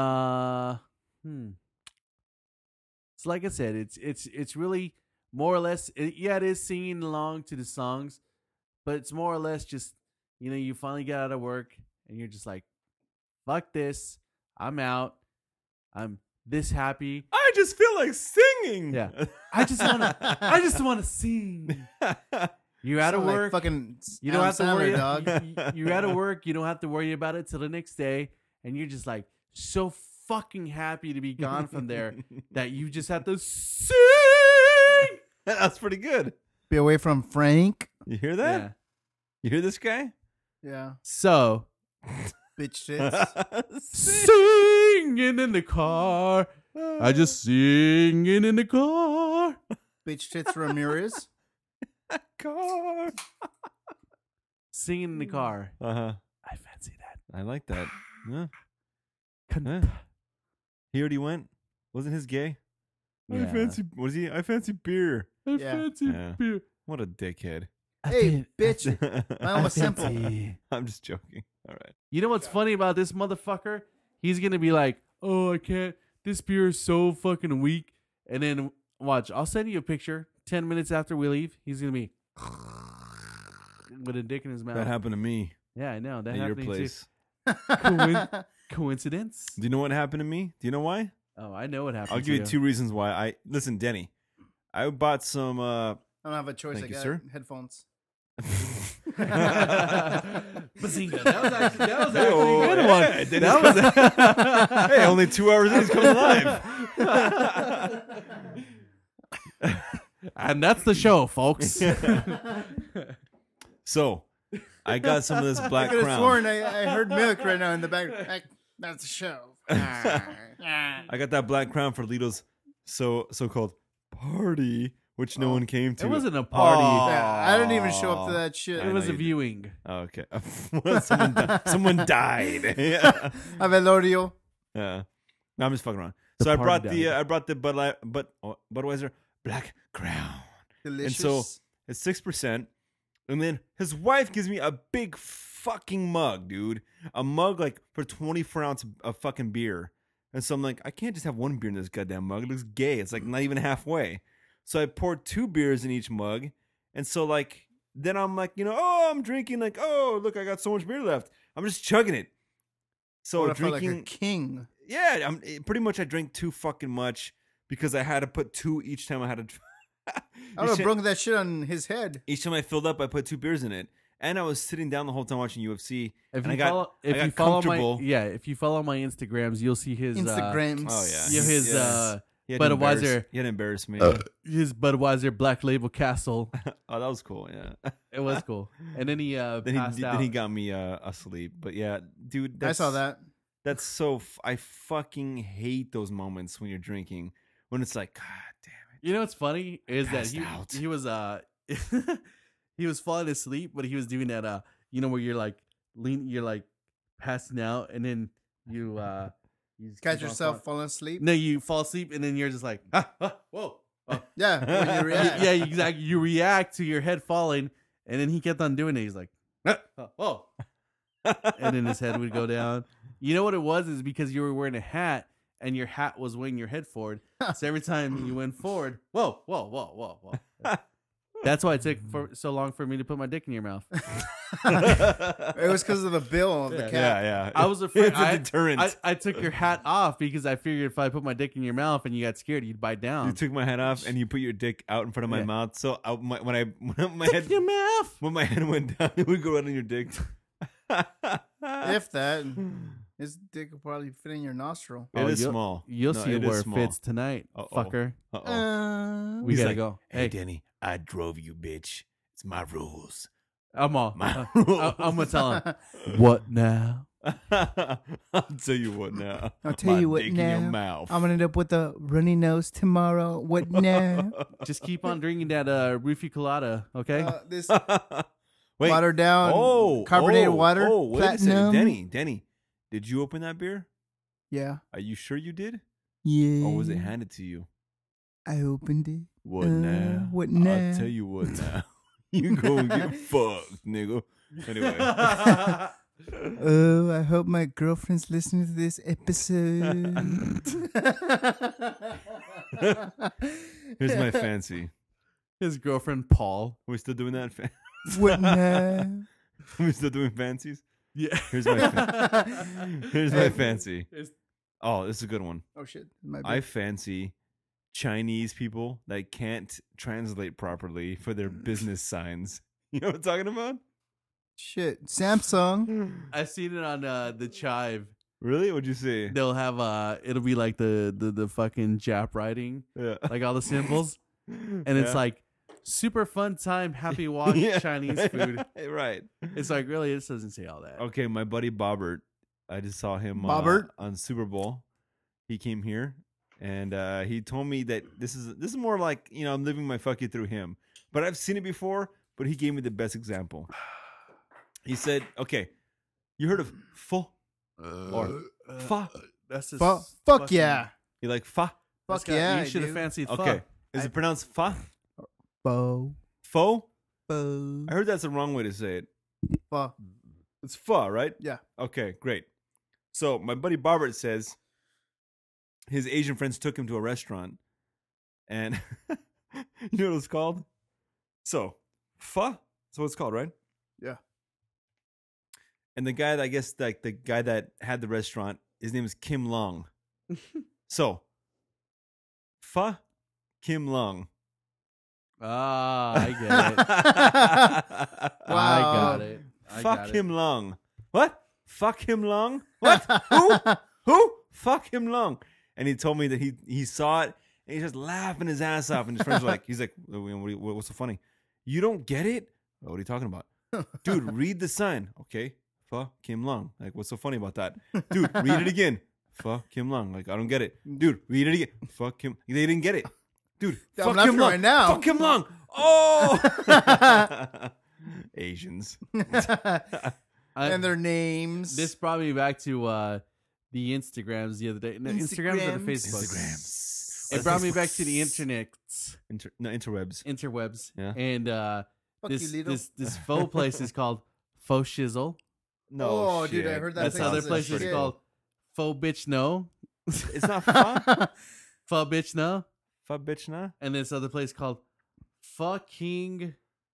So like I said, it's really more or less it is singing along to the songs, but it's more or less just, you finally get out of work and you're just like, fuck this. I'm out. I'm this happy. I just feel like singing. Yeah. I just want to sing. You're out of Sound like work. fucking You don't have to worry, dog. You're out of work. You don't have to worry about it till the next day, and you're just like so fucking happy to be gone from there that you just have to sing. That's pretty good. Be away from Frank. You hear that? Yeah. You hear this guy? Yeah. So Bitch tits. singing in the car. I just singing in the car. Bitch tits Ramirez. car. Singing in the car. Uh-huh. I fancy that. I like that. Yeah. Con- Yeah. He already went. Wasn't his gay? Yeah. I fancy. Was he? I fancy beer. I Yeah. fancy Yeah. beer. What a dickhead. Hey, bitch. I'm Mine was simple. just joking. All right. You know what's funny about this motherfucker? He's gonna be like, "Oh, I can't. This beer is so fucking weak." And then watch. I'll send you a picture. 10 minutes after we leave, he's gonna be with a dick in his mouth. That happened to me Yeah, I know. That at your happened to you place. Coincidence? Do you know what happened to me? Do you know why? Oh, I know what happened. I'll to give you 2 reasons why. Listen, Denny. I bought some. I don't have a choice. Thank I you, got sir. headphones. Bazinga. That was actually a Oh, good yeah, one. Denny's That was Hey, only 2 hours in, he's coming live. and that's the show, folks. So, I got some of this I Black could have Crown. sworn I heard milk right now in the back. That's a show. I got that Black Crown for Lito's so-called party, which no one came to. It wasn't a party. Yeah, I didn't even show up to that shit. It was know a you did. viewing. Oh, okay. Someone died. Yeah. A velorio. Yeah. No, I'm just fucking around. The So I party brought the Budweiser Black Crown. Delicious. so- It's 6%. And then his wife gives me a big fucking mug, dude. A mug like for 24 ounce of fucking beer. And so I'm like, I can't just have one beer in this goddamn mug. It looks gay. It's like not even halfway. So I poured 2 beers in each mug. And so like, then I'm like, I'm drinking like, oh, look, I got so much beer left. I'm just chugging it. So I felt like drinking, a king. yeah, pretty much I drank too fucking much because I had to put 2 each time I had to. I would have broken that shit on his head. Each time I filled up, I put 2 beers in it, and I was sitting down the whole time watching UFC. If and you I got, follow, I if got you follow comfortable. if you follow my Instagrams, you'll see his Instagrams. Oh yeah, Yeah, his He had to embarrass- Budweiser. He had to embarrass me. his Budweiser Black Label Castle. Oh, that was cool. Yeah. It was cool. And then he Then passed out. he got me asleep. But yeah, dude, I saw that. That's so. I fucking hate those moments when you're drinking. When it's like, God damn it. You know what's funny is that Passed out. he was he was falling asleep, but he was doing that where you're like you're like passing out, and then you just Catch keep on yourself falling asleep. No, you fall asleep, and then you're just like, whoa. Yeah, when you react. Yeah, exactly. You react to your head falling, and then he kept on doing it. He's like, whoa. And then his head would go down. You know what it was? Is because you were wearing a hat, and your hat was weighing your head forward. So every time you went forward, whoa. That's why it took so long for me to put my dick in your mouth. It was because of the bill of the cat. Yeah. I was afraid. It's a deterrent. I took your hat off because I figured if I put my dick in your mouth and you got scared, you'd bite down. You took my head off and you put your dick out in front of my Yeah. mouth. So when my Dick head in your mouth. when my head went down, it would go right on your dick. If that. His dick will probably fit in your nostril. It is you'll- small. You'll No, see it is where it small. fits tonight, Uh-oh. fucker. Uh-oh. We He's gotta like, go. Hey, Hey, Denny, I drove you, bitch. It's my rules. I'm all. My I'm gonna tell him. What now? I'll tell you what now. I'll tell My you what dick in your now. mouth. I'm gonna end up with a runny nose tomorrow. What now? Just keep on drinking that roofie colada, okay? This Wait. watered down, Oh, carbonated oh, water, Oh, wait a second. platinum. Denny, did you open that beer? Yeah, Are you sure you did? yeah. Or was it handed to you? I opened it. What now? what now? I'll tell you what now. You go get fucked, nigga. Anyway. Oh, I hope my girlfriend's listening to this episode. Here's my fancy. His girlfriend Paul. Are we still doing that? What now? Are we still doing fancies? Yeah. Here's my Here's my fancy. It's- Oh, this is a good one. Oh shit! My I bad. fancy Chinese people that can't translate properly for their business signs. You know what I'm talking about? Shit, Samsung. I seen it on the Chive. Really? What'd you say? They'll have it'll be like the fucking Jap writing, Yeah. like all the symbols, and it's like super fun time, happy walk, Yeah. Chinese food. Right. It's like really, it doesn't say all that. Okay, my buddy Bobbert. I just saw him Bobbert? on Super Bowl. He came here and he told me that this is more like, you know, I'm living my fuck you through him. But I've seen it before, but he gave me the best example. He said, okay, you heard of pho or fa? That's just Fuck fucking- yeah. You like fa? Fuck This guy- yeah. You should have dude. fancied Okay. fuck. Is it pronounced fa? Bo. Fo? Bo. I heard that's the wrong way to say it. Bo. It's fa, right? Yeah. Okay, great. So my buddy Bobbert says his Asian friends took him to a restaurant, and you know what it's called? So, pho. That's what it's called, right? Yeah. And the guy that, I guess, like the guy that had the restaurant, his name is Kim Long. So, pho Kim Long. Ah, I get it. I got it. I Fuck got him long. What? Fuck him long? What? Who? Who? Fuck him long. And he told me that he saw it and he's just laughing his ass off. And his friends were like, he's like, what's so funny? You don't get it? What are you talking about? Dude, read the sign. Okay. Fuck him long. Like, what's so funny about that? Dude, read it again. Fuck him long. Like, I don't get it. Dude, read it again. Fuck him. They didn't get it. Dude, I'm fuck laughing him long. right now. Fuck him long. Oh! Asians. And their names. This brought me back to the Instagrams the other day. No, Instagrams or the Instagrams. Facebooks? It brought me back to the internet, Interwebs. interwebs, Yeah. and Fuck this you, Lido. this faux place is called Faux Shizzle. No, Oh, dude, I shit. heard that This place other is a place is shit. called Faux Bitch No. It's not fun. Faux Bitch No, Fuck bitch nah. and this other place called Fucking.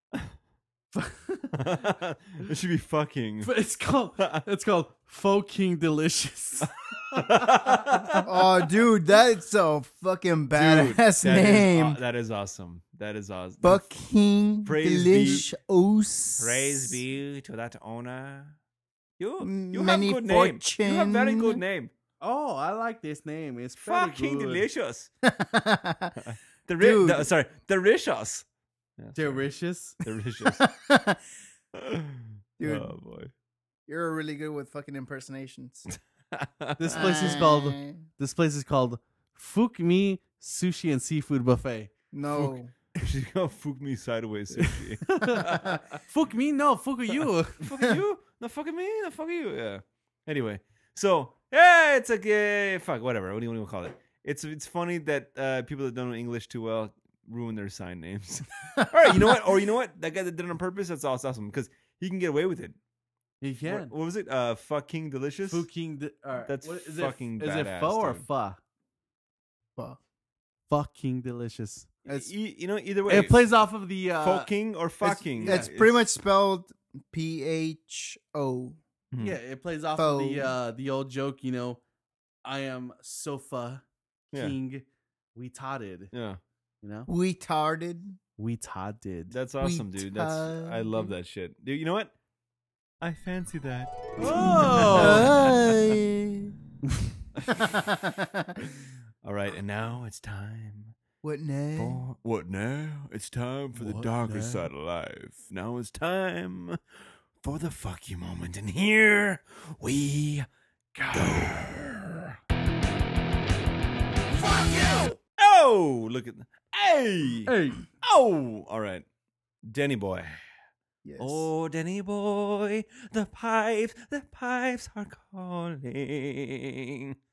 It should be fucking. It's called Fucking Delicious. Oh, dude, that's a fucking badass that is name. that is awesome. That is awesome. Fucking Praise be- delicious. Praise be to that owner. You Many have good name. You have very fortune. good name. Oh, I like this name. It's pretty Fucking good. delicious. Dude. Sorry, delicious. Yeah, Delicious. delicious. Dude. Oh boy. You're really good with fucking impersonations. This place is called Fook Me Sushi and Seafood Buffet. No. She's gonna fook me sideways sushi. Fuck me? No, fuck you. Fuck you? No, fuck me? No, fuck you? Yeah. Anyway, so yeah, it's like fuck, whatever. What do you want to call it? It's funny that people that don't know English too well ruin their sign names. All right, you know what? Or you know what? That guy that did it on purpose. That's awesome because he can get away with it. You can. What was it? Fucking delicious. Fucking. That's what, fucking Is it badass, pho or dude. fa? Fuck. Fucking delicious. It's, You know, either way, It plays off of the. fucking or fucking. it's pretty much spelled PHO. Mhm. Yeah, it plays off Faux. of the old joke. You know, I am sofa Yeah. king. We totted. Yeah, You know, Retarded. we totted. that's awesome, dude. I love that shit, dude. You know what? I fancy that. All right, and now it's time. What now? What now? It's time for the What darker now? side of life. Now it's time for the fuck you moment, and here we go. Fuck you! Oh, look at hey, Hey. oh, all right, Denny boy. Yes. Oh, Denny boy, the pipes are calling.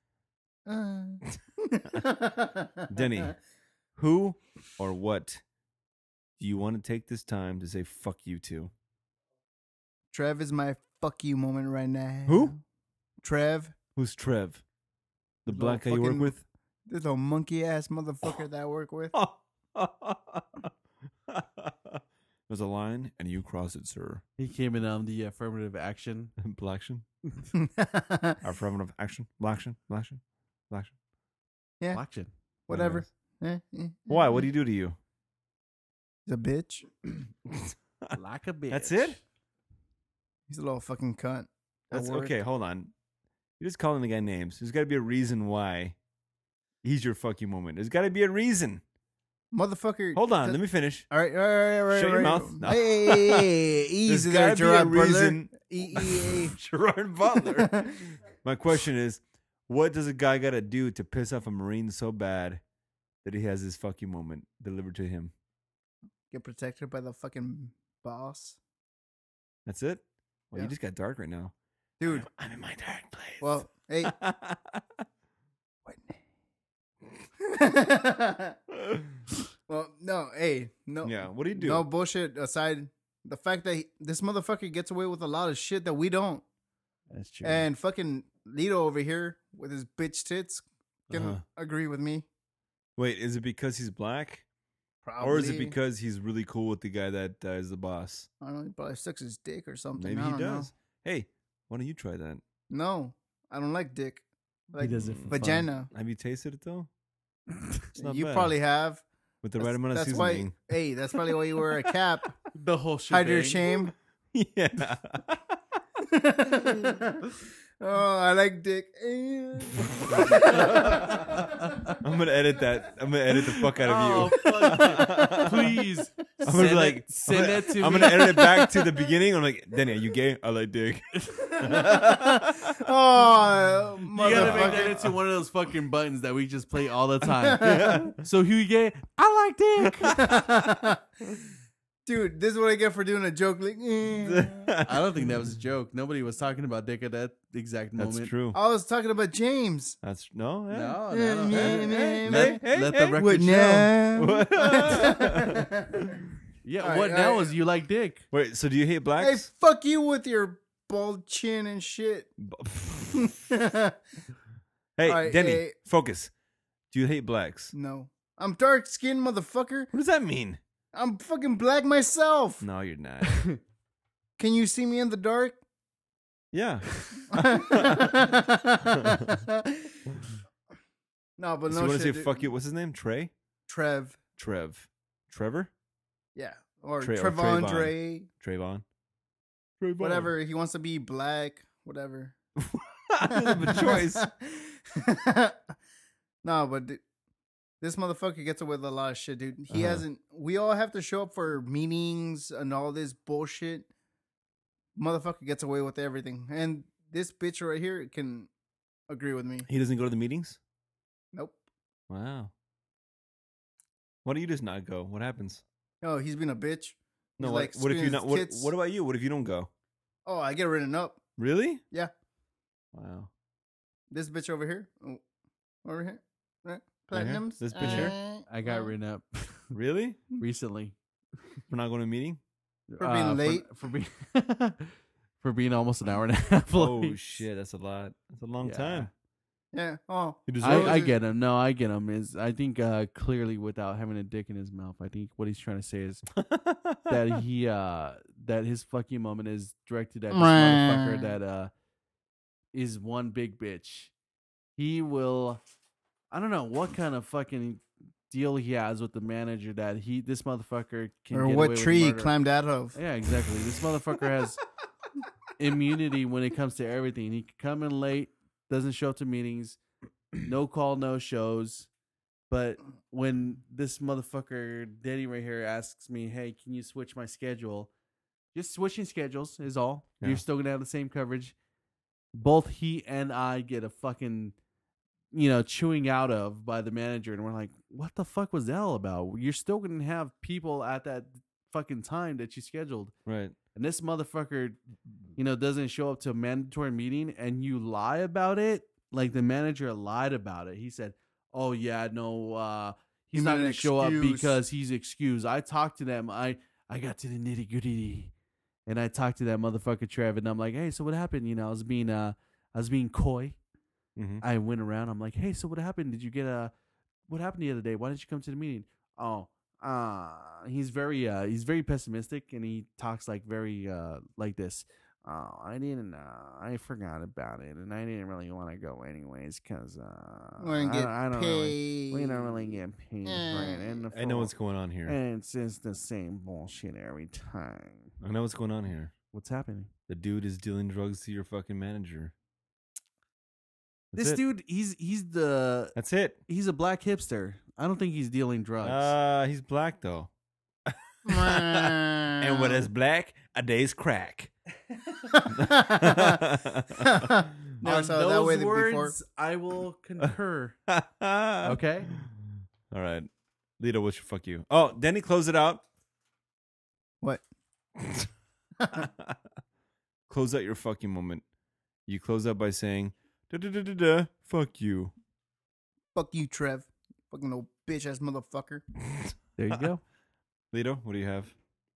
Denny, who or what do you want to take this time to say fuck you to? Trev is my fuck you moment right now. Who? Trev. Who's Trev? The Little black guy you work fucking- with? This little monkey ass motherfucker that I work with. There's a line, and you cross it, sir. He came in on the affirmative action. Blaction? Affirmative action? Blaction? Blaction? Blaction? Yeah. Action. Whatever. Why? What do you do to you? He's a bitch. Like a bitch. That's it? He's a little fucking cunt. That's work. okay. Hold on. You're just calling the guy names. There's got to be a reason why he's your fuck you moment. There's got to be a reason. Motherfucker. Hold on. Let me finish. All right. Shut your mouth. No. Hey, easy there, There's gotta Gerard be a Butler. reason. E-E-A. Gerard Butler. My question is, what does a guy got to do to piss off a Marine so bad that he has his fuck you moment delivered to him? Get protected by the fucking boss. That's it? Well, Yeah. you just got dark right now. Dude. I'm in my dark place. Well, hey. Well, no, hey, no. yeah, what do you do? No bullshit aside. The fact that this motherfucker gets away with a lot of shit that we don't. That's true. And fucking Lito over here with his bitch tits can Uh-huh. agree with me. Wait, is it because he's black? Probably. Or is it because he's really cool with the guy that is the boss? I don't know, he probably sucks his dick or something. Maybe I he don't know. does. Hey, why don't you try that? No, I don't like dick. Like he does it for fun. vagina. Have you tasted it though? It's not You bad. probably have. With the right amount of That's seasoning. why. Hey, that's probably why you wear a cap. The whole shit. Hide your shame. Yeah. Oh, I like dick. I'm gonna edit that. I'm gonna edit the fuck out Oh, of you. fuck it. Please. I'm gonna be like, send that to I'm me. gonna edit it back to the beginning. I'm like, Danny, are you gay? I like dick. Oh, You gotta make that motherfucker. into one of those fucking buttons that we just play all the time. So Huey gay, I like dick. Dude, this is what I get for doing a joke. Like, I don't think that was a joke. Nobody was talking about dick at that exact moment. That's true. I was talking about James. That's no. Yeah. No, Yeah, no, no. yeah, yeah, Let, yeah. let Hey, the record What show. now? Yeah, All right, what all now right. is you like dick? Wait. So do you hate Hey, blacks? fuck you with your bald chin and shit. Hey, Alright, Denny, hey. focus. Do you hate blacks? No. I'm dark skinned, motherfucker. What does that mean? I'm fucking black myself. No, you're not. Can you see me in the dark? Yeah. No, but So no you want to shit. say dude. fuck you? What's his name? Trey? Trev. Trevor? Yeah. Or Or Trevondre. Trayvon? Whatever. He wants to be black. Whatever. That's a choice. No, but this motherfucker gets away with a lot of shit, dude. He Uh-huh. hasn't. We all have to show up for meetings and all this bullshit. Motherfucker gets away with everything, and this bitch right here can agree with me. He doesn't go to the meetings? Nope. Wow. Why do you just not go? What happens? Oh, he's been a bitch. No, He's, what, like, what if you screwing not? his What, tits. what about you? What if you don't go? Oh, I get written up. Really? Yeah. Wow. This bitch over here. Oh, over here. Right? Right here? Platinums. This bitch here? I got written up Really? recently. We're not going to a meeting? For being late. For being for being almost an hour and a half late. Oh shit, that's a lot. That's a long Yeah. time. Yeah. Oh. You deserve I it. get him. No, I get him. Is I think clearly without having a dick in his mouth, I think what he's trying to say is that he that his fuck you moment is directed at this motherfucker that is one big bitch. He will, I don't know what kind of fucking deal he has with the manager that this motherfucker can Or get what away with tree he murder. climbed out of. Yeah, exactly. This motherfucker has immunity when it comes to everything. He can come in late, doesn't show up to meetings, no call, no shows. But when this motherfucker Denny right here asks me, "Hey, can you switch my schedule?" Just switching schedules is all. Yeah. You're still gonna have the same coverage. Both he and I get a fucking, chewing out of by the manager, and we're like, "What the fuck was that all about? You're still gonna have people at that fucking time that you scheduled." Right. And this motherfucker, doesn't show up to a mandatory meeting, and you lie about it. Like the manager lied about it. He said, "Oh yeah, no, he's He not made going an to show up excuse. because he's excused." I talked to them. I got to the nitty gritty, and I talked to that motherfucker Trev, and I'm like, "Hey, so what happened?" I was being coy. Mm-hmm. I went around. I'm like, "Hey, so what happened? Did you get what happened the other day? Why didn't you come to the meeting?" Oh, he's very pessimistic, and he talks like very like this. "Oh, I didn't. I forgot about it, and I didn't really want to go anyways because We're gonna get I don't paid. we don't really get paid for it. And I know what's going on here. and it's just the same bullshit every time." I know what's going on here. What's happening? The dude is dealing drugs to your fucking manager. That's This it. dude, he's That's it. he's a black hipster. I don't think he's dealing drugs. He's black though. And what is black? A day's crack. Never On saw it that way those before. words, I will concur. Okay. All right. Lito, what's your fuck you? Oh, Denny, close it out. What? Close out your fucking moment. You close out by saying, da-da-da-da-da, fuck you. Fuck you, Trev. Fucking old bitch ass motherfucker. There you go. Lito, what do you have?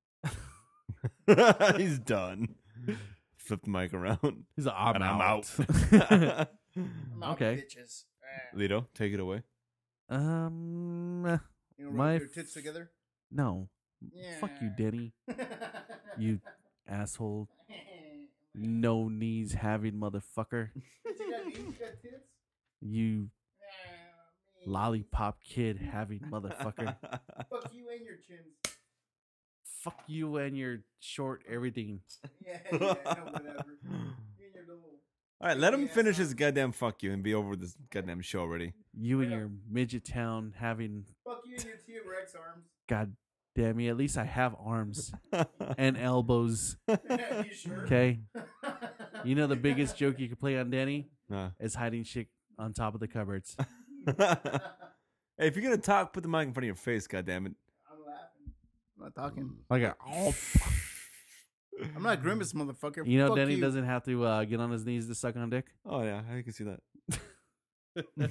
He's done. Flip the mic around. He's like, I'm And I'm out. I'm out, Okay. bitches. Lito, take it away. You know, My rub your tits together. No. Fuck you, Yeah. Denny. You asshole. No knees having motherfucker. You got knees, you got tits? You lollipop kid having motherfucker. Fuck you and your chins. Fuck you and your short everything. Yeah, whatever. You and your little. All right, let him Yeah, finish son. his goddamn fuck you and be over with this goddamn show already. You and your midget town having, Fuck you and your T-Rex arms. god damn me, at least I have arms and elbows. You sure? Okay? You know the biggest joke you could play on Danny Nah. is hiding shit on top of the cupboards. Hey, if you're gonna talk, put the mic in front of your face, goddammit. I'm laughing. I'm not talking. Like a, I'm not grimace, motherfucker. you know, Fuck Danny you. doesn't have to get on his knees to suck on dick. Oh yeah, I can see that.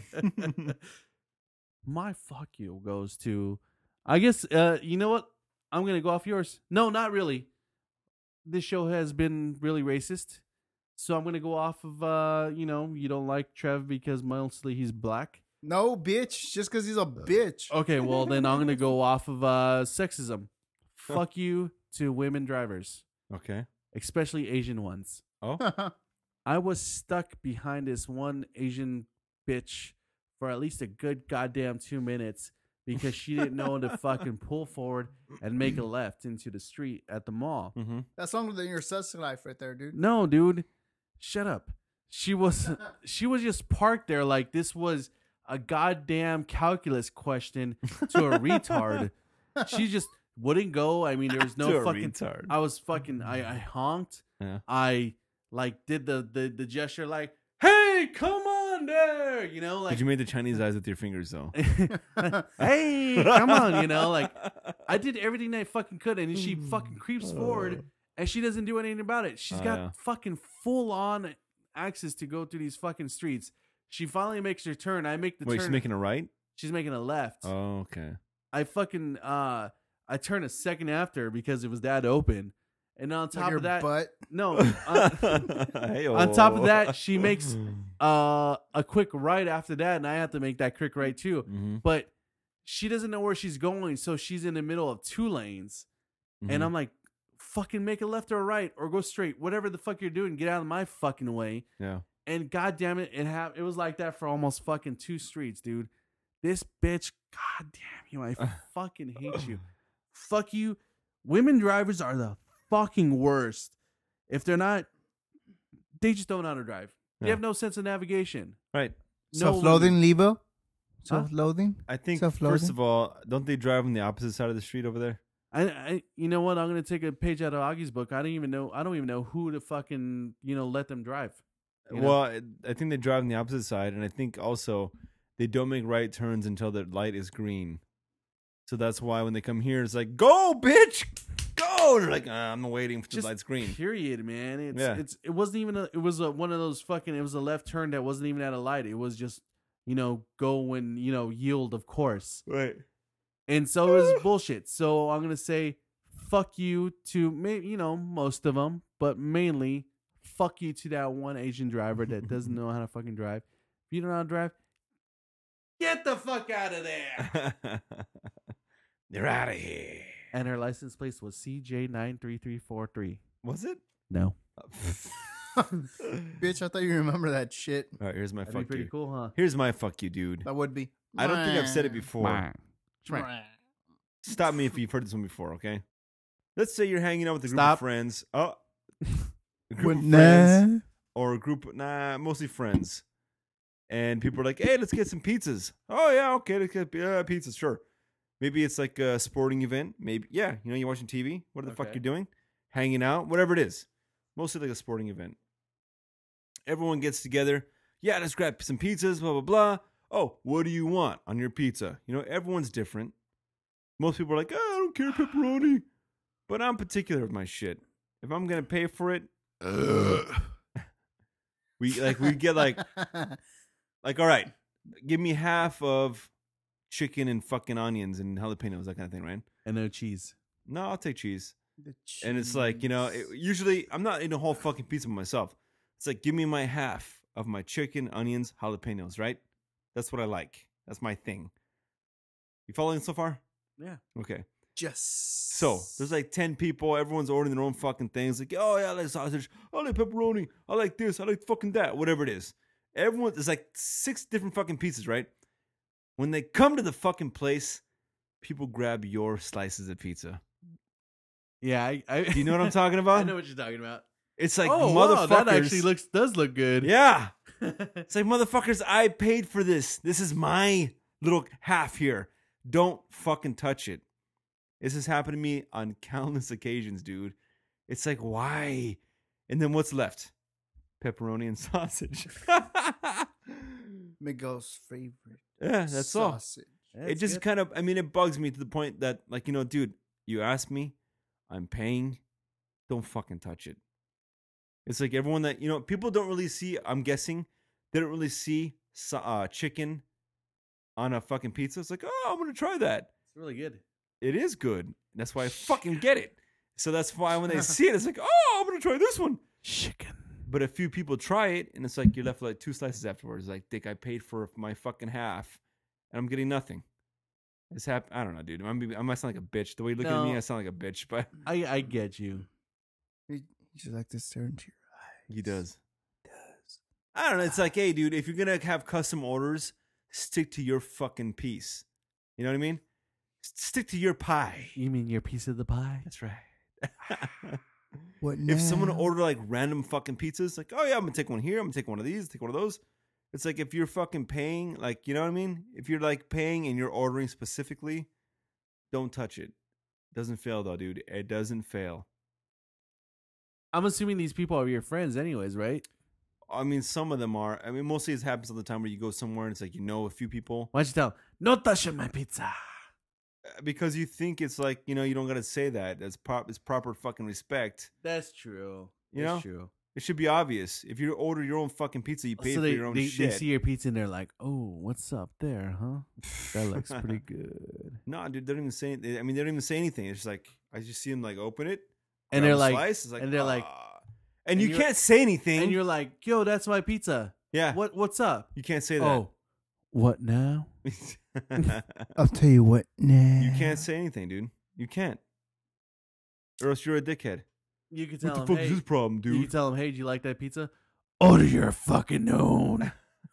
My fuck you goes to, I guess, you know what? I'm going to go off yours. No, not really. This show has been really racist. So I'm going to go off of, you don't like Trev because mostly he's black. No, bitch. Just because he's a bitch. Okay, well, then I'm going to go off of sexism. Fuck you to women drivers, Okay. especially Asian ones. Oh, I was stuck behind this one Asian bitch for at least a good goddamn 2 minutes because she didn't know to fucking pull forward and make a left into the street at the mall. mm-hmm. That's longer than your sex life right there, dude. No, dude, shut up. She was just parked there like this was a goddamn calculus question to a retard. She just wouldn't go. I mean, there was To no a fucking. retard. I was fucking. I honked. Yeah. I like did the gesture like, "Hey, come on there," like. Did you make the Chinese eyes with your fingers though? Hey, come on, like I did everything I fucking could, and she fucking creeps forward, and she doesn't do anything about it. She's Oh, got yeah. fucking full on access to go through these fucking streets. She finally makes her turn. I make the Wait, turn. she's making a right? She's making a left. Oh, okay. I fucking I turn a second after because it was that open, and on Like top your of that, butt. no. Hey-o. On top of that, she makes a quick right after that, and I have to make that quick right too. Mhm, But she doesn't know where she's going, so she's in the middle of two lanes. And mhm. I'm like, fucking make a left or a right or go straight. Whatever the fuck you're doing, get out of my fucking way. Yeah. And goddamn it, it was like that for almost fucking 2 streets, dude. This bitch, goddamn you, I fucking hate you. Fuck you. Women drivers are the fucking worst. If they're not they just don't know how to drive. They Yeah. have no sense of navigation. Right. No Self-loathing, Levo? Huh? Self-loathing? I think Self-loading? first of all, don't they drive on the opposite side of the street over there? You know what? I'm gonna take a page out of Augie's book. I don't even know who to fucking let them drive. You know? Well, I think they drive on the opposite side, and I think also they don't make right turns until the light is green. So that's why when they come here, it's like, go, bitch, go. And they're like, I'm waiting for the Just light's green. Period, man. Yeah. It wasn't even one of those fucking. It was a left turn that wasn't even at a light. It was just go when yield, of course. Right. And so it was bullshit. So I'm gonna say, fuck you to most of them, but mainly fuck you to that one Asian driver that doesn't know how to fucking drive. If you don't know how to drive, get the fuck out of there. They're out of here. And her license plate was CJ93343. Was it? No. Bitch, I thought you remember that shit. All right, here's my That'd be fuck pretty you. cool, huh? Here's my fuck you, dude. That would be. I don't think I've said it before. Right. Stop me if you've heard this one before, okay? Let's say you're hanging out with a group Stop. of friends. Oh. A group of Nah. friends. Or a group, mostly friends. And people are like, hey, let's get some pizzas. Oh, yeah, okay, let's get pizzas, sure. Maybe it's like a sporting event. Maybe, yeah, you're watching TV. What the fuck Okay. you're doing? Hanging out, whatever it is. Mostly like a sporting event. Everyone gets together. Yeah, let's grab some pizzas, blah, blah, blah. Oh, what do you want on your pizza? Everyone's different. Most people are like, I don't care, pepperoni. But I'm particular with my shit. If I'm going to pay for it, we get like, all right, give me half of chicken and fucking onions and jalapenos, that kind of thing, right? And no cheese. No, I'll take cheese. The And it's like, usually I'm not eating a whole fucking pizza by myself. It's like, give me my half of my chicken, onions, jalapenos, right? That's what I like. That's my thing. You following so far? Yeah. Okay. Just So there's like 10 people. Everyone's ordering their own fucking things. Like, oh yeah, I like sausage. I like pepperoni. I like this. I like fucking that. Whatever it is. There's like 6 different fucking pizzas, right? When they come to the fucking place, people grab your slices of pizza. Yeah, Do you know what I'm talking about? I know what you're talking about. It's like, Wow, motherfuckers. that actually does look good. Yeah. It's like, motherfuckers, I paid for this. This is my little half here. Don't fucking touch it. This has happened to me on countless occasions, dude. It's like, why? And then what's left? Pepperoni and sausage. Miguel's favorite. Yeah, that's all. sausage. It just kind of, it bugs me to the point that, like, dude, you asked me, I'm paying, don't fucking touch it. It's like everyone that, people don't really see, I'm guessing, they don't really see chicken on a fucking pizza. It's like, oh, I'm going to try that. It's really good. It is good. That's why I fucking get it. So that's why when they see it, it's like, oh, I'm going to try this one. Chicken. But a few people try it, and it's like you're left with like 2 slices afterwards. Like, Dick, I paid for my fucking half, and I'm getting nothing. I don't know, dude. I might sound like a bitch. The way you look at me, No. I sound like a bitch, but I get you. He just like to stare into your eyes. he does. I don't know. It's like, hey, dude, if you're going to have custom orders, stick to your fucking piece. You know what I mean? Stick to your pie. You mean your piece of the pie? That's right. What If someone now? order like random fucking pizzas, like, oh yeah, I'm gonna take one here, I'm gonna take one of these, take one of those. It's like if you're fucking paying, like, you know what I mean? If you're like paying and you're ordering specifically, don't touch it. Doesn't fail though, dude. It doesn't fail. I'm assuming these people are your friends, anyways, right? Some of them are. Mostly it happens all the time where you go somewhere and it's like a few people Why don't you tell them, no touch my pizza? because you think it's like you don't gotta say that. It's proper fucking respect. That's true. You That's know? true. It should be obvious. If you order your own fucking pizza, you pay So for your own they shit. see your pizza and they're like, oh, what's up there, huh? That looks pretty good. No, dude, they don't even say. They don't even say anything. It's just like I just see them like open it, And grab they're a like, slice, it's like, and they're like, "Ah." and and you you're- can't say anything. and you're like, yo, that's my pizza. yeah, What's up? you can't say that. Oh, what now? I'll tell you what now. you can't say anything, dude. You can't, or else you're a dickhead. You can What tell the them, fuck hey, is this problem, you can dude? tell them, hey, do you like that pizza? Order your fucking own.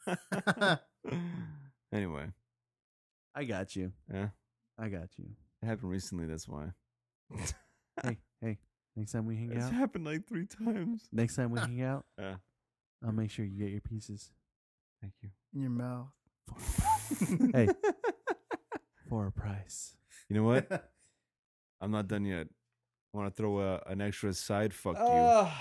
Anyway, I got you. yeah, I got you. it happened recently. That's why. Hey, next time we hang It's out. happened like 3 times. Next time we hang out, Yeah. I'll make sure you get your pieces. Thank you. In your mouth. Hey, for a price. You know what? I'm not done yet. I want to throw an extra side fuck you Oh,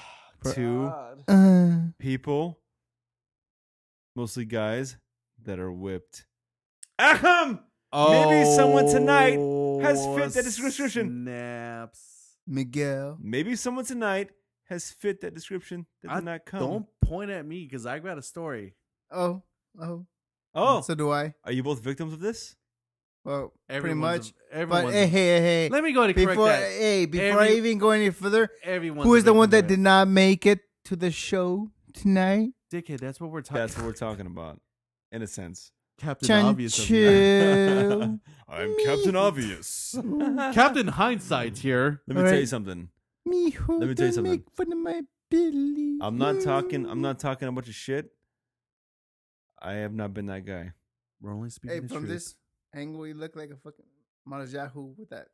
to people, mostly guys, that are whipped. Ahem! Maybe someone tonight has fit that description. Snaps. Miguel. Maybe someone tonight has fit that description that did not come. Don't point at me because I got a story. Oh. Oh, So do I. are you both victims of this? Well, pretty Everyone's much. everyone's But hey. Let me go to correct Before that. before I even go any further, Everyone's who is the a one that victim did not make it to the show tonight? of it. Dickhead, that's what we're talking That's what we're talking about, in a sense. Captain Obvious. Of you. Chanchu. I'm Captain Obvious. Captain Hindsight here. Let me tell you something. Let me tell you something. Make fun of my Billy. I'm not talking a bunch of shit. I have not been that guy. We're only speaking Hey, the from truth. this angle, you look like a fucking Marajahu with that.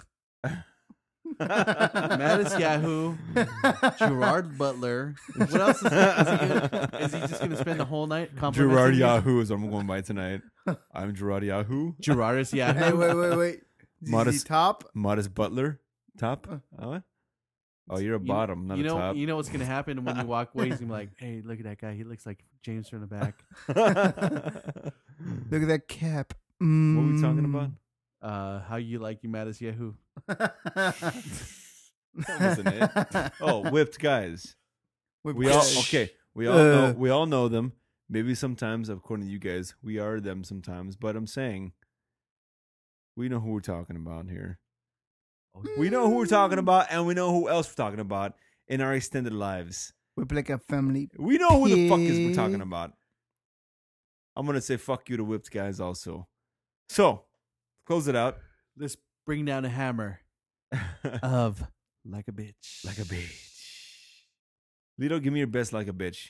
Mattis Yahoo, Gerard Butler. What else is he just gonna spend the whole night complimenting Gerard you? Yahoo is what I'm going by tonight. I'm Gerard Yahoo. Gerardus Hey, Yahoo. wait. Modest- ZZ Top. Modest Butler. Top. Oh, you're a bottom, not you a know, top. You know what's gonna happen when you walk away? He's gonna be like, "Hey, look at that guy. He looks like James from the back." Look at that cap. What are we talking about? How you like you, Mattis Yahoo? That wasn't it. Oh, whipped guys. We all okay. We all know them. Maybe sometimes, according to you guys, we are them sometimes. But I'm saying, we know who we're talking about here. We know who we're talking about, and we know who else we're talking about in our extended lives. Whip like a family. We know who the fuck is we're talking about. I'm gonna say fuck you to whipped guys also. So, close it out. Let's bring down a hammer of like a bitch. Like a bitch. Lito, give me your best like a bitch.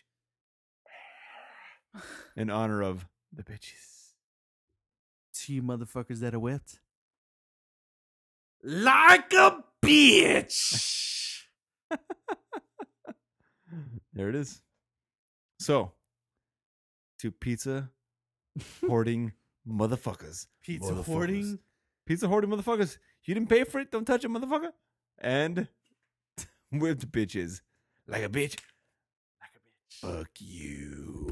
In honor of the bitches. To you motherfuckers that are whipped. Like a bitch. There it is. So, to pizza hoarding motherfuckers. Pizza Motherfuckers. hoarding? Pizza hoarding motherfuckers. You didn't pay for it? Don't touch it, motherfucker. And whipped bitches. Like a bitch. Like a bitch. Fuck you.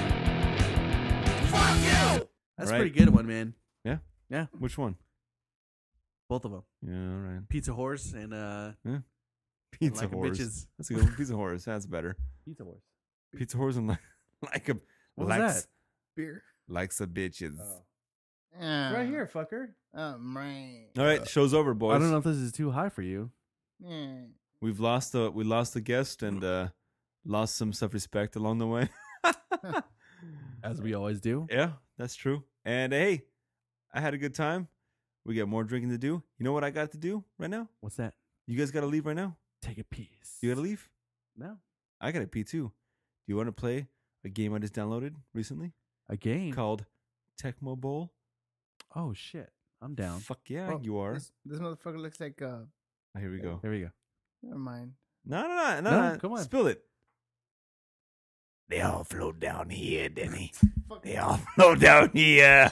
Fuck you. That's Right. a pretty good one, man. Yeah? Yeah. Which one? Both of them. Yeah, all right. Pizza horse and Pizza like a horse. bitches. That's a good one. Pizza horse. That's better. Pizza horse. Pizza horse and like a What was likes, that? Beer. likes a bitches. Right here, fucker. Oh, man. All right, show's over, boys. I don't know if this is too high for you. We lost the guest and lost some self-respect along the way. As we always do. Yeah, that's true. And hey, I had a good time. We got more drinking to do. You know what I got to do right now? What's that? You guys got to leave right now? Take a piece. You got to leave? No. I got to pee too. Do you want to play a game I just downloaded recently A game? called Tecmo Bowl? Oh, shit. I'm down. Fuck yeah, Oh, you are. This motherfucker looks like Oh, here we go. Here we go. never mind. No, come on. Spill it. They all float down here, Denny. They all float down here.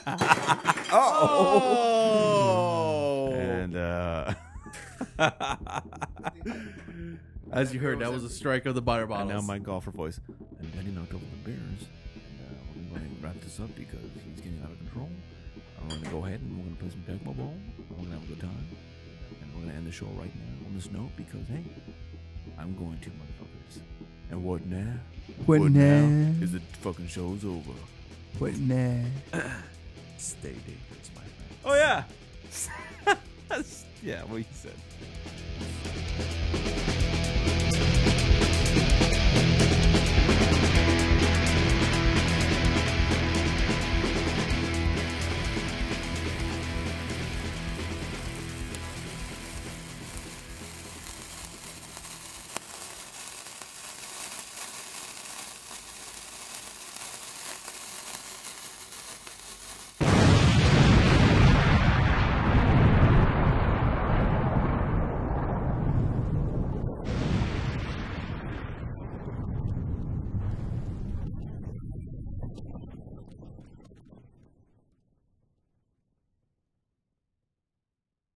And As you heard, that was a strike of the butter and bottles. now my golfer voice. And Danny knocked over the Bears. And we're going to wrap this up because he's getting out of control. I'm going to go ahead and we're going to play some Tecmo Bowl. We're going to have a good time. And we're going to end the show right now on this note because, hey, I'm going to, motherfuckers. And what now? What now? Is the fucking show's over. What now? Stay dangerous, my friend. Oh, yeah. Yeah, what you said.